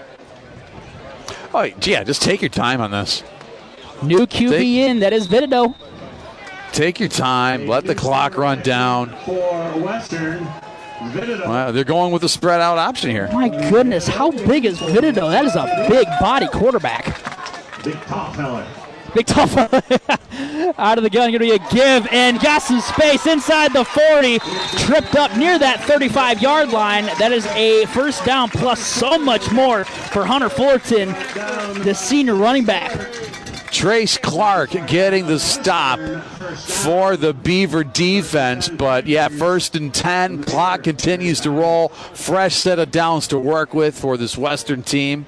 Oh, yeah, just take your time on this. New QB in, that is Vitado. Take your time, let the clock run down. For Western, Vitado. Well, they're going with the spread out option here. My goodness, how big is Vitado? That is a big body quarterback. Big top fella. Big tough out of the gun. Going to be a give and got some space inside the 40. Tripped up near that 35-yard line. That is a first down plus so much more for Hunter Fullerton, the senior running back. Trace Clark getting the stop for the Beaver defense. But, yeah, 1st and 10. Clock continues to roll. Fresh set of downs to work with for this Western team.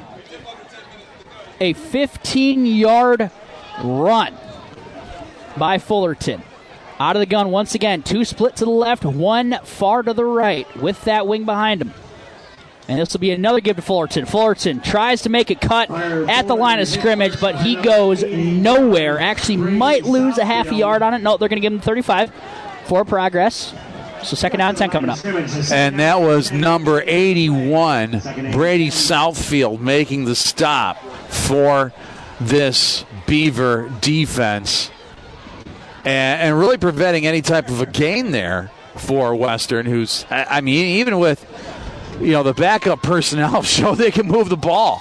A 15-yard run by Fullerton. Out of the gun once again. 2 split to the left, 1 far to the right with that wing behind him. And this will be another give to Fullerton. Fullerton tries to make a cut at the line of scrimmage, but he goes nowhere. Actually might lose a half a yard on it. No, they're going to give him 35 for progress. So 2nd down, 10 coming up. And that was number 81, Brady Southfield, making the stop for this Beaver defense. And really preventing any type of a gain there for Western, who's, I mean, even with, the backup personnel show they can move the ball.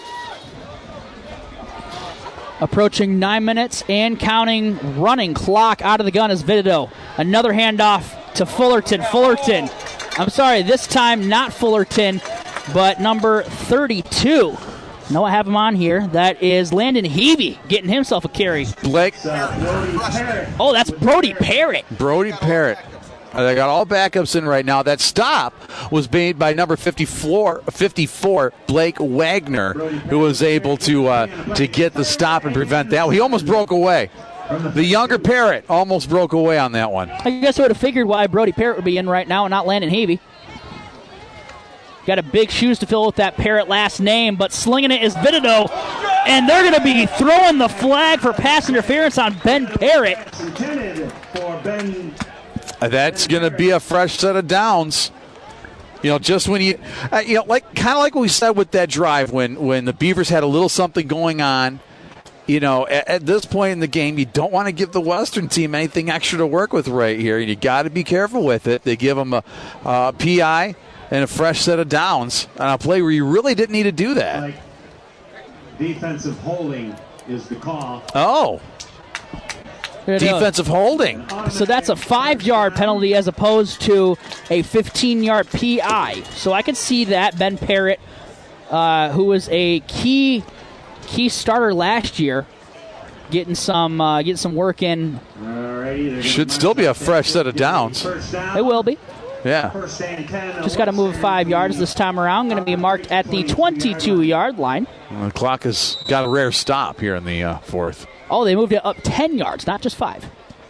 Approaching 9 minutes and counting, running clock. Out of the gun is Vitado. Another handoff to Fullerton. I'm sorry, this time not Fullerton, but number 32. No, I have him on here. That is Landon Heavey getting himself a carry. Blake. Oh, that's Brody Parrott. Brody Parrott. They got all backups in right now. That stop was made by number 54, Blake Wagner, who was able to get the stop and prevent that. He almost broke away. The younger Parrott almost broke away on that one. I guess I would have figured why Brody Parrott would be in right now and not Landon Heavey. Got a big shoes to fill with that Parrott last name, but slinging it is Vitado, and they're going to be throwing the flag for pass interference on Ben Parrott. That's going to be a fresh set of downs. Just when kind of like what we said with that drive when the Beavers had a little something going on. At this point in the game, you don't want to give the Western team anything extra to work with right here. You got to be careful with it. They give them a PI and a fresh set of downs on a play where you really didn't need to do that. Defensive holding is the call. Oh. Defensive holding. So that's a 5-yard penalty as opposed to a 15-yard PI. So I can see that. Ben Parrott, who was a key starter last year, getting some work in. Should still be a fresh set of downs. It will be. Yeah. Just got to move 5 yards this time around. Going to be marked at the 22-yard line. The clock has got a rare stop here in the fourth. Oh, they moved it up 10 yards, not just 5.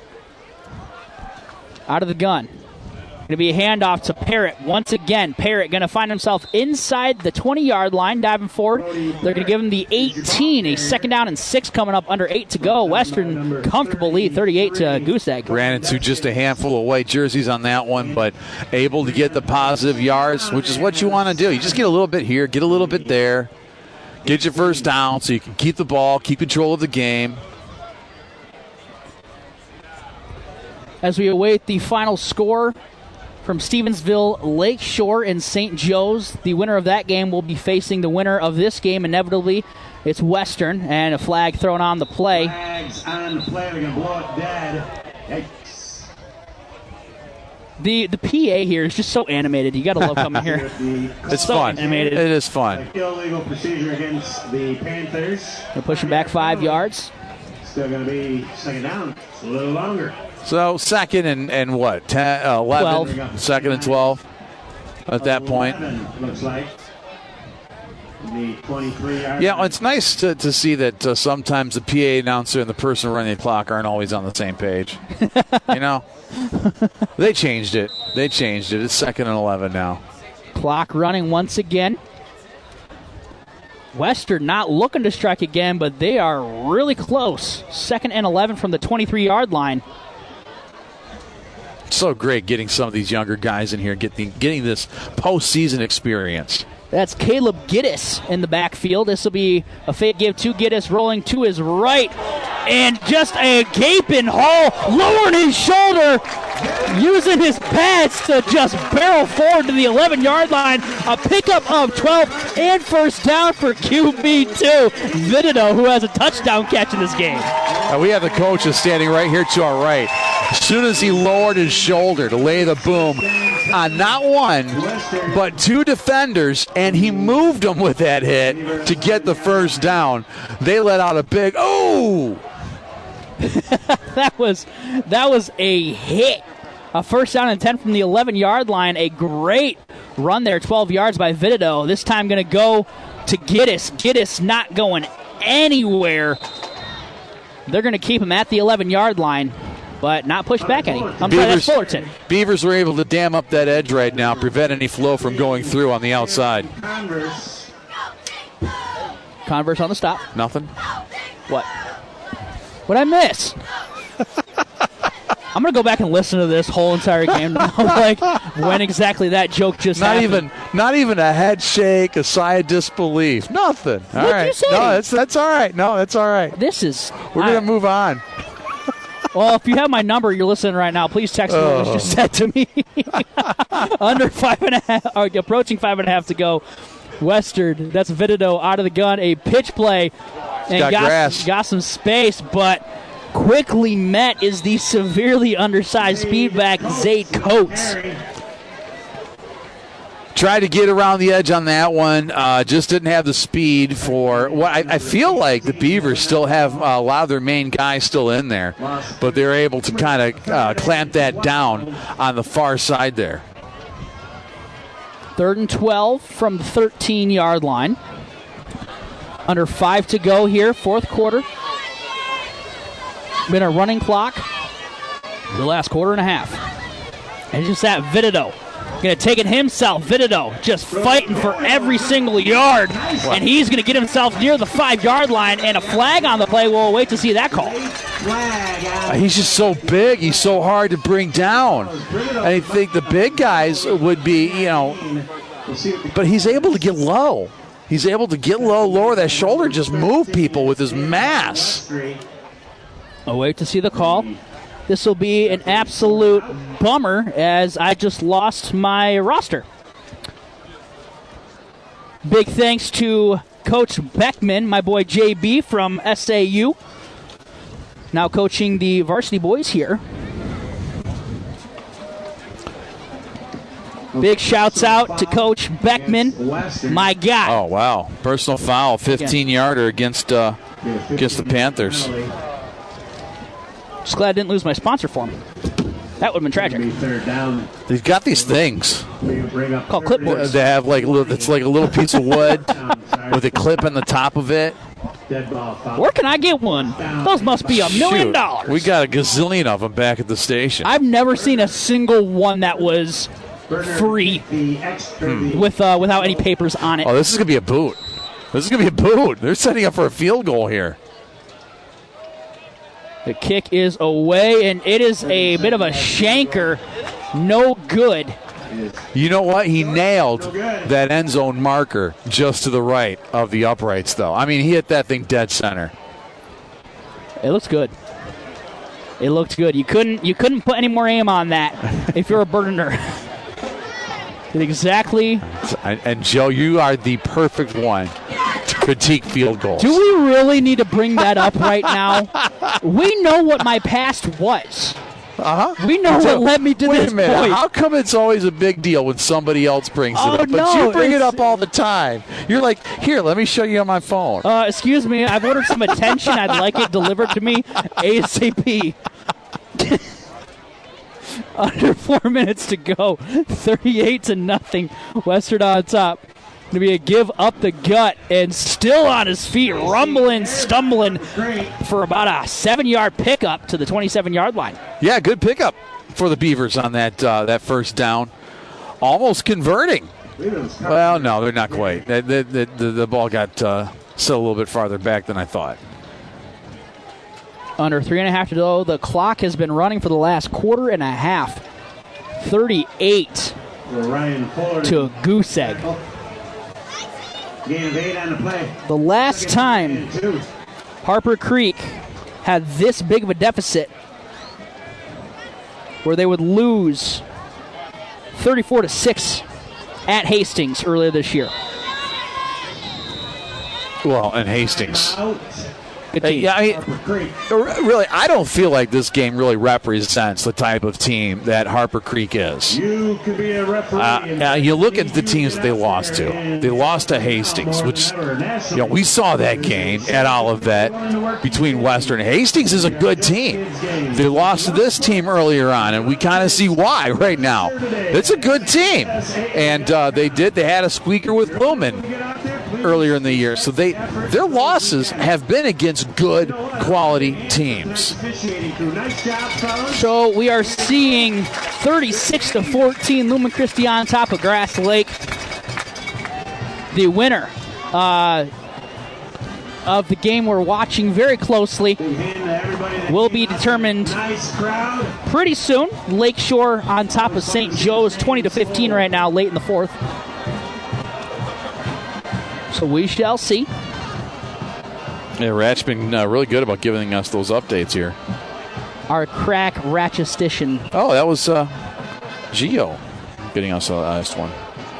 Out of the gun. Going to be a handoff to Parrott. Once again, Parrott going to find himself inside the 20-yard line, diving forward. They're going to give him the 18. A 2nd down and 6 coming up, under 8 to go. Western comfortable lead, 38 to Goose Egg. Ran into just a handful of white jerseys on that one, but able to get the positive yards, which is what you want to do. You just get a little bit here, get a little bit there. Get your first down so you can keep the ball, keep control of the game. As we await the final score from Stevensville, Lakeshore, and St. Joe's, the winner of that game will be facing the winner of this game. Inevitably, it's Western, and a flag thrown on the play. Flags on the play. They're going to blow it dead. Yikes. The PA here is just so animated. You got to love coming here. It's so fun. Animated. It is fun. Illegal procedure against the Panthers. They're pushing back 5 yards. Still going to be second down. It's a little longer. So second and what? 10, 11? 12. Second and 12 at that point. 11, looks like. The 23-yard. Yeah, it's nice to see that sometimes the PA announcer and the person running the clock aren't always on the same page. You know? They changed it. It's second and 11 now. Clock running once again. Western not looking to strike again, but they are really close. Second and 11 from the 23-yard line. So great getting some of these younger guys in here, getting this postseason experience. That's Caleb Giddis in the backfield. This will be a fake give to Giddis, rolling to his right. And just a gaping hole, lowering his shoulder, using his pads to just barrel forward to the 11-yard line. A pickup of 12 and first down for QB2. Vitito, who has a touchdown catch in this game. We have the coaches standing right here to our right. As soon as he lowered his shoulder to lay the boom on not one, but two defenders, and he moved them with that hit to get the first down, they let out a big, oh! That was a hit. A first down and 10 from the 11-yard line. A great run there, 12 yards by Vitito. This time going to go to Giddis. Giddis not going anywhere. They're going to keep him at the 11-yard line, but not push back any. I'm sorry, that's Fullerton. Beavers were able to dam up that edge right now, prevent any flow from going through on the outside. Converse on the stop. Nothing. What? What'd I miss? I'm going to go back and listen to this whole entire game now, like when exactly that joke just happened. Not even a head shake, a sigh of disbelief. Nothing. All right. You say? No, that's all right. No, that's all right. We're going to move on. Well, if you have my number, you're listening right now, please text me what was just said to me. Under 5.5, or approaching 5.5 to go. Western, that's Vitito out of the gun, a pitch play. And got some space, but quickly met is the severely undersized speedback, Zay Coates. Tried to get around the edge on that one. Just didn't have the speed for what I feel like the Beavers still have a lot of their main guys still in there, but they're able to kind of clamp that down on the far side there. 3rd and 12 from the 13-yard line. Under 5 to go here, fourth quarter. Been a running clock the last quarter and a half. And just that Vitito. Going to take it himself. Vitito just fighting for every single yard. And he's going to get himself near the 5-yard line. And a flag on the play. We'll wait to see that call. He's just so big. He's so hard to bring down. I think the big guys would be, but he's able to get low. He's able to get low, lower that shoulder, just move people with his mass. I'll wait to see the call. This will be an absolute bummer as I just lost my roster. Big thanks to Coach Beckman, my boy JB from SAU. Now coaching the varsity boys here. Big shouts out to Coach Beckman, my guy. Oh, wow. Personal foul, 15-yarder against the Panthers. Just glad I didn't lose my sponsor for me. That would have been tragic. They've got these things called clipboards. They have it's like a little piece of wood with a clip on the top of it. Where can I get one? Those must be $1 million. We got a gazillion of them back at the station. I've never seen a single one that was free without any papers on it. Oh, this is going to be a boot. They're setting up for a field goal here. The kick is away, and it is a bit of a shanker. No good. You know what? He nailed that end zone marker just to the right of the uprights, though. I mean, he hit that thing dead center. It looks good. It looked good. You couldn't put any more aim on that if you're a burner. Exactly. And Joe, you are the perfect one to critique field goals. Do we really need to bring that up right now? We know what my past was. We know what led me to Wait this a minute. point. How come it's always a big deal when somebody else brings it up? But no, you bring it up all the time. You're like, here, let me show you on my phone. Excuse me, I've ordered some attention. I'd like it delivered to me ASAP. Under 4 minutes to go. 38-0. Western on top. Going to be a give up the gut and still on his feet, rumbling, stumbling for about a 7-yard pickup to the 27-yard line. Yeah, good pickup for the Beavers on that first down. Almost converting. Well, no, they're not quite. The ball got set a little bit farther back than I thought. Under 3.5 to go. The clock has been running for the last quarter and a half. 38 to a goose egg. Gain of 8 on the play. The last time Harper Creek had this big of a deficit where they would lose 34-6 at Hastings earlier this year. Well, and Hastings. Yeah, really, I don't feel like this game really represents the type of team that Harper Creek is. You could be a referee. You look at the teams that they lost to. They lost to Hastings, which we saw that game at Olivet between Western and Hastings is a good team. They lost to this team earlier on, and we kind of see why right now. It's a good team, and they had a squeaker with Lumen earlier in the year. So their losses have been against good quality teams. So we are seeing 36-14 Lumen Christi on top of Grass Lake. The winner of the game we're watching very closely will be determined pretty soon. Lakeshore on top of St. Joe's 20-15 right now, late in the fourth. So we shall see. Yeah, Ratch's been really good about giving us those updates here. Our crack ratchetician. Oh, that was Gio getting us the last one.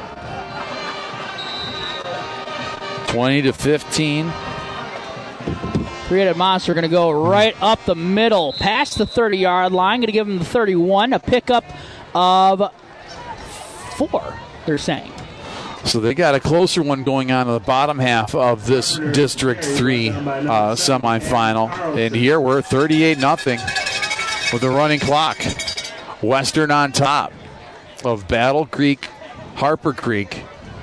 20-15. Three-headed monster going to go right up the middle, past the 30-yard line. Going to give him the 31, a pickup of 4, they're saying. So they got a closer one going on in the bottom half of this District 3 semifinal. And here we're 38-0 with the running clock. Western on top of Battle Creek, Harper Creek.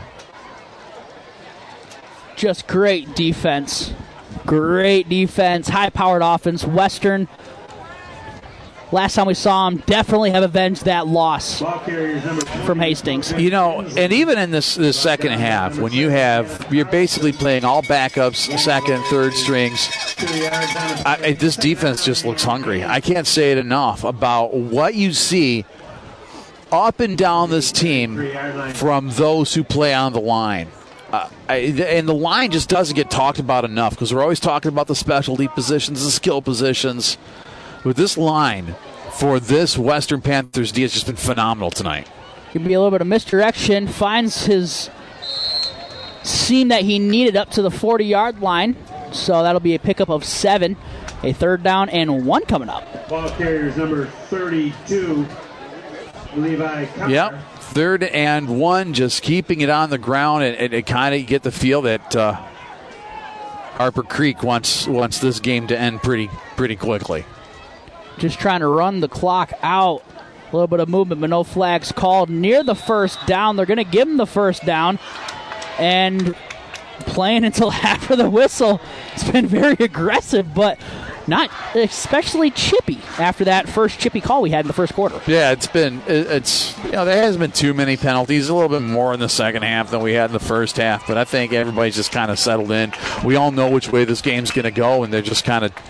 Just great defense. Great defense. High-powered offense. Western, last time we saw them, definitely have avenged that loss from Hastings. And even in this second half, when you're basically playing all backups, second, third strings, this defense just looks hungry. I can't say it enough about what you see up and down this team from those who play on the line. And the line just doesn't get talked about enough because we're always talking about the specialty positions, the skill positions. With this line for this Western Panthers D has just been phenomenal tonight. Could be a little bit of misdirection. Finds his seam that he needed up to the 40-yard line. So that'll be a pickup of 7. A third down and 1 coming up. Ball carriers number 32, Levi Connor. Yep. 3rd and 1, just keeping it on the ground, and it kind of get the feel that Harper Creek wants this game to end pretty quickly. Just trying to run the clock out. A little bit of movement, but no flags called near the first down. They're going to give him the first down, and playing until after the whistle. It's been very aggressive, but not especially chippy after that first chippy call we had in the first quarter. Yeah, there hasn't been too many penalties, a little bit more in the second half than we had in the first half, but I think everybody's just kind of settled in. We all know which way this game's going to go, and they're just kind of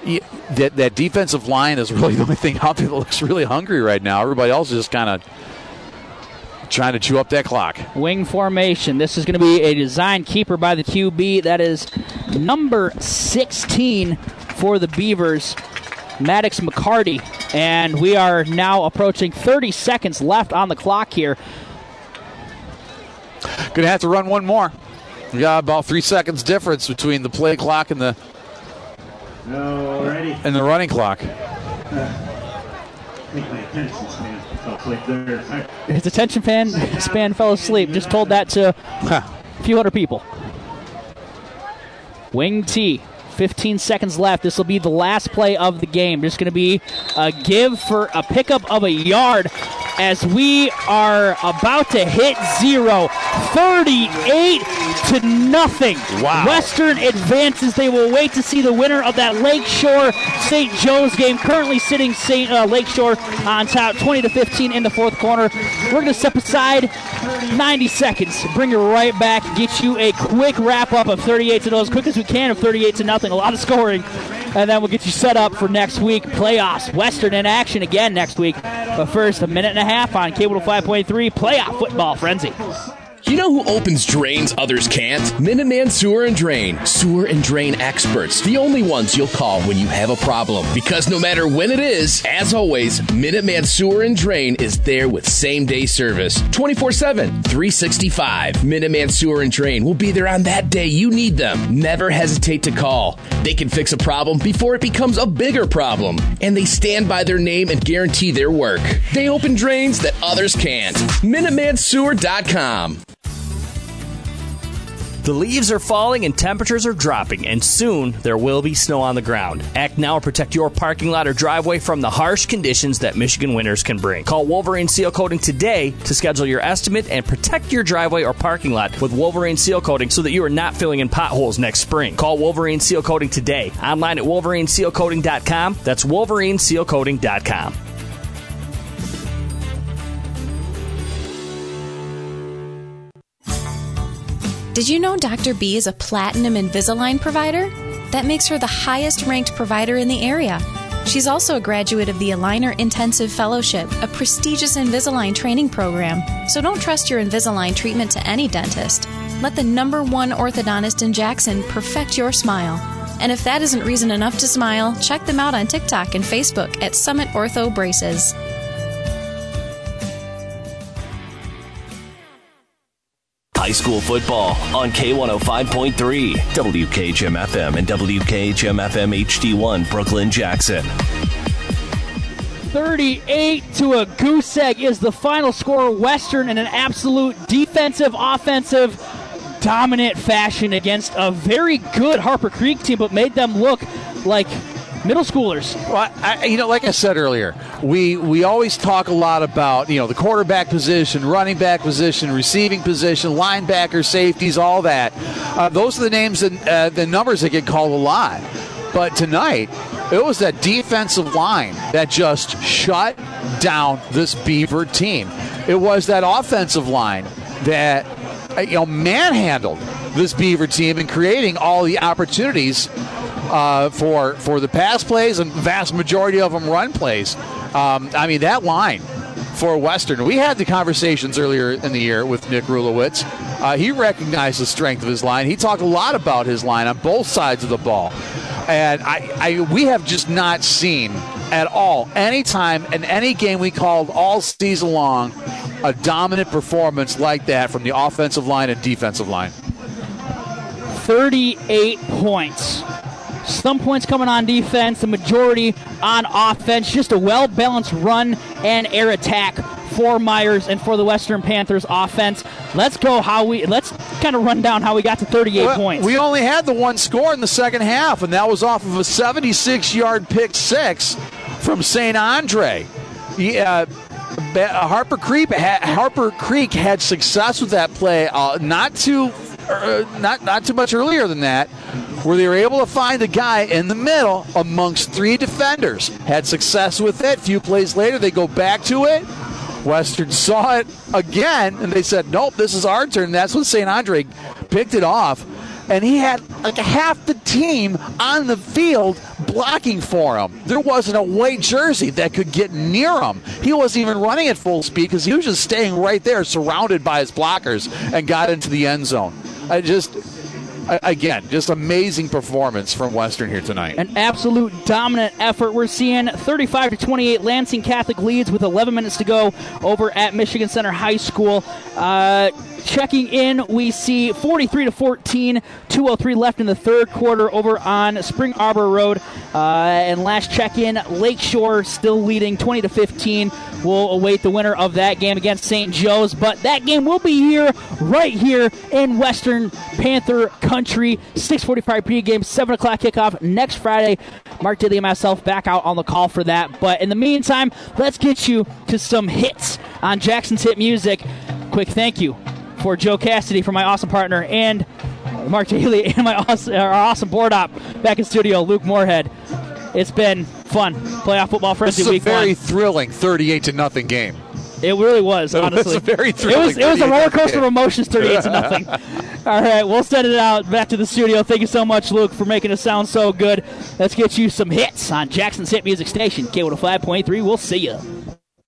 that defensive line is really the only thing out there that looks really hungry right now. Everybody else is just kind of trying to chew up that clock. Wing formation. This is going to be a design keeper by the QB. That is number 16 for the Beavers, Maddox McCarty. And we are now approaching 30 seconds left on the clock here. Going to have to run one more. We got about 3 seconds difference between the play clock and the running clock. His attention span fell asleep. Just told that to a few hundred people. Wing T. 15 seconds left. This will be the last play of the game. There's going to be a give for a pickup of a yard as we are about to hit zero. 38-0. Wow. Western advances. They will wait to see the winner of that Lakeshore St. Joe's game. Currently sitting Lakeshore on top, 20-15 in the fourth quarter. We're going to step aside 90 seconds. Bring it right back. Get you a quick wrap-up of 38-0, as quick as we can of 38-0. A lot of scoring. And then we'll get you set up for next week. Playoffs. Western in action again next week. But first, a minute and a half on K105.3 Playoff Football Frenzy. You know who opens drains others can't? Minuteman Sewer and Drain. Sewer and drain experts. The only ones you'll call when you have a problem. Because no matter when it is, as always, Minuteman Sewer and Drain is there with same-day service. 24/7, 365. Minuteman Sewer and Drain will be there on that day you need them. Never hesitate to call. They can fix a problem before it becomes a bigger problem. And they stand by their name and guarantee their work. They open drains that others can't. MinutemanSewer.com. The leaves are falling and temperatures are dropping, and soon there will be snow on the ground. Act now and protect your parking lot or driveway from the harsh conditions that Michigan winters can bring. Call Wolverine Seal Coating today to schedule your estimate and protect your driveway or parking lot with Wolverine Seal Coating so that you are not filling in potholes next spring. Call Wolverine Seal Coating today. Online at WolverineSealCoating.com. That's WolverineSealCoating.com. Did you know Dr. B is a Platinum Invisalign provider? That makes her the highest ranked provider in the area. She's also a graduate of the Aligner Intensive Fellowship, a prestigious Invisalign training program. So don't trust your Invisalign treatment to any dentist. Let the #1 orthodontist in Jackson perfect your smile. And if that isn't reason enough to smile, check them out on TikTok and Facebook at Summit Ortho Braces. High school football on K105.3, WKHM-FM and WKHM-FM HD1, Brooklyn, Jackson. 38 to a goose egg is the final score. Western in an absolute defensive, offensive, dominant fashion against a very good Harper Creek team, but made them look like middle schoolers. Well, like I said earlier, we always talk a lot about, the quarterback position, running back position, receiving position, linebacker, safeties, all that. Those are the names and the numbers that get called a lot. But tonight, it was that defensive line that just shut down this Beaver team. It was that offensive line that manhandled this Beaver team in creating all the opportunities for the pass plays and vast majority of them run plays. That line for Western, we had the conversations earlier in the year with Nick Rulowitz. He recognized the strength of his line. He talked a lot about his line on both sides of the ball. And we have just not seen at all, any time in any game we called all season long, a dominant performance like that from the offensive line and defensive line. 38 points. Some points coming on defense, the majority on offense. Just a well-balanced run and air attack for Myers and for the Western Panthers offense. Let's kind of run down how we got to 38 points. We only had the one score in the second half, and that was off of a 76-yard pick six from St. Andre. Harper Creek had success with that play not too much earlier than that, where they were able to find a guy in the middle amongst three defenders. Had success with it. A few plays later, they go back to it. Western saw it again, and they said, nope, this is our turn. That's when St. Andre picked it off. And he had like half the team on the field blocking for him. There wasn't a white jersey that could get near him. He wasn't even running at full speed because he was just staying right there, surrounded by his blockers, and got into the end zone. Again, just amazing performance from Western here tonight. An absolute dominant effort. We're seeing 35-28 Lansing Catholic leads with 11 minutes to go over at Michigan Center High School. Checking in, we see 43-14, 2:03 left in the third quarter over on Spring Arbor Road. And last check-in, Lakeshore still leading 20-15. We'll await the winner of that game against St. Joe's, but that game will be here, right here in Western Panther Country. 6:45 pregame, 7 o'clock kickoff next Friday. Mark Daly and myself back out on the call for that. But in the meantime, let's get you to some hits on Jackson's Hit Music. Quick thank you for Joe Cassidy, for my awesome partner, and Mark Daly, and our awesome board op back in studio, Luke Moorhead. It's been fun. Playoff football frenzy week one. This is a very thrilling 38-0 game. It really was, honestly. It was a very thrilling. It was a roller coaster of emotions, 38-0. All right, we'll send it out back to the studio. Thank you so much, Luke, for making it sound so good. Let's get you some hits on Jackson's Hit Music Station, K105.3. We'll see you.